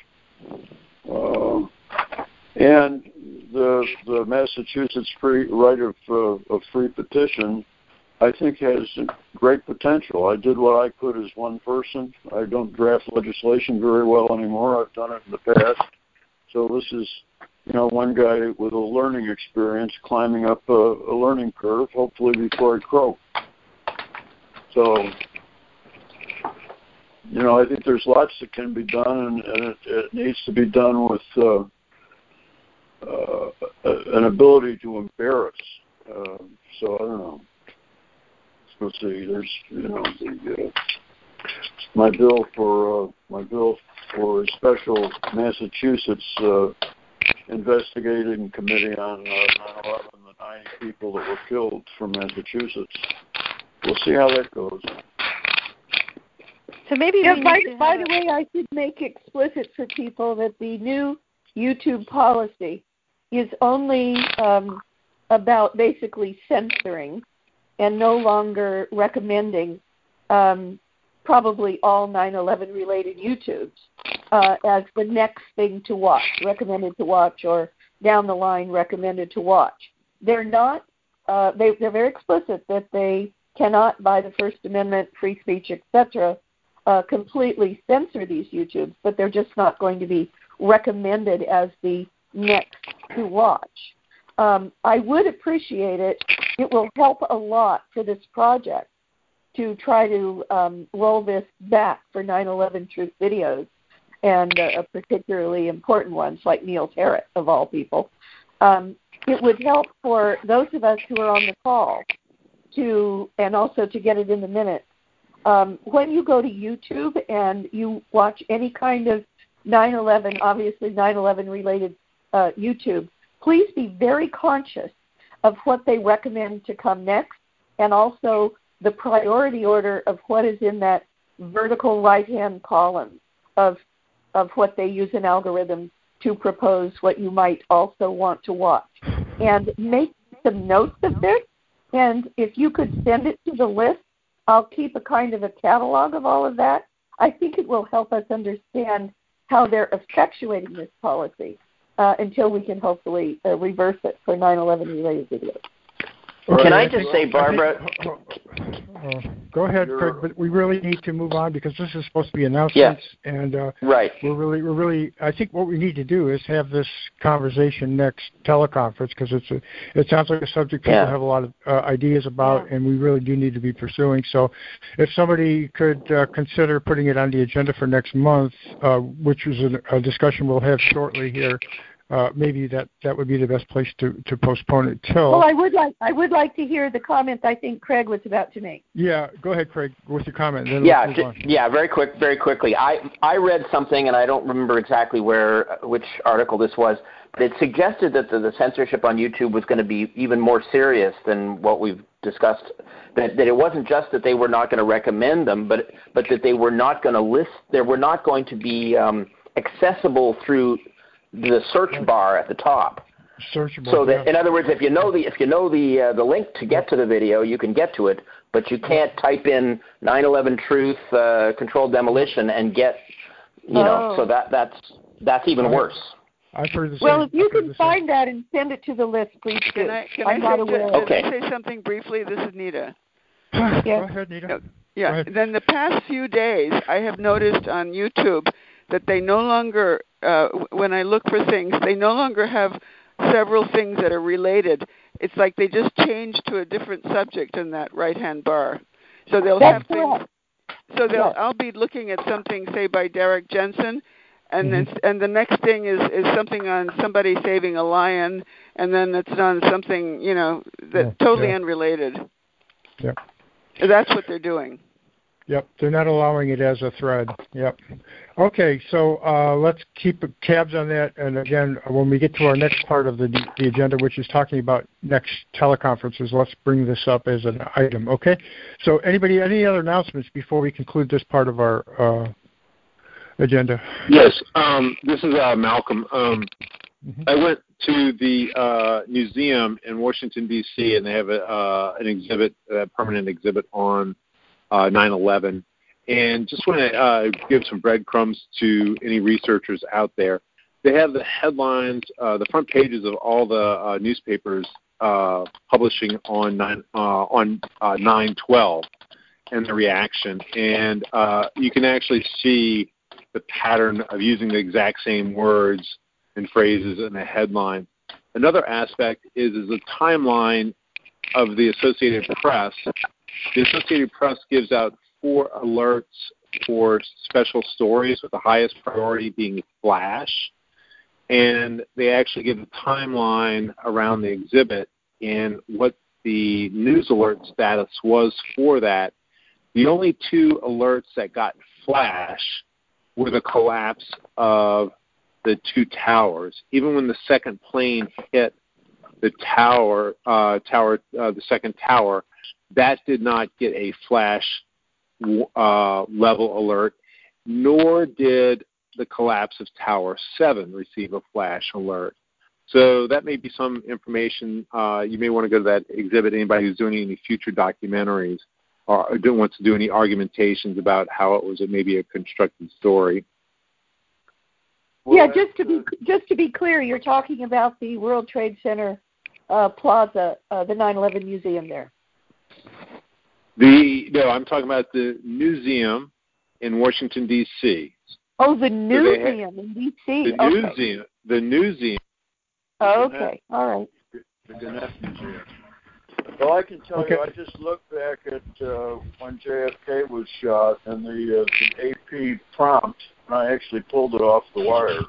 And the Massachusetts right of free petition, I think, has great potential. I did what I could as one person. I don't draft legislation very well anymore. I've done it in the past. So this is, one guy with a learning experience climbing up a learning curve, hopefully before I croak. So, I think there's lots that can be done, and it needs to be done with an ability to embarrass. So I don't know. Let's see. There's, my bill for a special Massachusetts investigating committee on 9/11, the 90 people that were killed from Massachusetts. We'll see how that goes. So maybe by the way, I should make explicit for people that the new YouTube policy is only about basically censoring and no longer recommending probably all 9/11 related YouTubes as the next thing to watch, recommended to watch, or down the line recommended to watch. They're not. They're very explicit that they cannot, by the First Amendment, free speech, etc., completely censor these YouTubes, but they're just not going to be recommended as the next to watch. I would appreciate it. It will help a lot for this project to try to roll this back for 9/11 truth videos, and particularly important ones like Neil Terrett, of all people. It would help for those of us who are on the call and also to get it in the minutes. When you go to YouTube and you watch any kind of 9/11, obviously 9/11 related YouTube, please be very conscious of what they recommend to come next, and also the priority order of what is in that vertical right-hand column of what they use in algorithms to propose what you might also want to watch. And make some notes of this, and if you could send it to the list, I'll keep a kind of a catalog of all of that. I think it will help us understand how they're effectuating this policy until we can hopefully reverse it for 9/11 related videos. Can I just say, Barbara? Go ahead, Craig. But we really need to move on because this is supposed to be announcements, and right. We're really. I think what we need to do is have this conversation next teleconference because it sounds like a subject people have a lot of ideas about, and we really do need to be pursuing. So, if somebody could consider putting it on the agenda for next month, which is a discussion we'll have shortly here. Maybe that would be the best place to postpone it till. Well, I would like to hear the comments I think Craig was about to make. Yeah, go ahead, Craig, with your comment. Then very quickly. I read something, and I don't remember exactly which article this was, but it suggested that the censorship on YouTube was going to be even more serious than what we've discussed. That it wasn't just that they were not going to recommend them, but that they were not going to list. They were not going to be accessible through the search bar at the top. Searchable. So that, in other words, if you know the link to get to the video, you can get to it, but you can't type in 9/11 truth, controlled demolition, and get, So that's even worse. I've heard the same. Well, if you can find that and send it to the list, please do. Can I say something briefly? This is Nita. Go ahead, Nita. Yeah. Then the past few days, I have noticed on YouTube that they no longer, when I look for things, they no longer have several things that are related. It's like they just change to a different subject in that right-hand bar. So they'll have things. So I'll be looking at something, say, by Derek Jensen, and and the next thing is something on somebody saving a lion, and then it's on something that's totally unrelated. Yep. That's what they're doing. Yep, they're not allowing it as a thread. Yep. Okay, so let's keep tabs on that. And again, when we get to our next part of the agenda, which is talking about next teleconferences, let's bring this up as an item. Okay. So, any other announcements before we conclude this part of our agenda? Yes. This is Malcolm. I went to the museum in Washington D.C. and they have an exhibit, a permanent exhibit on 9/11, and just want to give some breadcrumbs to any researchers out there. They have the headlines, the front pages of all the newspapers publishing on 9/12 and the reaction, and you can actually see the pattern of using the exact same words and phrases in the headline. Another aspect is the timeline of the Associated Press. The Associated Press gives out 4 alerts for special stories, with the highest priority being flash. And they actually give a timeline around the exhibit and what the news alert status was for that. The only 2 alerts that got flash were the collapse of the 2 towers. Even when the second plane hit the the second tower, that did not get a flash level alert, nor did the collapse of Tower 7 receive a flash alert. So that may be some information. You may want to go to that exhibit, anybody who's doing any future documentaries or wants to do any argumentations about how it was maybe a constructed story. Yeah, just to be clear, you're talking about the World Trade Center Plaza, the 9/11 museum there. No, I'm talking about the museum in Washington, D.C. Oh, the museum in D.C. The museum. Oh, okay, all right. The Gannett Museum. Well, I can tell you, I just looked back at when JFK was shot, and the AP prompt, and I actually pulled it off the wire,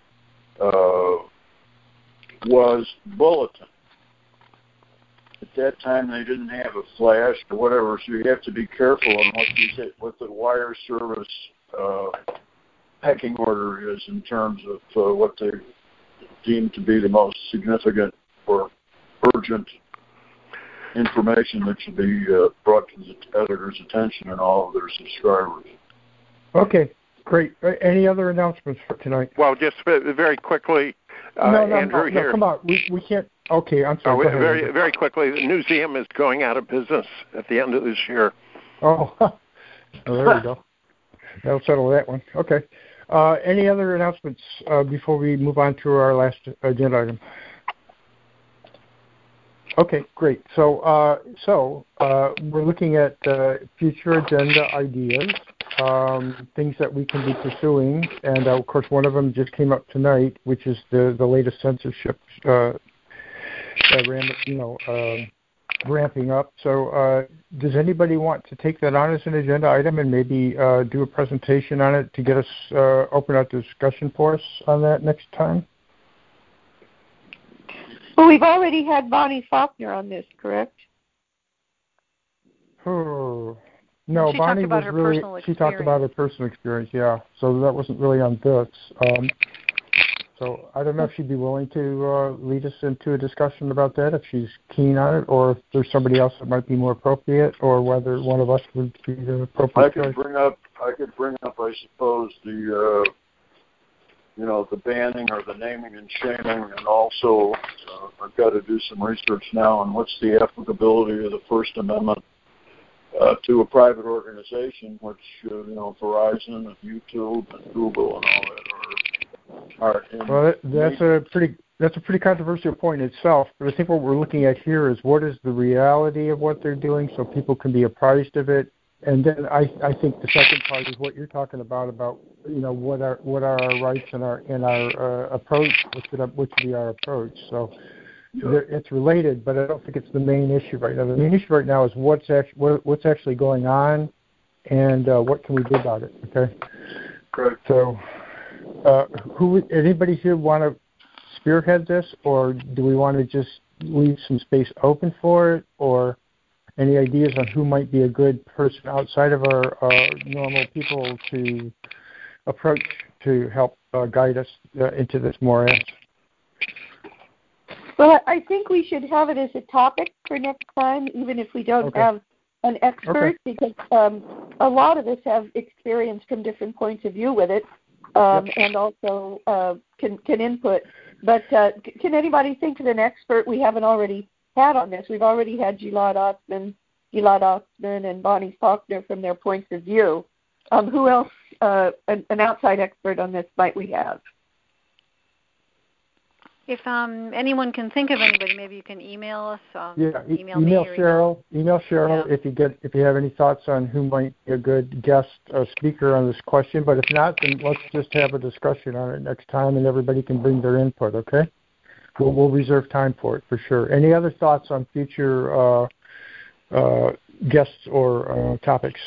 was bulletin. At that time, they didn't have a flash or whatever, so you have to be careful on what the wire service pecking order is in terms of what they deem to be the most significant or urgent information that should be brought to the editor's attention and all of their subscribers. Okay, great. Any other announcements for tonight? Well, just very quickly, Andrew here. No, come on, we can't. Okay, I'm sorry. Very quickly, the museum is going out of business at the end of this year. Oh, there we go. That'll settle that one. Okay. Any other announcements before we move on to our last agenda item? Okay, great. So we're looking at future agenda ideas, things that we can be pursuing, and of course one of them just came up tonight, which is the latest censorship ramping up. So does anybody want to take that on as an agenda item and maybe do a presentation on it to get us open up the discussion for us on that next time? Well, we've already had Bonnie Faulkner on this, correct? Oh. No, she Bonnie talked about was her really. Personal she talked about her personal experience, yeah. So that wasn't really on this. So I don't know if she'd be willing to lead us into a discussion about that, if she's keen on it, or if there's somebody else that might be more appropriate, or whether one of us would be the appropriate choice. I could bring up, I suppose, the the banning or the naming and shaming, and also I've got to do some research now on what's the applicability of the First Amendment to a private organization, which Verizon and YouTube and Google and all that are in. Well, that's a pretty controversial point in itself. But I think what we're looking at here is what is the reality of what they're doing, so people can be apprised of it. And then I think the second part is what you're talking about what are our rights and our approach, what should be our approach. So it's related, but I don't think it's the main issue right now. The main issue right now is what's actually going on, and what can we do about it. Okay. Correct. So, anybody here want to spearhead this, or do we want to just leave some space open for it, or any ideas on who might be a good person outside of our normal people to approach to help guide us into this morass? Well, I think we should have it as a topic for next time, even if we don't have an expert, because a lot of us have experience from different points of view with it, and also can input. But can anybody think of an expert we haven't already had on this? We've already had Gilad Oxman and Bonnie Faulkner from their points of view. Who else, an outside expert on this, might we have? If anyone can think of anybody, maybe you can email us. Email Cheryl. Email Cheryl if you have any thoughts on who might be a good guest speaker on this question. But if not, then let's just have a discussion on it next time, and everybody can bring their input. Okay? We'll reserve time for it for sure. Any other thoughts on future guests or topics?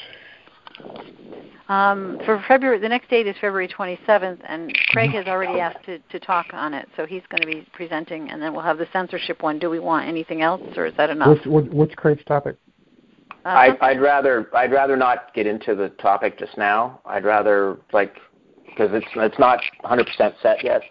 For February, the next date is February 27th, and Craig has already asked to talk on it, so he's going to be presenting, and then we'll have the censorship one. Do we want anything else, or is that enough? What's Craig's topic? I'd rather not get into the topic just now. I'd rather because it's not 100% set yet.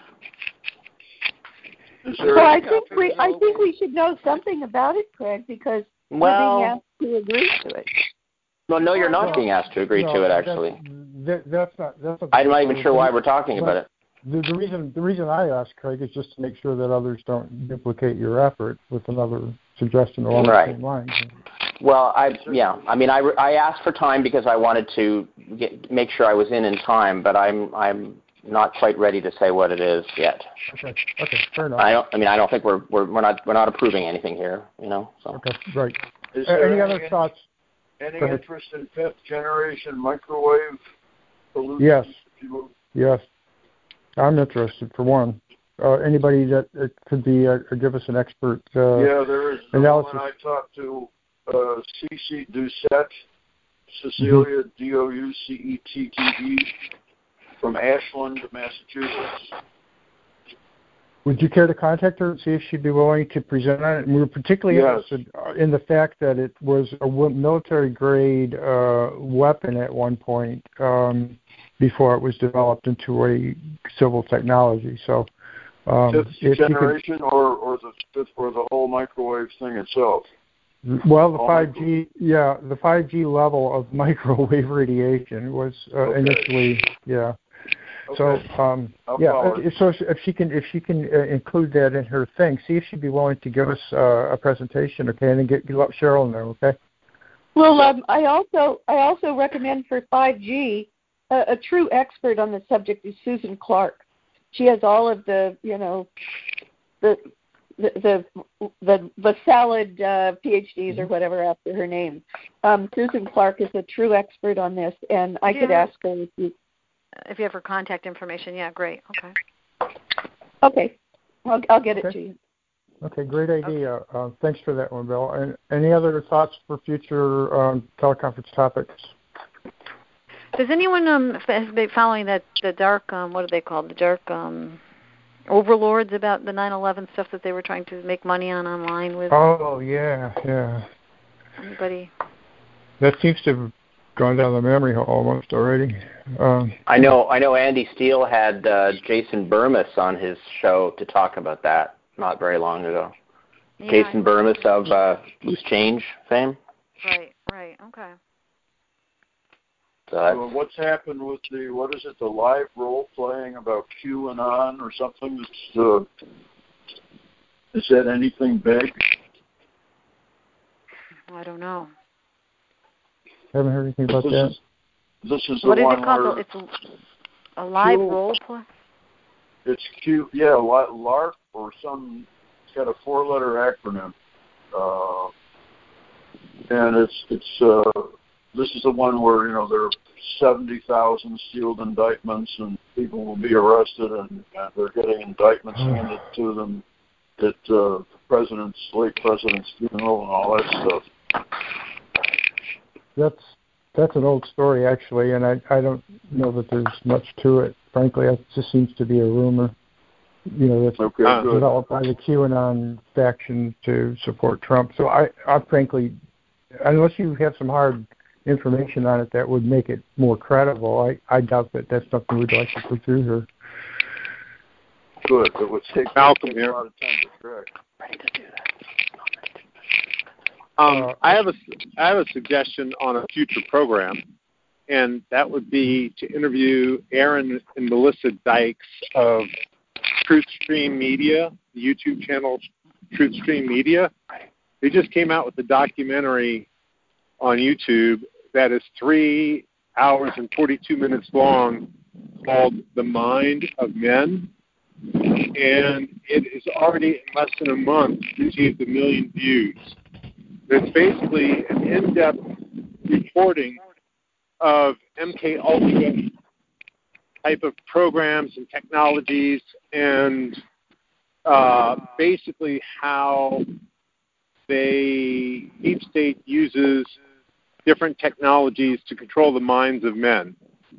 So I think we should know something about it, Craig, because we're being asked to agree to it. Well, no, you're not being asked to agree to it. Actually, that's not. I'm not even sure why we're talking about it. The reason I asked, Craig, is just to make sure that others don't duplicate your effort with another suggestion along the same lines. Well, I asked for time because I wanted to make sure I was in time, but I'm not quite ready to say what it is yet. Okay, fair enough. I don't think we're not approving anything here, So. Okay, right. Any other thoughts? Any interest in fifth generation microwave solutions? Yes. I'm interested, for one. Anybody that could be give us an expert there is analysis. I talked to Cece Doucette, Cecilia Doucette, from Ashland, Massachusetts. Would you care to contact her and see if she'd be willing to present on it? And we were particularly interested in the fact that it was a military-grade weapon at one point before it was developed into a civil technology. So, fifth generation, or the whole microwave thing itself. Well, the 5G level of microwave radiation was initially, So so if she can include that in her thing, see if she'd be willing to give us a presentation, okay, and then let Cheryl know, okay. Well, I also recommend for 5G a true expert on the subject is Susan Clark. She has all of the salad PhDs or whatever after her name. Susan Clark is a true expert on this, and I could ask her if you have her contact information. Yeah, great. Okay, I'll get it to you. Okay, great idea. Thanks for that one, Bill. And any other thoughts for future teleconference topics? Does anyone has been following the dark, what are they called, the dark overlords about the 9/11 stuff that they were trying to make money on online with? Oh, yeah. Anybody? That seems to have gone down the memory hole almost already. I know Andy Steele had Jason Burmis on his show to talk about that not very long ago. Yeah, Jason Burmis of Loose Change fame. Right, okay. So what's happened with the live role playing about QAnon or something? Is that anything big? I don't know. Haven't heard anything about that. This is what the is one it called? where It's a live role play. It's LARP or some. It's got a 4-letter acronym, and it's. This is the one where there are 70,000 sealed indictments, and people will be arrested, and they're getting indictments handed to them at the late president's funeral, and all that stuff. That's an old story, actually, and I don't know that there's much to it. Frankly, it just seems to be a rumor. That's developed by the QAnon faction to support Trump. So I frankly, unless you have some hard information on it that would make it more credible, I doubt that that's something we'd like to pursue here. Good. It would take Malcolm a here. lot of time to correct. I have a suggestion on a future program, and that would be to interview Aaron and Melissa Dykes of TruthStream Media, the YouTube channel TruthStream Media. They just came out with a documentary on YouTube that is 3 hours and 42 minutes long, called The Mind of Men, and it is already in less than a month received 1 million views. It's basically an in-depth reporting of MKUltra type of programs and technologies, and basically how Deep State uses different technologies to control the minds of men.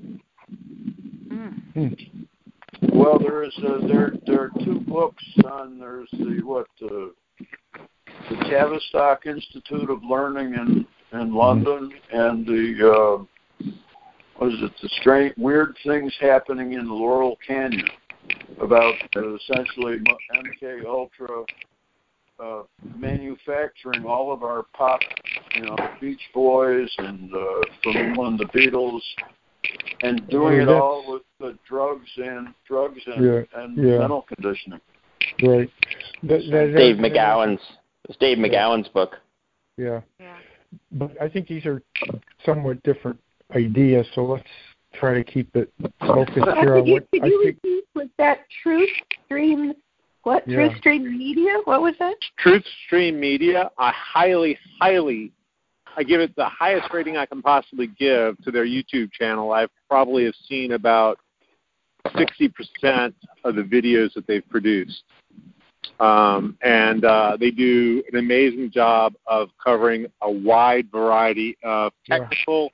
Well, there are 2 books on. There's the Tavistock Institute of Learning in London, and the strange weird things happening in Laurel Canyon about essentially MKUltra manufacturing all of our pop, Beach Boys and from the Beatles, and doing it all with the drugs and mental conditioning. Right. Dave McGowan's book. Yeah. But I think these are somewhat different ideas, so let's try to keep it focused here on what Could you repeat? Was that TruthStream? What? Yeah. TruthStream Media? What was that? TruthStream Media. I give it the highest rating I can possibly give to their YouTube channel. I probably have seen about 60% of the videos that they've produced. And they do an amazing job of covering a wide variety of technical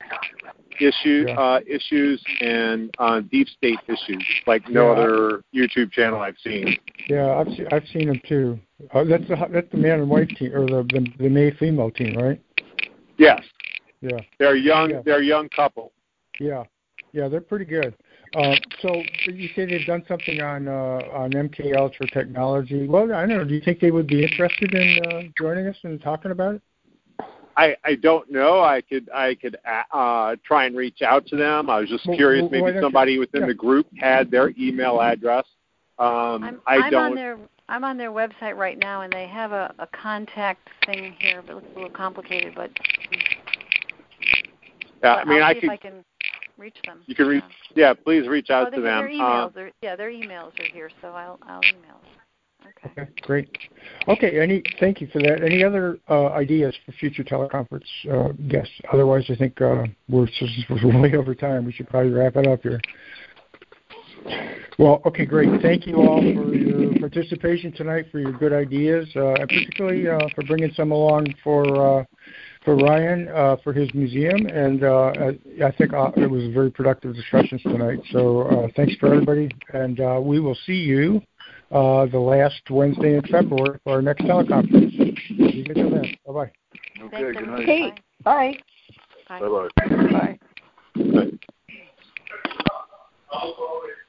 issues and deep state issues, like no other YouTube channel I've seen. Yeah, I've seen them too. That's the man and wife team, or the male female team, right? Yes. Yeah. They're young. Yeah. They're a young couple. Yeah, they're pretty good. So you say they've done something on MKUltra technology. Well, I don't know. Do you think they would be interested in joining us and talking about it? I don't know. I could try and reach out to them. I was just curious. Maybe somebody within the group had their email address. I'm on their website right now, and they have a contact thing here, but it looks a little complicated. But Yeah, I mean, I'll see if I can reach them. You can reach. Yeah, please reach out to them. Their emails their emails are here, so I'll email them. Okay, great. Okay, thank you for that. Any other ideas for future teleconference guests? Otherwise, I think we're way over time. We should probably wrap it up here. Well, okay, great. Thank you all for your participation tonight, for your good ideas, and particularly for bringing some along for Ryan for his museum. And I think it was a very productive discussions tonight. So thanks for everybody, and we will see you the last Wednesday in February for our next teleconference. See you till then. Bye-bye. Okay, good night. Okay, bye. Bye-bye. Bye. Bye.